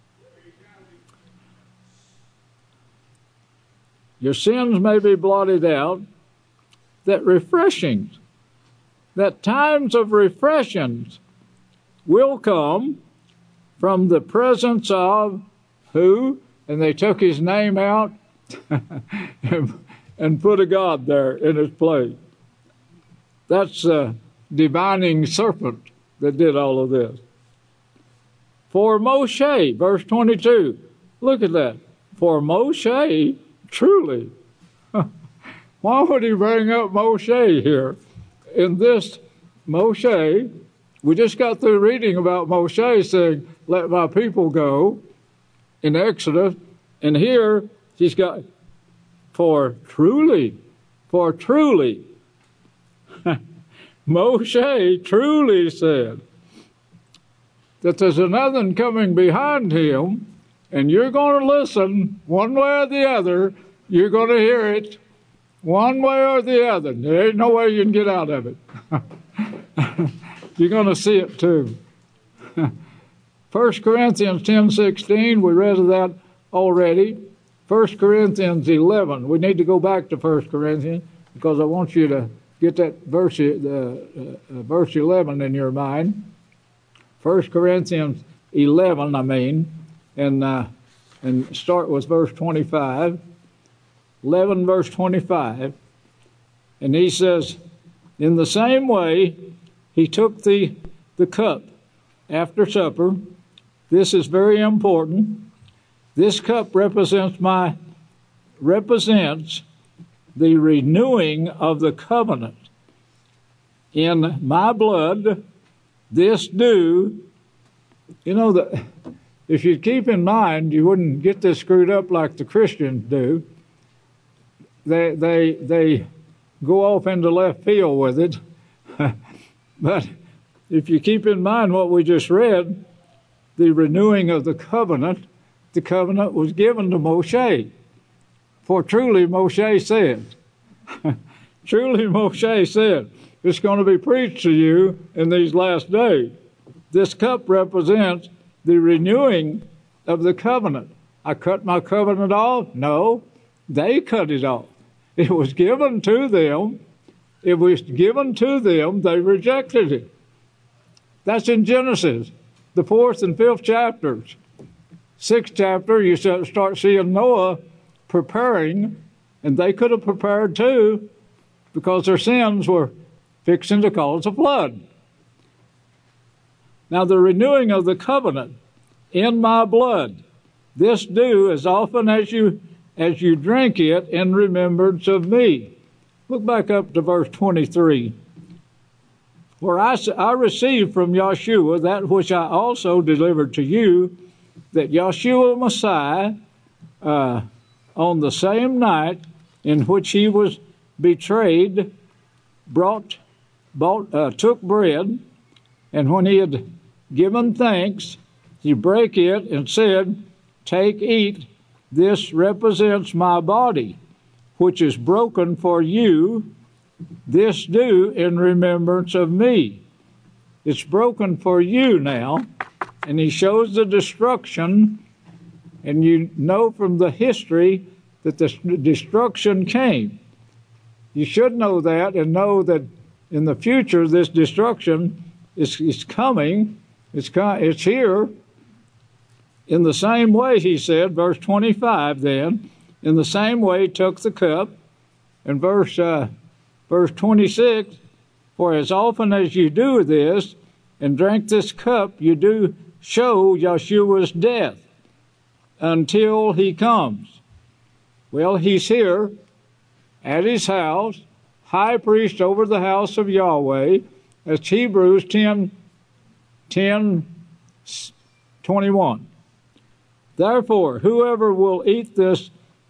[SPEAKER 13] Your sins may be blotted out, that refreshings, that times of refreshings will come from the presence of who? And they took his name out and put a God there in his place. That's the divining serpent that did all of this. For Moshe, verse 22, look at that. For Moshe, truly. Why would he bring up Moshe here? In this Moshe, we just got through reading about Moshe saying, let my people go in Exodus. And here he's got, for truly. Moshe truly said that there's another coming behind him, and you're going to listen one way or the other. You're going to hear it one way or the other. There ain't no way you can get out of it. You're going to see it too. 1 Corinthians 10:16, we read of that already. 1 Corinthians 11. We need to go back to 1 Corinthians because I want you to get that verse 11 in your mind. 1 Corinthians 11, and start with verse 25. 11, verse 25. And he says, in the same way, he took the cup after supper. This is very important. This cup represents the renewing of the covenant. In my blood, this do, that if you keep in mind, you wouldn't get this screwed up like the Christians do. They go off into left field with it. But if you keep in mind what we just read, the renewing of the covenant was given to Moshe. For truly Moshe said, it's going to be preached to you in these last days. This cup represents the renewing of the covenant. I cut my covenant off? No, they cut it off. It was given to them. They rejected it. That's in Genesis, the 4th and 5th chapters. 6th chapter, you start seeing Noah preparing, and they could have prepared too, because their sins were fixing to cause a flood. Now, the renewing of the covenant in my blood, this do as often as you drink it in remembrance of me. Look back up to verse 23. For I received from Yeshua that which I also delivered to you, that Yeshua Messiah, on the same night in which he was betrayed, took bread, and when he had given thanks, he brake it and said, take, eat, this represents my body, which is broken for you. This do in remembrance of me. It's broken for you now. And he shows the destruction, and you know from the history that the destruction came. You should know that and know that in the future this destruction is coming. It's here. In the same way, he said, verse 25 then, in the same way took the cup, and verse 26, for as often as you do this and drink this cup, you do show Yeshua's death until he comes. Well, he's here at his house, high priest over the house of Yahweh. That's Hebrews 10:21. Therefore, whoever will eat this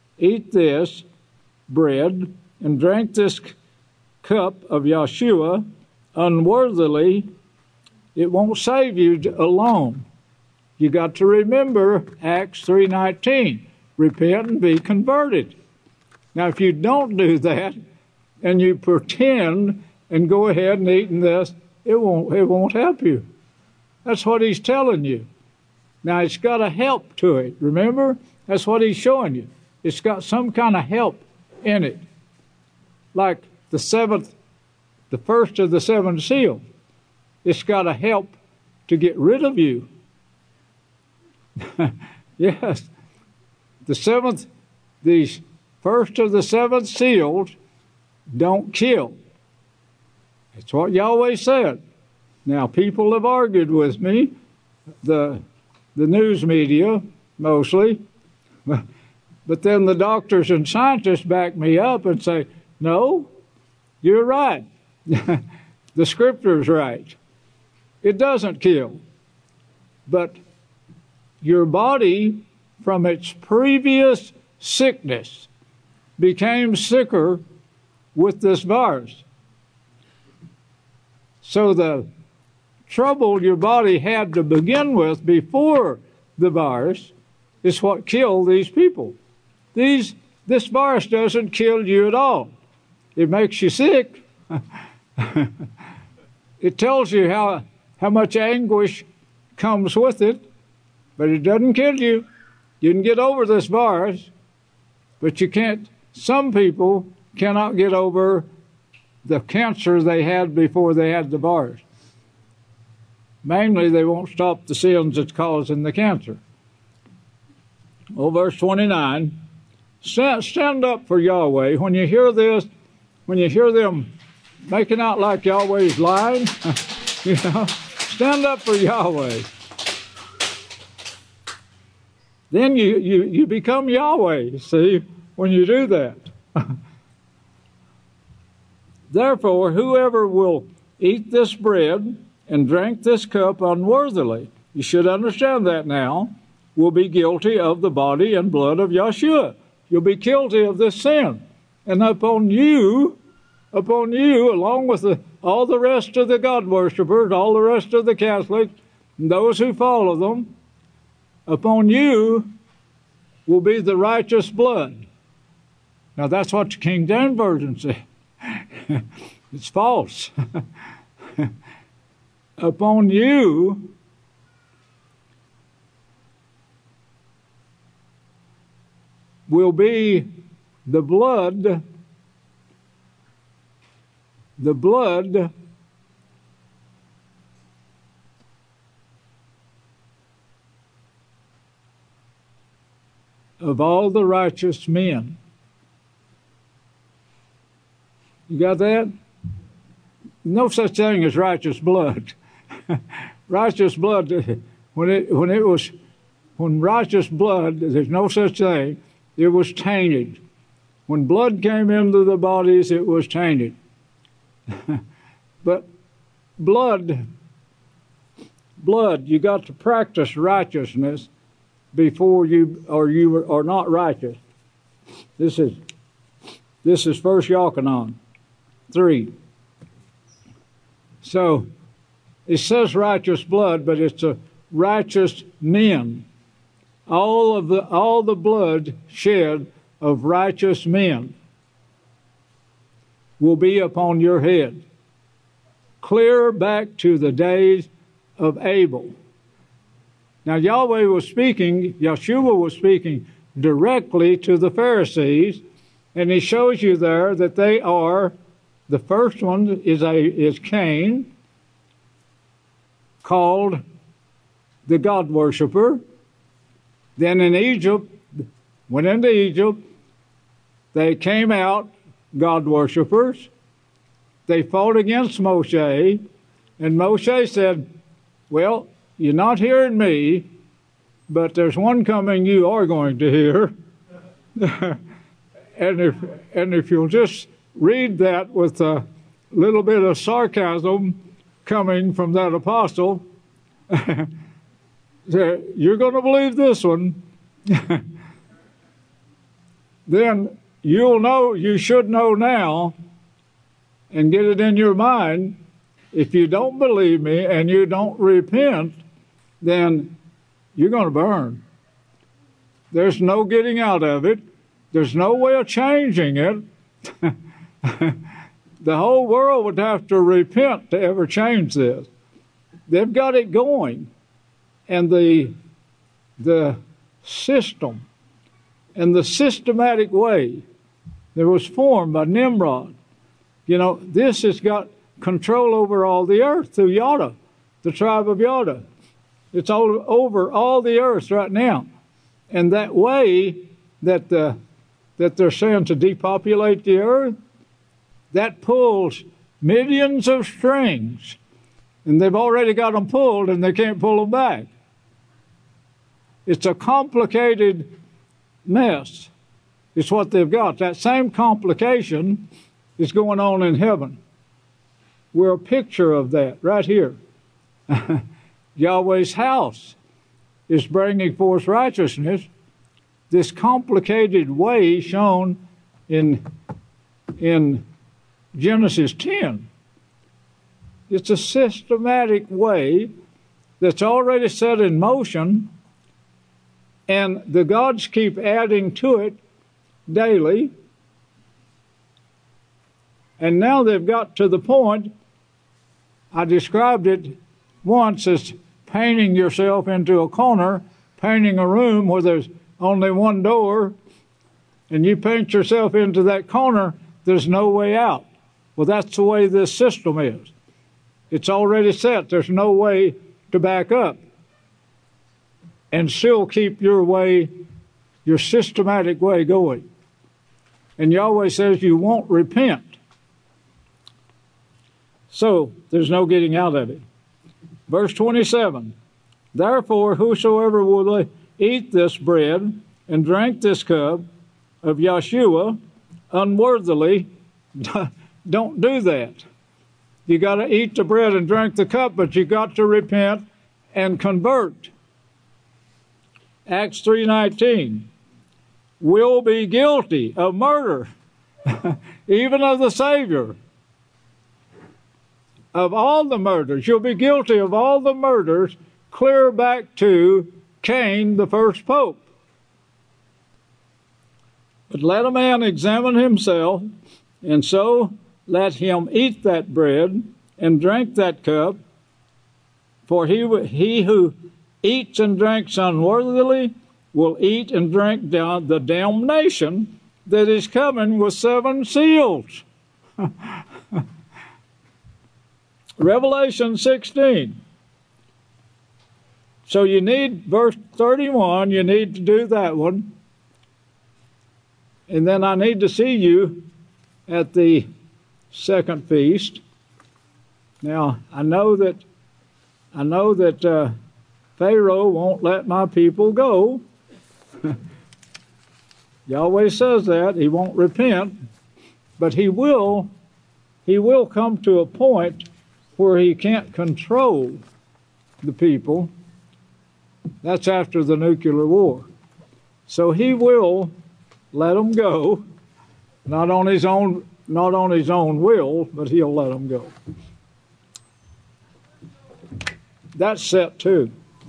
[SPEAKER 13] bread and drink this cup of Yeshua unworthily, it won't save you alone. You got to remember Acts 3:19. Repent and be converted. Now, if you don't do that and you pretend and go ahead and eat this, it won't help you. That's what he's telling you. Now, it's got a help to it. Remember? That's what he's showing you. It's got some kind of help in it. Like the first of the seven seals. It's got a help to get rid of you. Yes. The first of the seven seals don't kill. It's what Yahweh said. Now, people have argued with me, the news media mostly, but then the doctors and scientists back me up and say, no, you're right. The scripture's right. It doesn't kill. But your body, from its previous sickness, became sicker with this virus. So the trouble your body had to begin with before the virus is what killed these people. This virus doesn't kill you at all. It makes you sick. It tells you how much anguish comes with it, but it doesn't kill you. You can get over this virus, but you can't. Some people cannot get over the cancer they had before they had the virus. Mainly, they won't stop the sins that's causing the cancer. Well, verse 29, stand up for Yahweh. When you hear this, when you hear them making out like Yahweh's lying, stand up for Yahweh. Then you become Yahweh, see, when you do that. Therefore, whoever will eat this bread and drink this cup unworthily, you should understand that now, will be guilty of the body and blood of Yeshua. You'll be guilty of this sin. And upon you, along with all the rest of the God worshipers, all the rest of the Catholics, and those who follow them, upon you will be the righteous blood. Now that's what the King James Version said. It's false. Upon you will be the blood of all the righteous men. You got that? No such thing as righteous blood. Righteous blood, when righteous blood, there's no such thing, it was tainted. When blood came into the bodies, it was tainted. But blood, you got to practice righteousness before you are not righteous. This is 1 Yochanan 3. So it says righteous blood, but it's a righteous men. All the blood shed of righteous men will be upon your head, clear back to the days of Abel. Now Yahweh was speaking, Yeshua was speaking directly to the Pharisees, and he shows you there that they are, the first one is Cain, called the God worshiper. Then in Egypt, went into Egypt, they came out God worshippers. They fought against Moshe, and Moshe said, well, you're not hearing me, but there's one coming you are going to hear. and if you'll just read that with a little bit of sarcasm coming from that apostle, you're going to believe this one, then you should know now and get it in your mind, if you don't believe me and you don't repent, then you're going to burn. There's no getting out of it. There's no way of changing it. The whole world would have to repent to ever change this. They've got it going. And the system and the systematic way that was formed by Nimrod, this has got control over all the earth through Yada, the tribe of Yada. It's all over all the earth right now. And that way that they're saying to depopulate the earth, that pulls millions of strings. And they've already got them pulled and they can't pull them back. It's a complicated mess. It's what they've got. That same complication is going on in heaven. We're a picture of that right here. Yahweh's house is bringing forth righteousness. This complicated way shown in Genesis 10. It's a systematic way that's already set in motion, and the gods keep adding to it daily. And now they've got to the point, I described it once as painting yourself into a corner, painting a room where there's only one door, and you paint yourself into that corner, there's no way out. Well, that's the way this system is. It's already set. There's no way to back up and still keep your systematic way going. And Yahweh says you won't repent. So there's no getting out of it. Verse 27, therefore whosoever will eat this bread and drink this cup of Yeshua unworthily, don't do that. You got to eat the bread and drink the cup, but you got to repent and convert. Acts 3:19, will be guilty of murder, even of the Savior. Of all the murders, you'll be guilty of all the murders clear back to Cain, the first pope. But let a man examine himself, and so let him eat that bread and drink that cup. For he who eats and drinks unworthily will eat and drink down the damnation that is coming with 7 seals. Revelation 16. So you need, verse 31, you need to do that one. And then I need to see you at the second feast. Now, I know that Pharaoh won't let my people go. Yahweh says that. He won't repent. But he will come to a point where he can't control the people. That's after the nuclear war. So he will let them go, not on his own will, but he'll let them go. That's set too.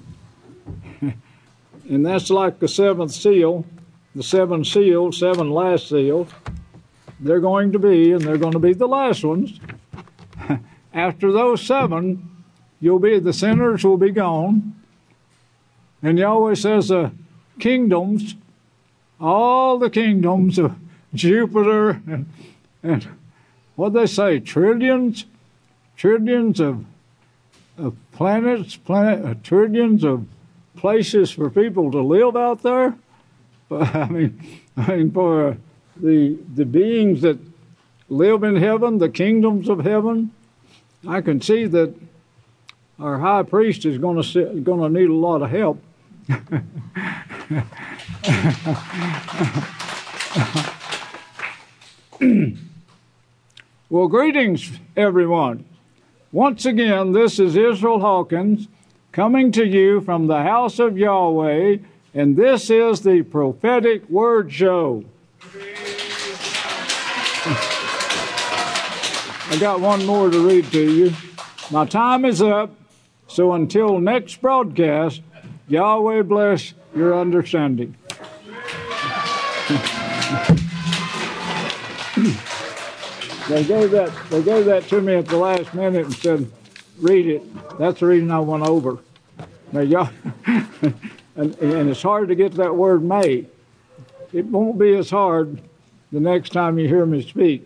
[SPEAKER 13] And that's like the 7th seal, the 7 seals, 7 last seals. They're going to be the last ones. After those 7, the sinners will be gone. And Yahweh says the kingdoms, all the kingdoms of Jupiter and what they say, trillions of planets, trillions of places for people to live out there. I mean, for the beings that live in heaven, the kingdoms of heaven, I can see that our high priest is going to need a lot of help. Well, greetings, everyone. Once again, this is Israel Hawkins coming to you from the house of Yahweh And this is the Prophetic Word Show. I got one more to read to you. My time is up, so until next broadcast, Yahweh bless your understanding. They gave that to me at the last minute and said, read it. That's the reason I went over. Now, y'all, and it's hard to get that word may. It won't be as hard the next time you hear me speak.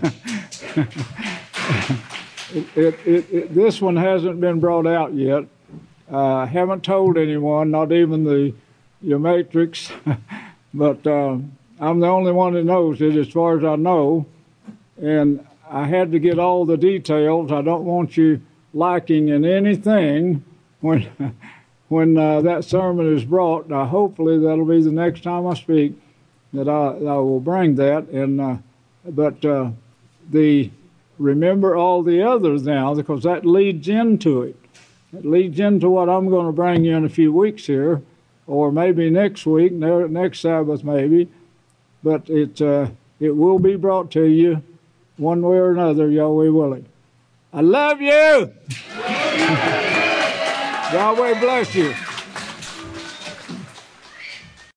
[SPEAKER 13] This one hasn't been brought out yet. I haven't told anyone, not even your matrix, but I'm the only one that knows it as far as I know. And I had to get all the details. I don't want you lacking in anything when that sermon is brought. Hopefully that'll be the next time I speak that I will bring that. And remember all the others now, because that leads into it. It leads into what I'm going to bring you in a few weeks here, or maybe next week, next Sabbath maybe. But it will be brought to you one way or another, Yahweh willing. I love you. Yahweh bless you.